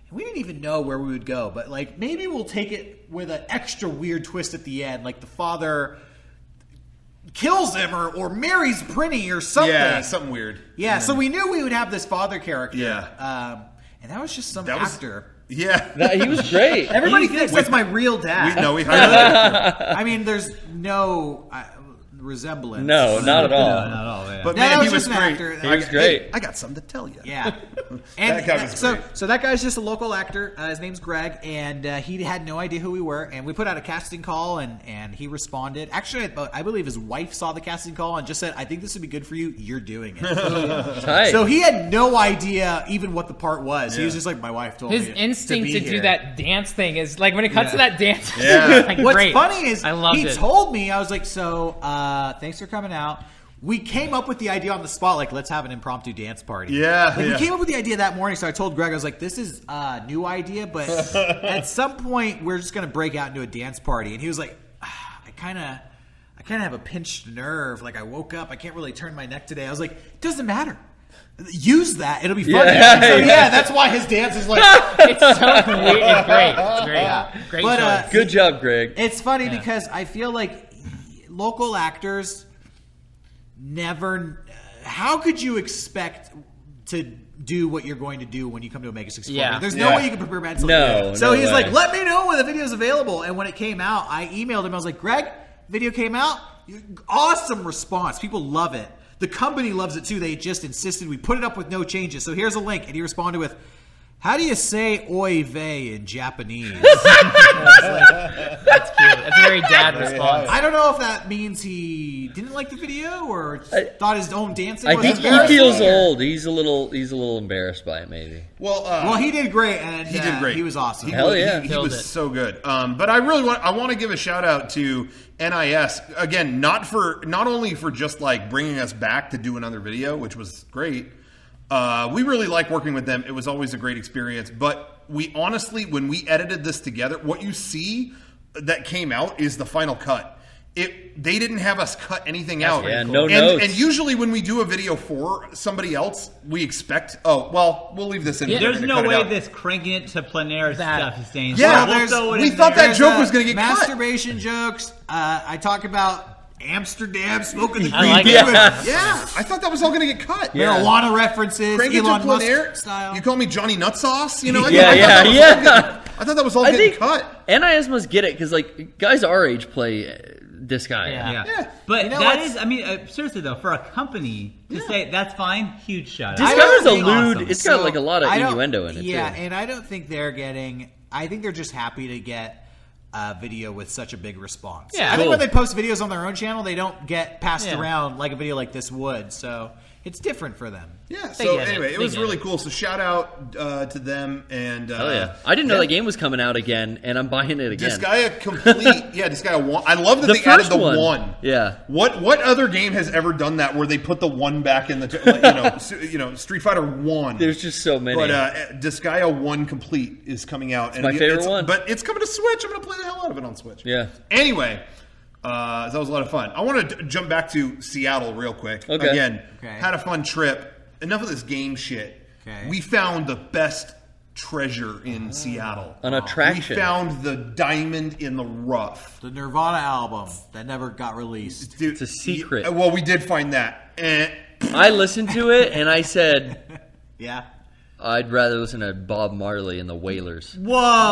S1: we didn't even know where we would go, but like maybe we'll take it with an extra weird twist at the end, like the father kills him or, or marries Prinny or something.
S2: Yeah, something weird.
S1: Yeah,
S2: And
S1: so
S2: then-
S1: we knew we would have this father character.
S2: Yeah.
S1: Um, and that was just some
S2: That was-
S1: actor.
S2: Yeah.
S3: That- he was great.
S1: Everybody
S4: He-
S1: thinks that's my real dad.
S2: We, no, we hired that.
S1: I mean, there's no uh, resemblance.
S3: No, not at all.
S4: No, not at all. Yeah.
S2: But
S1: No,
S2: man,
S1: that was
S2: he was
S1: just an
S2: great.
S1: actor.
S3: He was
S2: I-
S3: great.
S2: hey, I got something to tell you.
S1: Yeah, and
S2: That guy was
S1: so
S2: great.
S1: so that guy's just a local actor. Uh, his name's Greg, and uh, he had no idea who we were. And we put out a casting call, and and he responded. Actually, I, I believe his wife saw the casting call and just said, "I think this would be good for you. You're doing it."
S3: Tight.
S1: So he had no idea even what the part was. He
S2: Yeah.
S1: was just like, "My wife told
S5: His
S1: me."
S5: instinct
S1: to,
S5: to,
S1: be
S5: do
S1: here.
S5: that dance thing is like when it cuts to
S4: Yeah.
S5: that dance.
S2: Yeah.
S5: like,
S1: What's
S5: great.
S1: funny is
S5: I loved
S1: he
S5: it.
S1: told me, I was like, so uh, thanks for coming out. We came up with the idea on the spot, like, let's have an impromptu dance party.
S2: Yeah,
S1: Like,
S2: yeah.
S1: we came up with the idea that morning, so I told Greg, I was like, this is a new idea, but at some point, we're just going to break out into a dance party. And he was like, ah, I kind of... I kind of have a pinched nerve. Like, I woke up, I can't really turn my neck today. I was like, it doesn't matter. Use that. It'll be funny.
S3: Yeah,
S1: so, yeah,
S3: yeah.
S1: that's why his dance is like...
S5: It's so weird. It's great. It's great.
S1: Yeah.
S5: Great
S1: But,
S5: choice.
S1: uh,
S3: Good job, Greg.
S1: It's funny
S5: Yeah.
S1: because I feel like local actors never. How could you expect to do what you're going to do when you come to Omega sixty-four?
S5: Yeah.
S1: There's no
S2: Yeah.
S1: way you can prepare mentally.
S3: No,
S1: So
S3: no
S1: he's
S3: way.
S1: like, let me know when the video's available. And when it came out, I emailed him. I was like, Greg, video came out. Awesome response. People love it. The company loves it too. They just insisted we put it up with no changes. So here's a link. And he responded with, how do you say oy vey in Japanese?
S5: That's cute. That's a very dad response.
S1: I don't know if that means he didn't like the video or
S3: I-
S1: thought his own dancing
S3: I
S1: was
S3: think he
S1: embarrassing.
S3: feels old. He's a little. He's a little embarrassed by it, maybe.
S2: Well, uh,
S1: Well, he did great, and
S2: He
S1: uh,
S2: did great.
S1: He was awesome.
S2: He
S3: Hell
S2: was,
S3: yeah.
S2: he, he
S5: Killed
S2: was
S5: it.
S2: so good. Um, but I really want I want to give a shout out to N I S again, not for not only for just like bringing us back to do another video, which was great. Uh, we really like working with them. It was always a great experience. But we honestly, when we edited this together, what you see that came out is the final cut. It they didn't have us cut anything out.
S3: Yeah, no
S2: and,
S3: notes.
S2: And usually when we do a video for somebody else, we expect. Oh well, we'll leave this in.
S5: Yeah,
S2: We're
S4: There's
S2: gonna
S4: no
S2: cut it
S4: way
S2: out.
S4: this cranking it to plein air
S5: That-
S4: stuff is saying.
S2: Yeah,
S4: we'll
S1: there's-
S4: throw it
S2: we
S4: in
S2: thought
S4: there.
S2: that joke
S1: uh,
S2: was gonna get cut.
S1: masturbation jokes. Uh, I talk about Amsterdam smoking the
S5: I
S1: green
S5: like
S1: beer.
S5: it.
S1: with-
S2: Yeah, I thought that was all going to get cut.
S1: Marijuana references,
S2: Crank it to
S1: Elon
S2: plein
S1: Musk
S2: air.
S1: style.
S2: You call me Johnny Nutsauce? You know? I
S3: Yeah,
S2: thought, I thought
S3: yeah,
S2: that was
S3: yeah.
S2: all getting- I thought that was all
S3: I
S2: getting
S3: think
S2: cut.
S3: N I S must get it because like guys our age play uh, this guy.
S5: Yeah.
S4: Yeah.
S2: Yeah.
S4: But
S1: You know
S4: that
S1: what's-
S4: is, I mean, uh, seriously though, for a company to say that's fine, huge shout
S3: This
S4: out.
S3: guy was a
S1: think-
S3: lewd.
S4: awesome.
S3: It's got
S1: So,
S3: like a lot of
S1: I don't-
S3: innuendo in it
S1: Yeah,
S3: too.
S1: and I don't think they're getting. I think they're just happy to get a video with such a big response.
S5: Yeah.
S1: I think
S3: Cool.
S1: when they post videos on their own channel, they don't get passed
S5: Yeah.
S1: around like a video like this would. So it's different for them.
S2: Yeah,
S5: They
S2: so
S5: get it.
S2: anyway, it,
S5: They
S2: was
S5: get
S2: really
S5: it.
S2: cool. So shout out uh, to them. and uh,
S3: Oh yeah, I didn't know
S2: yeah.
S3: that game was coming out again, and I'm buying it again.
S2: Disgaea complete. Yeah, Disgaea one. I love that
S3: The
S2: they added
S3: first
S2: the
S3: one.
S2: one.
S3: Yeah.
S2: What what other game has ever done that where they put the one back in the like, you know s- you know Street Fighter one?
S3: There's just so many.
S2: But uh, Disgaea one complete is coming out. It's
S3: my favorite
S2: it's,
S3: one.
S2: But it's coming to Switch. I'm going to play the hell out of it on Switch.
S3: Yeah.
S2: Anyway, uh, that was a lot of fun. I want to d- jump back to Seattle real quick.
S3: Okay.
S2: Again,
S1: Okay.
S2: had a fun trip. Enough of this game shit.
S1: Okay.
S2: We found the best treasure in Seattle.
S3: An attraction.
S2: We found the diamond in the rough.
S1: The Nirvana album that never got released.
S2: Dude,
S3: It's a secret.
S2: yeah, well, we did find that. Eh.
S3: I listened to it and I said
S1: Yeah.
S3: I'd rather listen to Bob Marley and the Wailers.
S4: Whoa!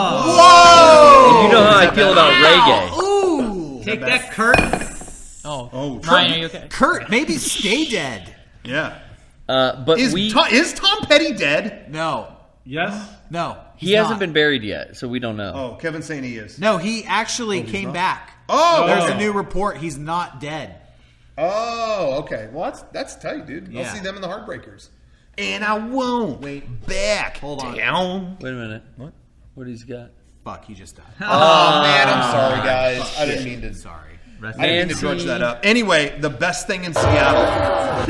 S1: Whoa!
S3: You know how I feel about reggae.
S1: Ooh!
S4: Take that, Kurt.
S5: Oh,
S2: Oh,
S5: Ryan, are you okay?
S1: Kurt, maybe stay dead.
S2: Yeah.
S3: Uh, but
S2: Is,
S3: we
S2: Tom, is Tom Petty dead?
S1: No.
S7: Yes.
S1: No.
S3: he
S1: he's
S3: hasn't
S1: not.
S3: been buried yet, so we don't know.
S2: Oh, Kevin's saying he is.
S1: No, he actually came back.
S2: Oh,
S1: There's
S2: okay.
S1: a new report. He's not dead.
S2: Oh, okay. Well, that's that's tight, dude.
S1: Yeah.
S2: I'll see them in the Heartbreakers. And I won't wait back.
S1: Hold on.
S2: Down.
S3: Wait a minute. What? What he's got?
S1: Fuck, he just died.
S2: Oh, man, I'm sorry, guys. I didn't mean to.
S1: Sorry.
S4: Rest
S2: I didn't mean to
S3: Nancy.
S2: drudge that up. Anyway, the best thing in Seattle.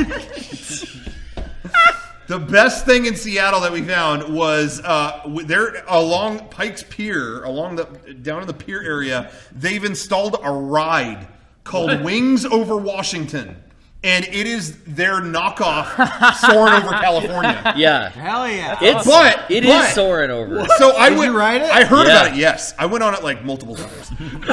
S2: The best thing in Seattle that we found was uh, w- there along Pikes Pier, along the down in the pier area. They've installed a ride called Wings Over Washington, and it is their knockoff Soarin' Over California.
S3: Yeah.
S1: Hell yeah.
S3: It's,
S2: But-
S3: it
S2: but-
S3: is soaring over.
S2: So I
S1: Did
S2: went.
S1: you ride it?
S2: I heard
S3: Yeah.
S2: about it. Yes, I went on it like multiple times.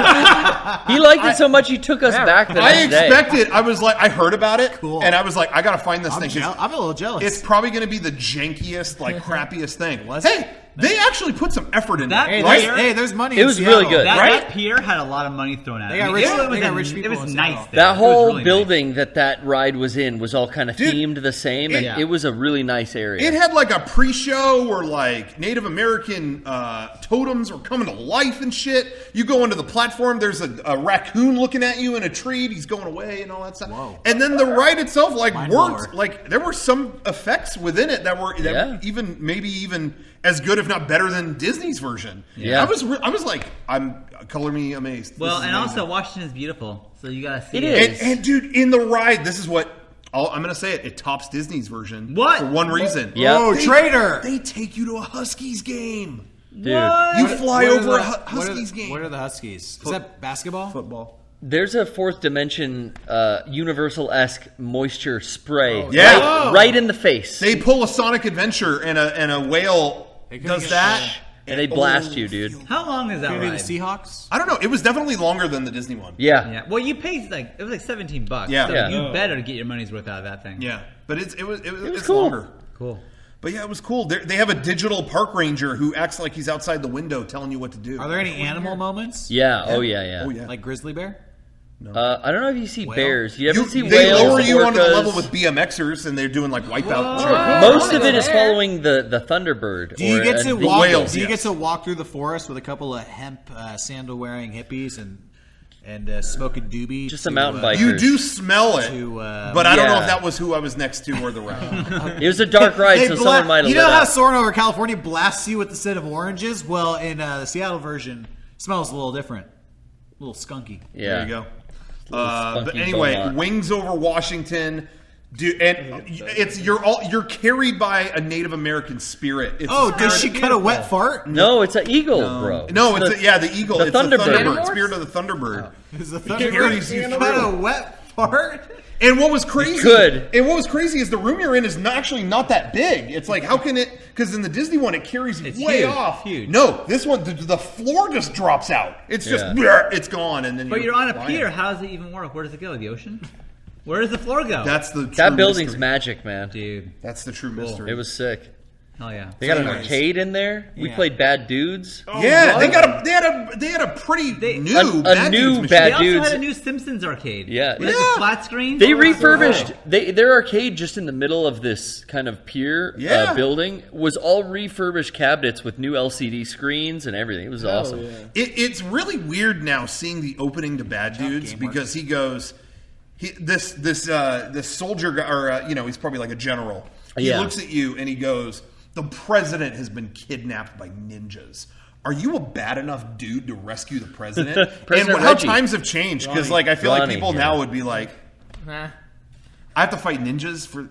S3: He liked it so much he took us back the
S2: I
S3: next day.
S2: expected. I was like, I heard about it,
S1: Cool.
S2: and I was like, I gotta find this
S1: I'm,
S2: thing. 'cause
S1: jeal- I'm a little jealous.
S2: It's probably going to be the jankiest, like crappiest thing.
S1: Was
S2: hey,
S1: it?
S2: they actually put some effort into
S4: That-
S2: it,
S1: hey,
S2: right?
S1: there's, hey, there's money.
S3: It
S1: in
S3: was
S1: Seattle.
S3: really good.
S4: That,
S2: Right?
S4: that pier had a lot of money thrown at it.
S1: They got
S4: I mean,
S1: rich-
S4: it,
S1: they
S4: was
S1: got
S4: a-
S1: rich people
S4: It was
S1: in
S4: nice.
S1: Seattle.
S4: there.
S3: That
S4: It was
S3: whole
S4: really nice.
S3: building that that ride was in was all kind of
S2: Dude,
S3: themed the same, and
S2: it-
S3: it was a really nice area.
S2: It had like a pre-show where like Native American uh, totems were coming to life and shit. You go onto the platform, there's a, a raccoon looking at you in a tree. He's going away and all that stuff.
S1: Whoa.
S2: And then the ride itself like
S1: Mind
S2: worked.
S1: blower.
S2: Like there were some effects within it that were that
S3: Yeah.
S2: were even maybe even as good, if not better, than Disney's version.
S3: Yeah.
S2: I was re- I was like, I'm color me amazed. This
S4: Well,
S2: is
S4: and
S2: amazing.
S4: also Washington is beautiful, so you gotta see
S3: It
S4: it.
S3: is.
S2: And, and dude, in the ride, this is what I'll, I'm going to say it. It tops Disney's version.
S4: What?
S2: For one reason.
S3: Yeah.
S1: Oh,
S2: They-
S1: traitor!
S2: They take you to a Huskies game.
S3: Dude,
S2: You
S1: What-
S2: fly
S1: what are
S2: over
S1: the-
S2: a Hu-
S1: what are-
S2: Huskies game.
S1: What are the Huskies? Is that basketball?
S2: Football.
S3: there's a fourth dimension uh, Universal-esque moisture spray.
S2: Yeah.
S3: Right, right in the face.
S2: They pull a Sonic Adventure and a and a whale
S1: They couldn't
S2: does
S1: get-
S2: that.
S3: and they blast you, dude.
S4: How long is that
S1: Gonna be
S4: ride?
S1: the Seahawks?
S2: I don't know. It was definitely longer than the Disney one.
S3: Yeah.
S4: Yeah. Well, you paid like it was like seventeen bucks.
S2: Yeah.
S4: So
S3: Yeah.
S4: you better get your money's worth out of that thing.
S2: Yeah, but it's it was it was,
S3: was
S2: it's
S3: cool.
S2: longer.
S4: Cool.
S2: But yeah, it was cool. They're, they have a digital park ranger who acts like he's outside the window telling you what to do.
S1: Are there any animal moments?
S3: Yeah. Oh yeah. Yeah.
S2: Oh yeah.
S1: Like grizzly bear?
S3: Uh, I don't know if you see
S1: Whale?
S3: bears. You ever
S2: You-
S3: see
S2: they
S3: whales?
S2: lower you onto the
S3: orcas?
S2: level with B M Xers, and they're doing like wipeout.
S3: Most of it is following the the Thunderbird.
S1: Do you
S3: or
S1: get
S3: a
S1: to
S3: the
S1: walk?
S2: whales,
S1: do you
S2: yes.
S1: get to walk through the forest with a couple of hemp uh, sandal wearing hippies and and uh, smoke a doobie?
S3: Just a
S1: to,
S3: mountain
S1: uh,
S3: biker.
S2: You do smell it,
S1: To, uh,
S2: but I don't know
S3: yeah.
S2: if that was who I was next to or the ride.
S3: It was a dark ride,
S1: They
S3: so
S1: bla-
S3: someone might have
S1: You know
S3: lit
S1: how
S3: up.
S1: Soarin' Over California blasts you with the scent of oranges? Well, in uh, the Seattle version, it smells a little different, a little skunky.
S3: Yeah.
S2: There you go. Uh, but
S3: spunky
S2: anyway,
S3: Beaumont.
S2: Wings Over Washington. Dude, and it's you're all you're carried by a Native American spirit. It's
S1: Oh,
S2: a
S1: does
S2: spirit-
S1: she cut a wet fart?
S3: No, it's an eagle, bro.
S2: No, it's
S3: the-
S2: a, yeah, the eagle.
S3: the
S2: it's
S3: Thunderbird.
S2: the Thunderbird.
S5: Animorphs?
S2: Spirit of the Thunderbird.
S1: Is the
S2: carries you
S1: Thunderbird
S2: through.
S1: cut a wet fart?
S2: And what was crazy?
S3: could.
S2: And what was crazy is the room you're in is not actually not that big. It's like how can it? Because in the Disney one, it carries you
S4: It's
S2: way
S4: huge,
S2: off.
S4: huge.
S2: No, this one the, the floor just drops out. It's just
S3: Yeah.
S2: bleh, it's gone, and then
S4: But you're on a
S2: flying.
S4: pier. How does it even work? Where does it go? The ocean? Where does the floor go?
S2: That's the true
S3: That building's
S2: mystery.
S3: magic, man.
S4: Dude.
S2: That's the true mystery.
S3: It was sick.
S4: Hell yeah.
S3: They got an
S2: Anyways.
S3: arcade in there. We
S1: Yeah.
S3: played Bad Dudes.
S2: yeah, they got a they had a they had a pretty
S4: They-
S2: new
S3: A- a
S2: Bad
S3: new
S2: Dudes machine.
S3: Bad
S4: They also
S3: Dudes.
S4: had a new Simpsons arcade.
S3: Yeah.
S4: With like
S2: Yeah.
S4: a flat screen.
S3: They
S4: Oh, that's so
S3: refurbished
S4: cool.
S3: they, their arcade just in the middle of this kind of pier
S2: Yeah.
S3: uh, building was all refurbished cabinets with new L C D screens and everything. It was awesome.
S2: It, it's really weird now seeing the opening to Bad Dudes
S1: Game
S2: because he goes, he, this this uh, this soldier guy, or uh, you know, he's probably like a general. He
S3: Yeah.
S2: looks at you and he goes, "The president has been kidnapped by ninjas. Are you a bad enough dude to rescue the president?"
S3: President
S2: and how
S3: Reggie.
S2: times have changed because, like, I feel like
S3: Ronnie,
S2: people
S3: yeah.
S2: now would be like,
S5: Nah.
S2: "I have to fight ninjas for."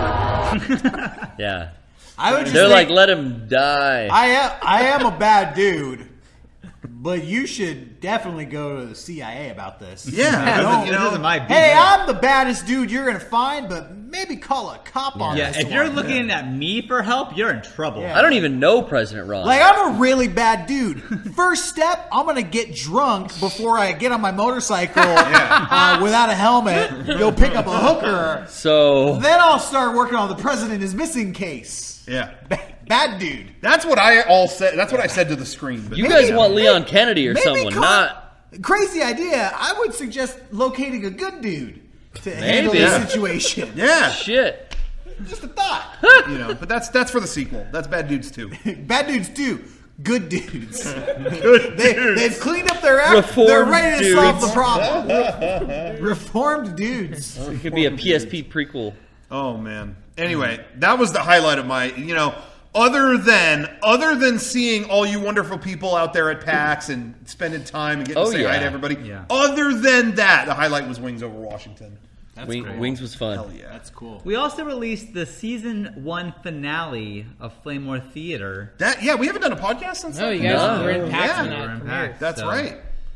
S3: Yeah.
S1: I would just
S3: They're
S1: think,
S3: like, let him die.
S1: I am I am a bad dude, but you should definitely go to the C I A about this.
S2: Yeah,
S1: Don't-
S2: you know,
S4: This isn't my beat.
S1: Hey, I'm the baddest dude you're gonna find, but maybe call a cop on
S4: Yeah,
S1: this
S4: if
S1: one.
S4: you're looking at me for help, you're in trouble.
S1: Yeah.
S3: I don't even know President Ron.
S1: Like, I'm a really bad dude. First step, I'm gonna get drunk before I get on my motorcycle uh, without a helmet, go pick up a hooker.
S3: so
S1: Then I'll start working on the president is missing case.
S2: yeah.
S1: Ba- Bad dude.
S2: That's what I all said. That's what I said to the screen. But
S3: you
S1: maybe-
S3: guys want Leon Kennedy or
S1: Maybe
S3: someone,
S1: call-
S3: not
S1: Crazy idea. I would suggest locating a good dude to handle
S3: Maybe.
S1: the situation.
S2: yeah,
S3: shit.
S1: Just a thought.
S2: you know. But that's that's for the sequel. That's Bad Dudes too.
S1: Bad dudes too. Good dudes. they, they've cleaned up their act.
S3: Reformed
S1: They're ready to
S3: dudes.
S1: solve the problem. Reformed dudes.
S3: It could be a P S P prequel.
S2: Oh man. Anyway, that was the highlight of my, you know, other than other than seeing all you wonderful people out there at PAX and spending time and getting
S3: Oh,
S2: to say hi
S3: yeah.
S2: to everybody.
S4: Yeah.
S2: Other than that, the highlight was Wings Over Washington.
S1: That's
S3: Wing,
S1: cool.
S3: Wings was fun.
S2: Hell yeah.
S1: That's cool.
S4: We also released the season one finale of Flameware Theater.
S2: That yeah, we haven't done a podcast since
S5: No,
S2: then.
S5: you guys
S3: No.
S5: were in PAX
S2: Yeah.
S5: when
S2: We
S5: that
S4: were in
S5: premiered.
S4: PAX.
S2: That's
S4: So-
S2: right.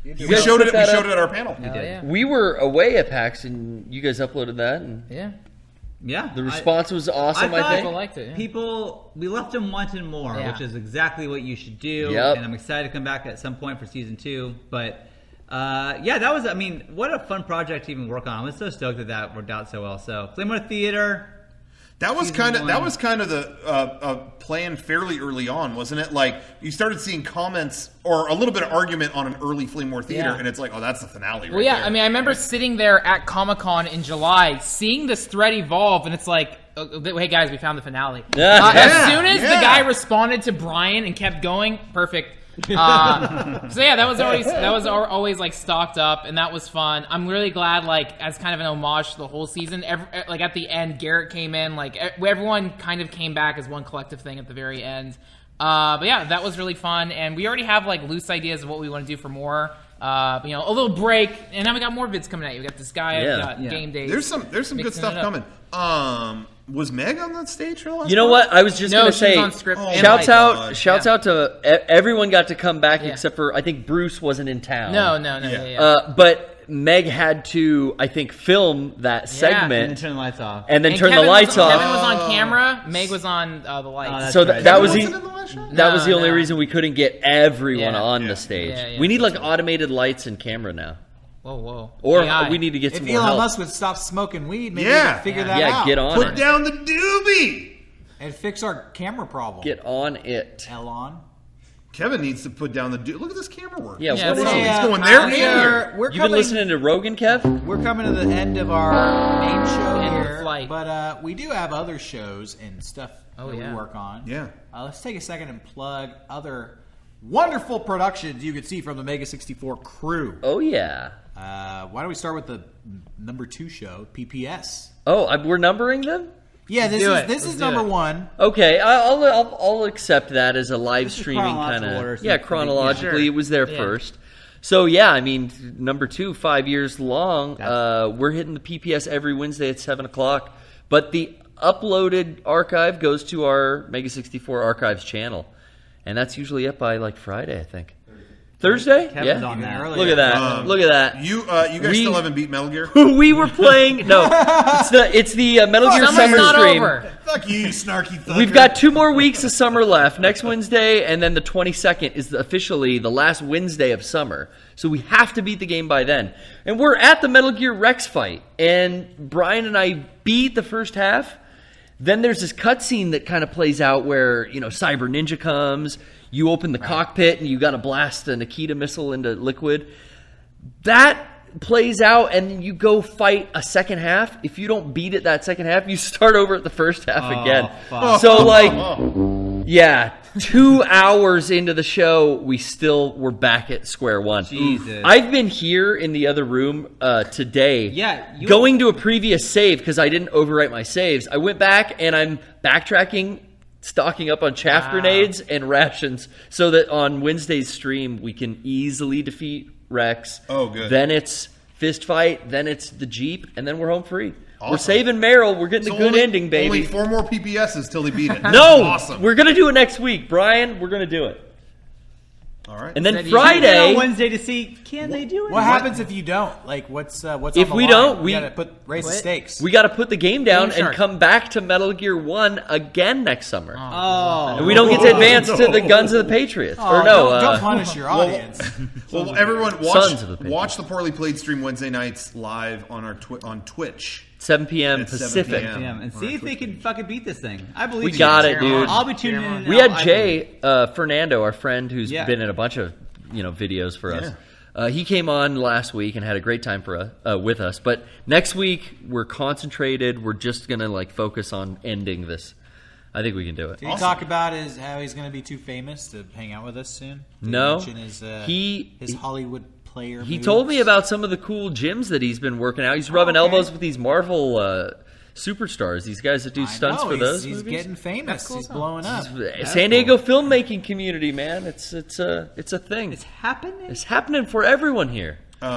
S2: We
S3: guys
S2: showed
S3: put
S2: it. We
S3: that
S2: showed
S3: up?
S2: it at our panel.
S5: Hell yeah.
S3: We were away at PAX, and you guys uploaded that, and
S5: Yeah.
S4: Yeah,
S3: the response was awesome. I,
S4: thought
S3: think.
S5: People liked it. Yeah.
S4: People, we left them wanting more,
S5: Yeah.
S4: which is exactly what you should do.
S3: Yep.
S4: And I'm excited to come back at some point for season two. But uh, yeah, that was, I mean, what a fun project to even work on. I was so stoked that that worked out so well. So, Claymore Theater.
S2: That was
S4: Season
S2: kind of that
S4: one.
S2: was kind of the uh, uh, plan fairly early on, wasn't it? Like you started seeing comments or a little bit of argument on an early Flame War Theater,
S5: Yeah.
S2: and it's like, oh, that's the finale. Right
S5: Well, yeah,
S2: there.
S5: I mean, I remember sitting there at Comic Con in July, seeing this thread evolve, and it's like, oh, hey guys, we found the finale.
S3: Yeah.
S5: Uh,
S2: Yeah,
S5: as soon as
S2: yeah.
S5: the guy responded to Brian and kept going, perfect. Uh, so yeah, that was always that was al- always like stocked up, and that was fun. I'm really glad, like as kind of an homage to the whole season. Every, like at the end, Garrett came in, like e- everyone kind of came back as one collective thing at the very end. Uh, but yeah, that was really fun, and we already have like loose ideas of what we want to do for more. Uh, you know, a little break, and now we got more vids coming at you. We got this guy,
S3: Yeah.
S5: we got
S4: Yeah.
S5: game days.
S2: there's some there's some good
S5: mixing
S2: stuff
S5: it up.
S2: coming. Um, was Meg on that stage for the last
S3: You know
S2: part?
S3: what? I was just
S5: No,
S3: gonna
S5: she was
S3: say.
S5: on script and
S3: Shouts
S5: lights.
S3: out!
S2: God.
S3: Shouts
S5: Yeah.
S3: out to e- everyone. Got to come back
S5: Yeah.
S3: except for I think Bruce wasn't in town.
S5: No, no, no,
S2: Yeah.
S5: yeah, yeah.
S3: Uh, but Meg had to, I think, film that
S4: And then
S3: segment
S4: turn the lights off.
S3: and then
S5: And
S3: turn
S5: Kevin
S3: the lights
S5: was,
S3: off.
S5: Kevin was on camera. Meg was on uh, the lights.
S4: Oh, that's
S3: So th-
S4: right.
S3: that was
S2: Wasn't
S3: the
S2: in the last shot?
S3: that was
S5: No,
S3: the only
S5: no.
S3: reason we couldn't get everyone
S5: Yeah.
S3: on
S2: Yeah.
S3: the stage.
S5: Yeah, yeah.
S3: We need like automated lights and camera now,
S5: Whoa, whoa.
S3: or
S5: A I.
S3: we need to get
S1: If
S3: some more
S1: Elon
S3: help.
S1: Musk would stop smoking weed, maybe
S2: Yeah.
S1: we could figure
S5: Yeah.
S1: that
S3: Yeah,
S1: out.
S3: get on
S2: Put
S3: it.
S2: down the doobie.
S1: and fix our camera problem.
S3: Get on it.
S1: Elon.
S2: Kevin needs to put down the do. Look at this camera work.
S3: Yeah,
S5: Yeah,
S3: what's
S5: it's
S3: up?
S5: a-
S2: He's
S1: uh,
S2: going there
S1: we
S2: and
S1: are-
S2: here.
S1: We're
S3: You been
S1: coming,
S3: listening to Rogan, Kev?
S1: We're coming to the end of our main show
S5: End of
S1: here,
S5: flight.
S1: but uh, we do have other shows and stuff
S5: Oh,
S1: that
S5: yeah.
S1: we work on.
S2: Yeah.
S1: Uh, let's take a second and plug other wonderful productions you can see from the Mega sixty-four crew.
S3: Oh yeah.
S1: Uh, why don't we start with the number two show, P P S?
S3: Oh, I, we're numbering them.
S1: Yeah, this
S5: do
S1: is
S5: it.
S1: this
S5: Let's
S1: is
S5: do
S1: number
S5: it.
S1: one.
S3: Okay, I- I'll, I'll I'll accept that as a live
S4: This is
S3: streaming kind
S4: chronological order,
S3: of
S4: so
S3: yeah
S4: you can-
S3: chronologically
S5: yeah.
S3: it was there
S5: Yeah.
S3: first. So yeah, I mean number two, five years long. Uh, we're hitting the P P S every Wednesday at seven o'clock. But the uploaded archive goes to our Mega sixty-four Archives channel, and that's usually up by like Friday, I think. Thursday?
S4: Kevin's
S3: yeah.
S4: on that.
S1: earlier.
S3: Look at that!
S2: Um,
S3: Look at that!
S2: You uh, you guys
S3: We-
S2: still haven't beat Metal Gear?
S3: we were playing. No, it's the it's the uh, Metal Gear
S5: Summer's
S3: Summer
S5: not
S3: Stream.
S5: over.
S2: Fuck you, you snarky thunder.
S3: We've got two more weeks of summer left. Next Wednesday, and then the twenty-second is officially the last Wednesday of summer. So we have to beat the game by then. And we're at the Metal Gear Rex fight, and Brian and I beat the first half. Then there's this cutscene that kind of plays out where, you know, Cyber Ninja comes, you open the cockpit, and you got to blast a Nikita missile into liquid. That plays out, and you go fight a second half. If you don't beat it that second half, you start over at the first half again.
S4: fuck.
S3: So, like, yeah, two hours into the show, we still were back at square one.
S4: Jesus.
S3: I've been here in the other room uh, today.
S4: Yeah, you-
S3: going to a previous save because I didn't overwrite my saves. I went back and I'm backtracking, stocking up on chaff grenades and rations so that on Wednesday's stream we can easily defeat Rex.
S2: Oh, good.
S3: Then it's fist fight. Then it's the Jeep, and then we're home free. We're
S2: Awesome.
S3: saving Meryl. We're getting
S2: So
S3: a good
S2: only-
S3: ending, baby.
S2: Only four more P P S's till they beat it.
S3: No,
S2: awesome.
S3: we're gonna do it next week, Brian. We're gonna do it,
S2: All right.
S3: and then
S5: Said you-
S3: Friday.
S4: on Wednesday to see can they do it?
S1: What happens if you don't? Like, what's uh, what's
S3: If
S1: on the
S3: we
S1: line?
S3: don't,
S1: You
S3: we-
S1: gotta put raise the
S5: Quit.
S1: stakes.
S3: We got to put the game down
S5: Game
S3: and
S5: Shark.
S3: come back to Metal Gear One again next summer.
S4: Oh,
S3: And we don't get to advance to the Guns of the Patriots.
S1: Oh,
S3: or no,
S1: don't,
S3: uh,
S1: don't punish your audience.
S2: Well, everyone watch
S3: Sons of the Patriots.
S2: watch the Poorly Played stream Wednesday nights live on our twi- on Twitch.
S3: seven p.m.
S2: At seven
S3: Pacific.
S2: p m.
S4: Damn, and see if they can fucking beat this thing. I believe
S3: We
S4: you.
S3: got it,
S5: Cheer 'em
S3: dude.
S5: on.
S4: I'll be tuning
S5: Cheer 'em
S4: in.
S5: on.
S3: We
S4: now.
S3: had
S4: I
S3: Jay uh, Fernando, our friend, who's
S4: Yeah.
S3: been in a bunch of you know videos for us.
S2: Yeah.
S3: Uh, he came on last week and had a great time for us, uh, with us. But next week we're concentrated. We're just gonna like focus on ending this. I think we can do it.
S1: Did he talk about his how he's going to be too famous to hang out with us soon? Did
S3: No.
S1: he mention his, uh,
S3: He-
S1: his Hollywood player.
S3: He
S1: moves?
S3: told me about some of the cool gyms that he's been working out. He's rubbing
S1: okay.
S3: elbows with these Marvel uh, superstars. These guys that do
S1: I
S3: stunts
S1: know,
S3: for
S1: he's,
S3: those
S1: He's
S3: movies.
S1: getting famous.
S5: cool
S1: He's
S5: stuff.
S1: blowing up.
S3: San Diego filmmaking community, man. It's it's a it's a thing.
S4: It's happening.
S3: It's happening for everyone here.
S2: Um,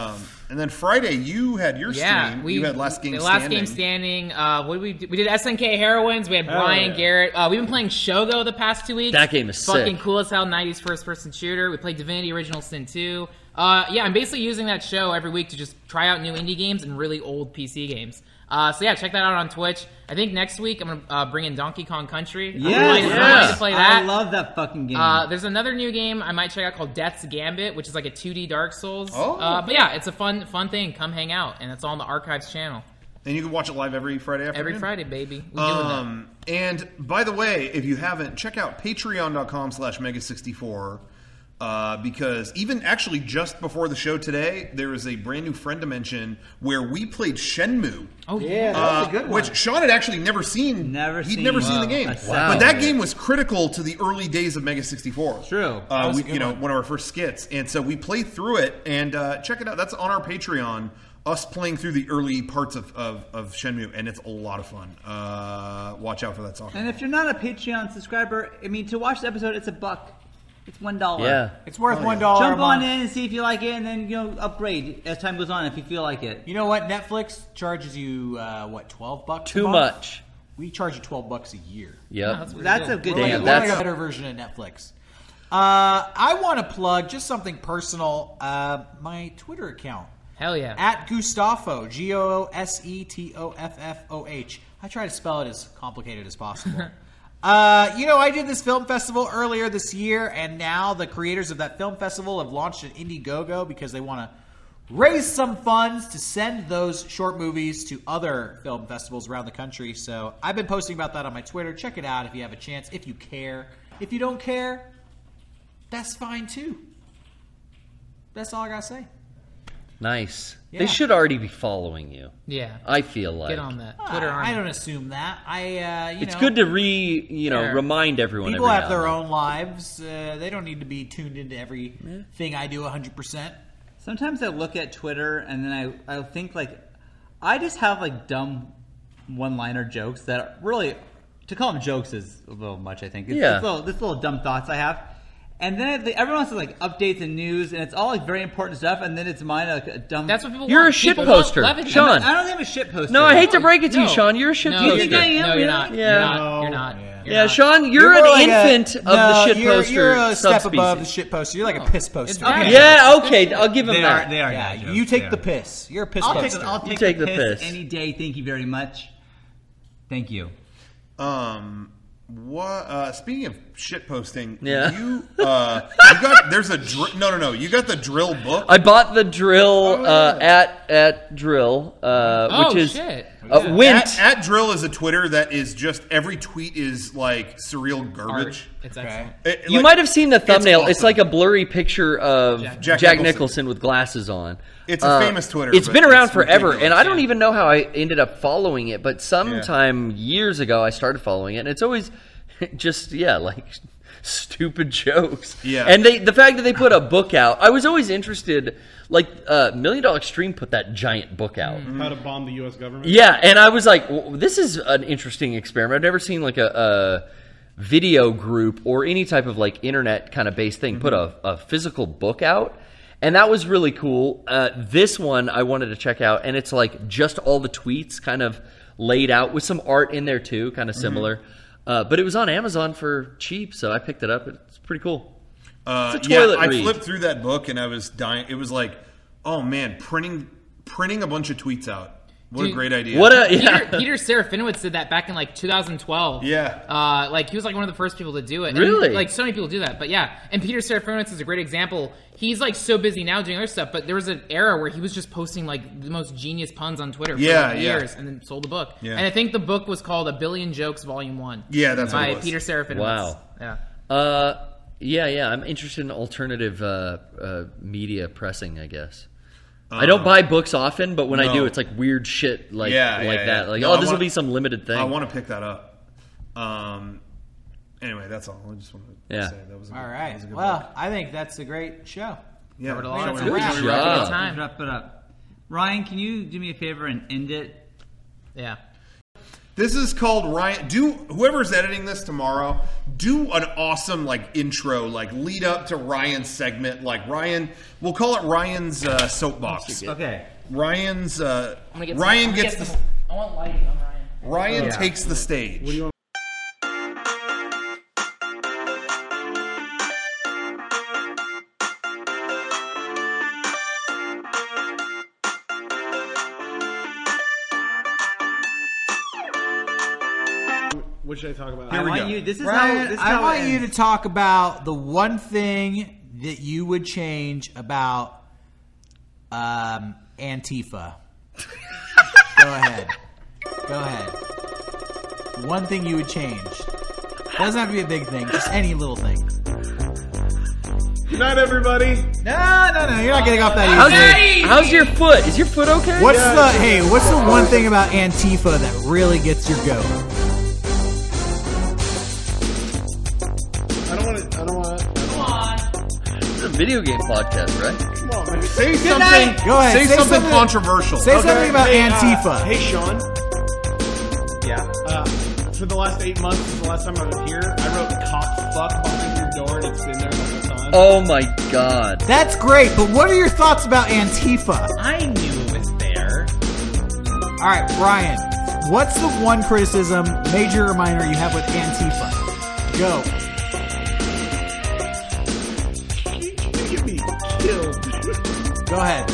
S2: And then Friday, you had your
S5: Yeah,
S2: stream.
S5: we
S2: you had Last Game
S5: the
S2: Standing.
S5: Last Game Standing. Uh, what did we do? We did S N K Heroines. We had Brian
S7: yeah.
S5: Garrett. Uh, we've been playing Shogo the past two weeks.
S3: That game is
S5: fucking
S3: sick.
S5: cool as hell. nineties first person shooter. We played Divinity Original Sin two. Uh, yeah, I'm basically using that show every week to just try out new indie games and really old P C games. Uh, so yeah, check that out on Twitch. I think next week I'm gonna uh, bring in Donkey Kong Country. I'm
S4: Yeah,
S5: really excited to play that.
S4: I love that fucking game.
S5: Uh, there's another new game I might check out called Death's Gambit, which is like a two D Dark Souls.
S2: Oh.
S5: Uh, but yeah, it's a fun fun thing. Come hang out, and it's all on the Archives channel.
S2: And you can watch it live every Friday afternoon.
S5: Every Friday, baby. We doing that.
S2: Um, and by the way, if you haven't, check out patreon.com slash mega 64 uh, because even actually just before the show today, there was a brand new friend dimension where we played Shenmue.
S5: Oh yeah.
S2: Uh, which Sean had actually never seen.
S4: Never
S2: He'd
S4: seen.
S2: never seen
S4: Wow.
S2: the game.
S4: That's
S3: Wow.
S2: But that game was critical to the early days of Mega sixty-four.
S4: True.
S2: Uh, we, you know, one of our first skits. And so we played through it, and uh, check it out. That's on our Patreon. Us playing through the early parts of, of, of Shenmue, and it's a lot of fun. Uh, watch out for that song.
S4: And if you're not a Patreon subscriber, I mean, to watch the episode, it's a buck. It's one dollar.
S3: Yeah.
S1: It's worth one dollar.
S4: Jump
S1: a
S4: on
S1: month.
S4: in and see if you like it, and then you know upgrade as time goes on if you feel like it.
S1: You know what? Netflix charges you uh, what twelve bucks.
S3: Too
S1: a month?
S3: much.
S1: We charge you twelve bucks a year.
S3: Yep.
S5: that's pretty
S4: That's
S5: cool.
S4: a good
S1: We're like,
S3: Damn,
S1: we're like
S3: that's-
S1: a better version of Netflix. Uh, I want to plug just something personal. Uh, my Twitter account.
S5: Hell yeah.
S1: At Gustafo, G O O S E T O F F O H. I try to spell it as complicated as possible. uh, you know, I did this film festival earlier this year, and now the creators of that film festival have launched an Indiegogo because they want to raise some funds to send those short movies to other film festivals around the country. So I've been posting about that on my Twitter. Check it out if you have a chance, if you care. If you don't care, that's fine too. That's all I got to say.
S3: Nice.
S1: Yeah.
S3: They should already be following you.
S5: Yeah.
S3: I feel like.
S5: Get on that. Twitter
S1: Uh,
S5: army.
S1: I don't assume that. I, uh, you
S3: It's
S1: know,
S3: good to re, you know,
S5: Sure.
S3: remind everyone.
S1: people
S3: every
S1: have
S3: now
S1: their
S3: and
S1: own lives. Uh, they don't need to be tuned into everything I do one hundred percent.
S4: Sometimes I look at Twitter and then I I think like I just have like dumb one-liner jokes that really to call them jokes is a little much. I think it's
S3: Yeah.
S4: this little, this little dumb thoughts I have. And then they, everyone wants to like updates and news, and it's all like very important stuff. And then it's mine like a dumb.
S5: That's what people
S3: You're
S5: want.
S3: a shit
S5: People want
S3: poster.
S5: levity.
S3: Sean.
S4: I don't think I'm a shit poster.
S3: No, I hate to break it to you,
S5: No.
S3: Sean. You're a shit
S5: No,
S3: poster.
S4: You think I am,
S5: No, you're
S4: really?
S5: not.
S3: Yeah.
S5: You're not.
S7: No.
S5: You're not.
S1: Yeah.
S5: You're
S3: Yeah,
S5: not.
S3: Sean, you're,
S1: more
S3: an
S1: like a-
S3: infant of
S1: no,
S3: the shit
S1: you're,
S3: poster
S1: You're a step
S3: subspecies.
S1: above the shit poster. You're like a piss poster.
S5: It's bad.
S1: Okay.
S3: Yeah, okay, I'll give him
S4: They
S3: that.
S4: are. They are.
S1: Yeah,
S4: dad jokes,
S1: you take
S4: they
S1: the
S4: are.
S1: piss. You're a piss
S4: I'll
S1: poster.
S4: take. I'll take,
S3: take
S4: the,
S3: the
S4: piss,
S3: piss.
S4: any day. Thank you very much. Thank you.
S2: Um, what? Uh, speaking of shit posting,
S3: Yeah.
S2: you uh, you got there's a dr- no no no you got the drill book.
S3: I bought the drill uh, at at drill, uh,
S5: Oh,
S3: which is
S5: shit.
S3: uh, Wint.
S2: At, at drill is a Twitter that is just every tweet is like surreal
S5: Art.
S2: garbage.
S5: It's excellent.
S2: It-
S3: You
S2: like-
S3: might have seen the thumbnail. It's,
S2: awesome.
S3: like a blurry picture of Jack,
S2: Jack
S3: Nicholson.
S2: Nicholson.
S3: with glasses on.
S2: It's a famous Twitter,
S3: It's
S2: but
S3: been around
S2: it's
S3: forever,
S2: ridiculous,
S3: and I don't
S5: yeah.
S3: even know how I ended up following it. But sometime years ago, I started following it, and it's always just yeah, like stupid jokes.
S2: Yeah.
S3: and they the fact that they put a book out, I was always interested. Like uh, Million Dollar Extreme put that giant book out.
S7: How to bomb the U S government?
S3: Yeah, and I was like, well, this is an interesting experiment. I've never seen like a, a video group or any type of like internet kind of based thing put a, a physical book out. And that was really cool. Uh, this one I wanted to check out, and it's like just all the tweets kind of laid out with some art in there too, kind of similar. Uh, but it was on Amazon for cheap, so I picked it up. It's pretty cool.
S2: Uh,
S3: It's a
S2: yeah,
S3: toilet
S2: I
S3: read.
S2: flipped through that book and I was dying. It was like, oh man, printing printing a bunch of tweets out. What
S5: Dude,
S2: a great idea.
S3: What a yeah.
S5: Peter, Peter Serafinowicz did that back in like two thousand twelve.
S2: Yeah.
S5: Uh, like he was like one of the first people to do it. And,
S3: Really?
S5: like so many people do that. But yeah, and Peter Serafinowicz is a great example. He's like so busy now doing other stuff, but there was an era where he was just posting like the most genius puns on Twitter for
S2: Yeah,
S5: like,
S2: yeah.
S5: years, and then sold a book.
S2: Yeah.
S5: And I think the book was called A Billion Jokes Volume One.
S2: Yeah, that's what
S5: by
S2: it was.
S5: Peter Serafinowicz.
S3: Wow.
S5: Yeah.
S3: Uh, yeah, yeah. I'm interested in alternative uh, uh, media pressing, I guess. I don't buy books often, but when I
S2: no.
S3: do, it's like weird shit like
S2: Yeah,
S3: like
S2: yeah,
S3: that.
S2: yeah.
S3: Like,
S2: No,
S3: oh,
S2: I
S3: this will
S2: wanna-
S3: be some limited thing.
S2: I want to pick that up. Um. Anyway, that's all. I just wanted to
S3: Yeah.
S2: say that was a good,
S1: All
S2: that
S1: right.
S2: was a good
S1: Well,
S2: book.
S1: I think that's a great show.
S2: Yeah,
S5: Covered a lot of
S2: shall we-
S5: ground.
S2: shall we
S3: Good
S2: wrap it
S3: job.
S2: up?
S5: Time.
S4: Wrap it up. Ryan, can you do me a favor and end it?
S5: Yeah.
S2: This is called Ryan. Do whoever's editing this tomorrow, do an awesome like intro, like lead up to Ryan's segment. Like Ryan, we'll call it Ryan's uh, soapbox.
S4: Okay.
S2: Ryan's. Uh,
S5: I'm gonna get
S2: Ryan
S5: some, I'm gonna
S2: gets
S5: get
S2: the.
S5: some, I want lighting on Ryan.
S2: Ryan
S4: Yeah.
S2: takes the stage.
S7: What do you want? What should I talk about?
S4: I
S2: we
S4: want
S2: go.
S4: you. This is
S1: Ryan,
S4: how. This is
S1: I
S4: how
S1: want
S4: it
S1: you to
S4: ends.
S1: talk about the one thing that you would change about um, Antifa. Go ahead. Go ahead. One thing you would change. Doesn't have to be a big thing. Just any little thing.
S7: Good night, everybody.
S1: No, no, no. You're not getting off that
S3: How's,
S1: easy.
S3: your, how's your foot? Is your foot okay?
S1: What's
S7: Yeah,
S1: the
S7: it's-
S1: hey? What's the one thing about Antifa that really gets your goat?
S7: I don't want to. I don't want to.
S5: Come on.
S3: It's a video game podcast, right?
S7: Come on, man.
S2: Say something.
S1: night. Go ahead.
S2: Say,
S1: Say
S2: something,
S1: something-
S2: controversial.
S1: Say something about
S7: Hey, uh,
S1: Antifa.
S7: hey, Sean.
S4: Yeah.
S7: Uh, for the last eight months, since the last time I was here, I wrote "cock fuck" behind your door, and it's been there the whole time.
S3: Oh my god.
S1: That's great, but what are your thoughts about Antifa?
S4: I knew it was there.
S1: All right, Brian, what's the one criticism, major or minor, you have with Antifa? Go.
S7: You get me killed.
S1: Go ahead.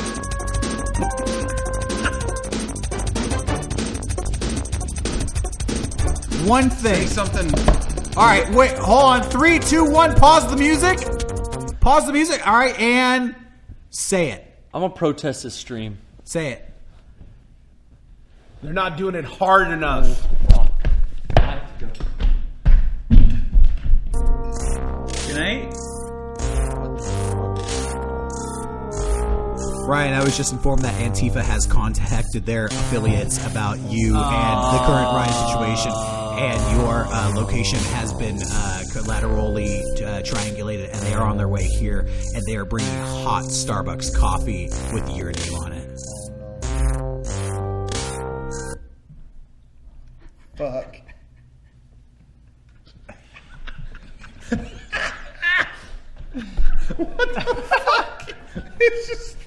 S1: One
S2: Say
S1: thing.
S2: something.
S1: All right, wait, hold on. Three, two, one. Pause the music. Pause the music. All right, and say it.
S3: I'm gonna protest this stream.
S1: Say it.
S7: They're not doing it hard enough.
S5: I have to go.
S4: Good night.
S1: Ryan, I was just informed that Antifa has contacted their affiliates about you and the current Ryan situation, and your uh, location has been uh, collaterally uh, triangulated, and they are on their way here, and they are bringing hot Starbucks coffee with your name on it.
S2: Fuck. What the fuck? It's just.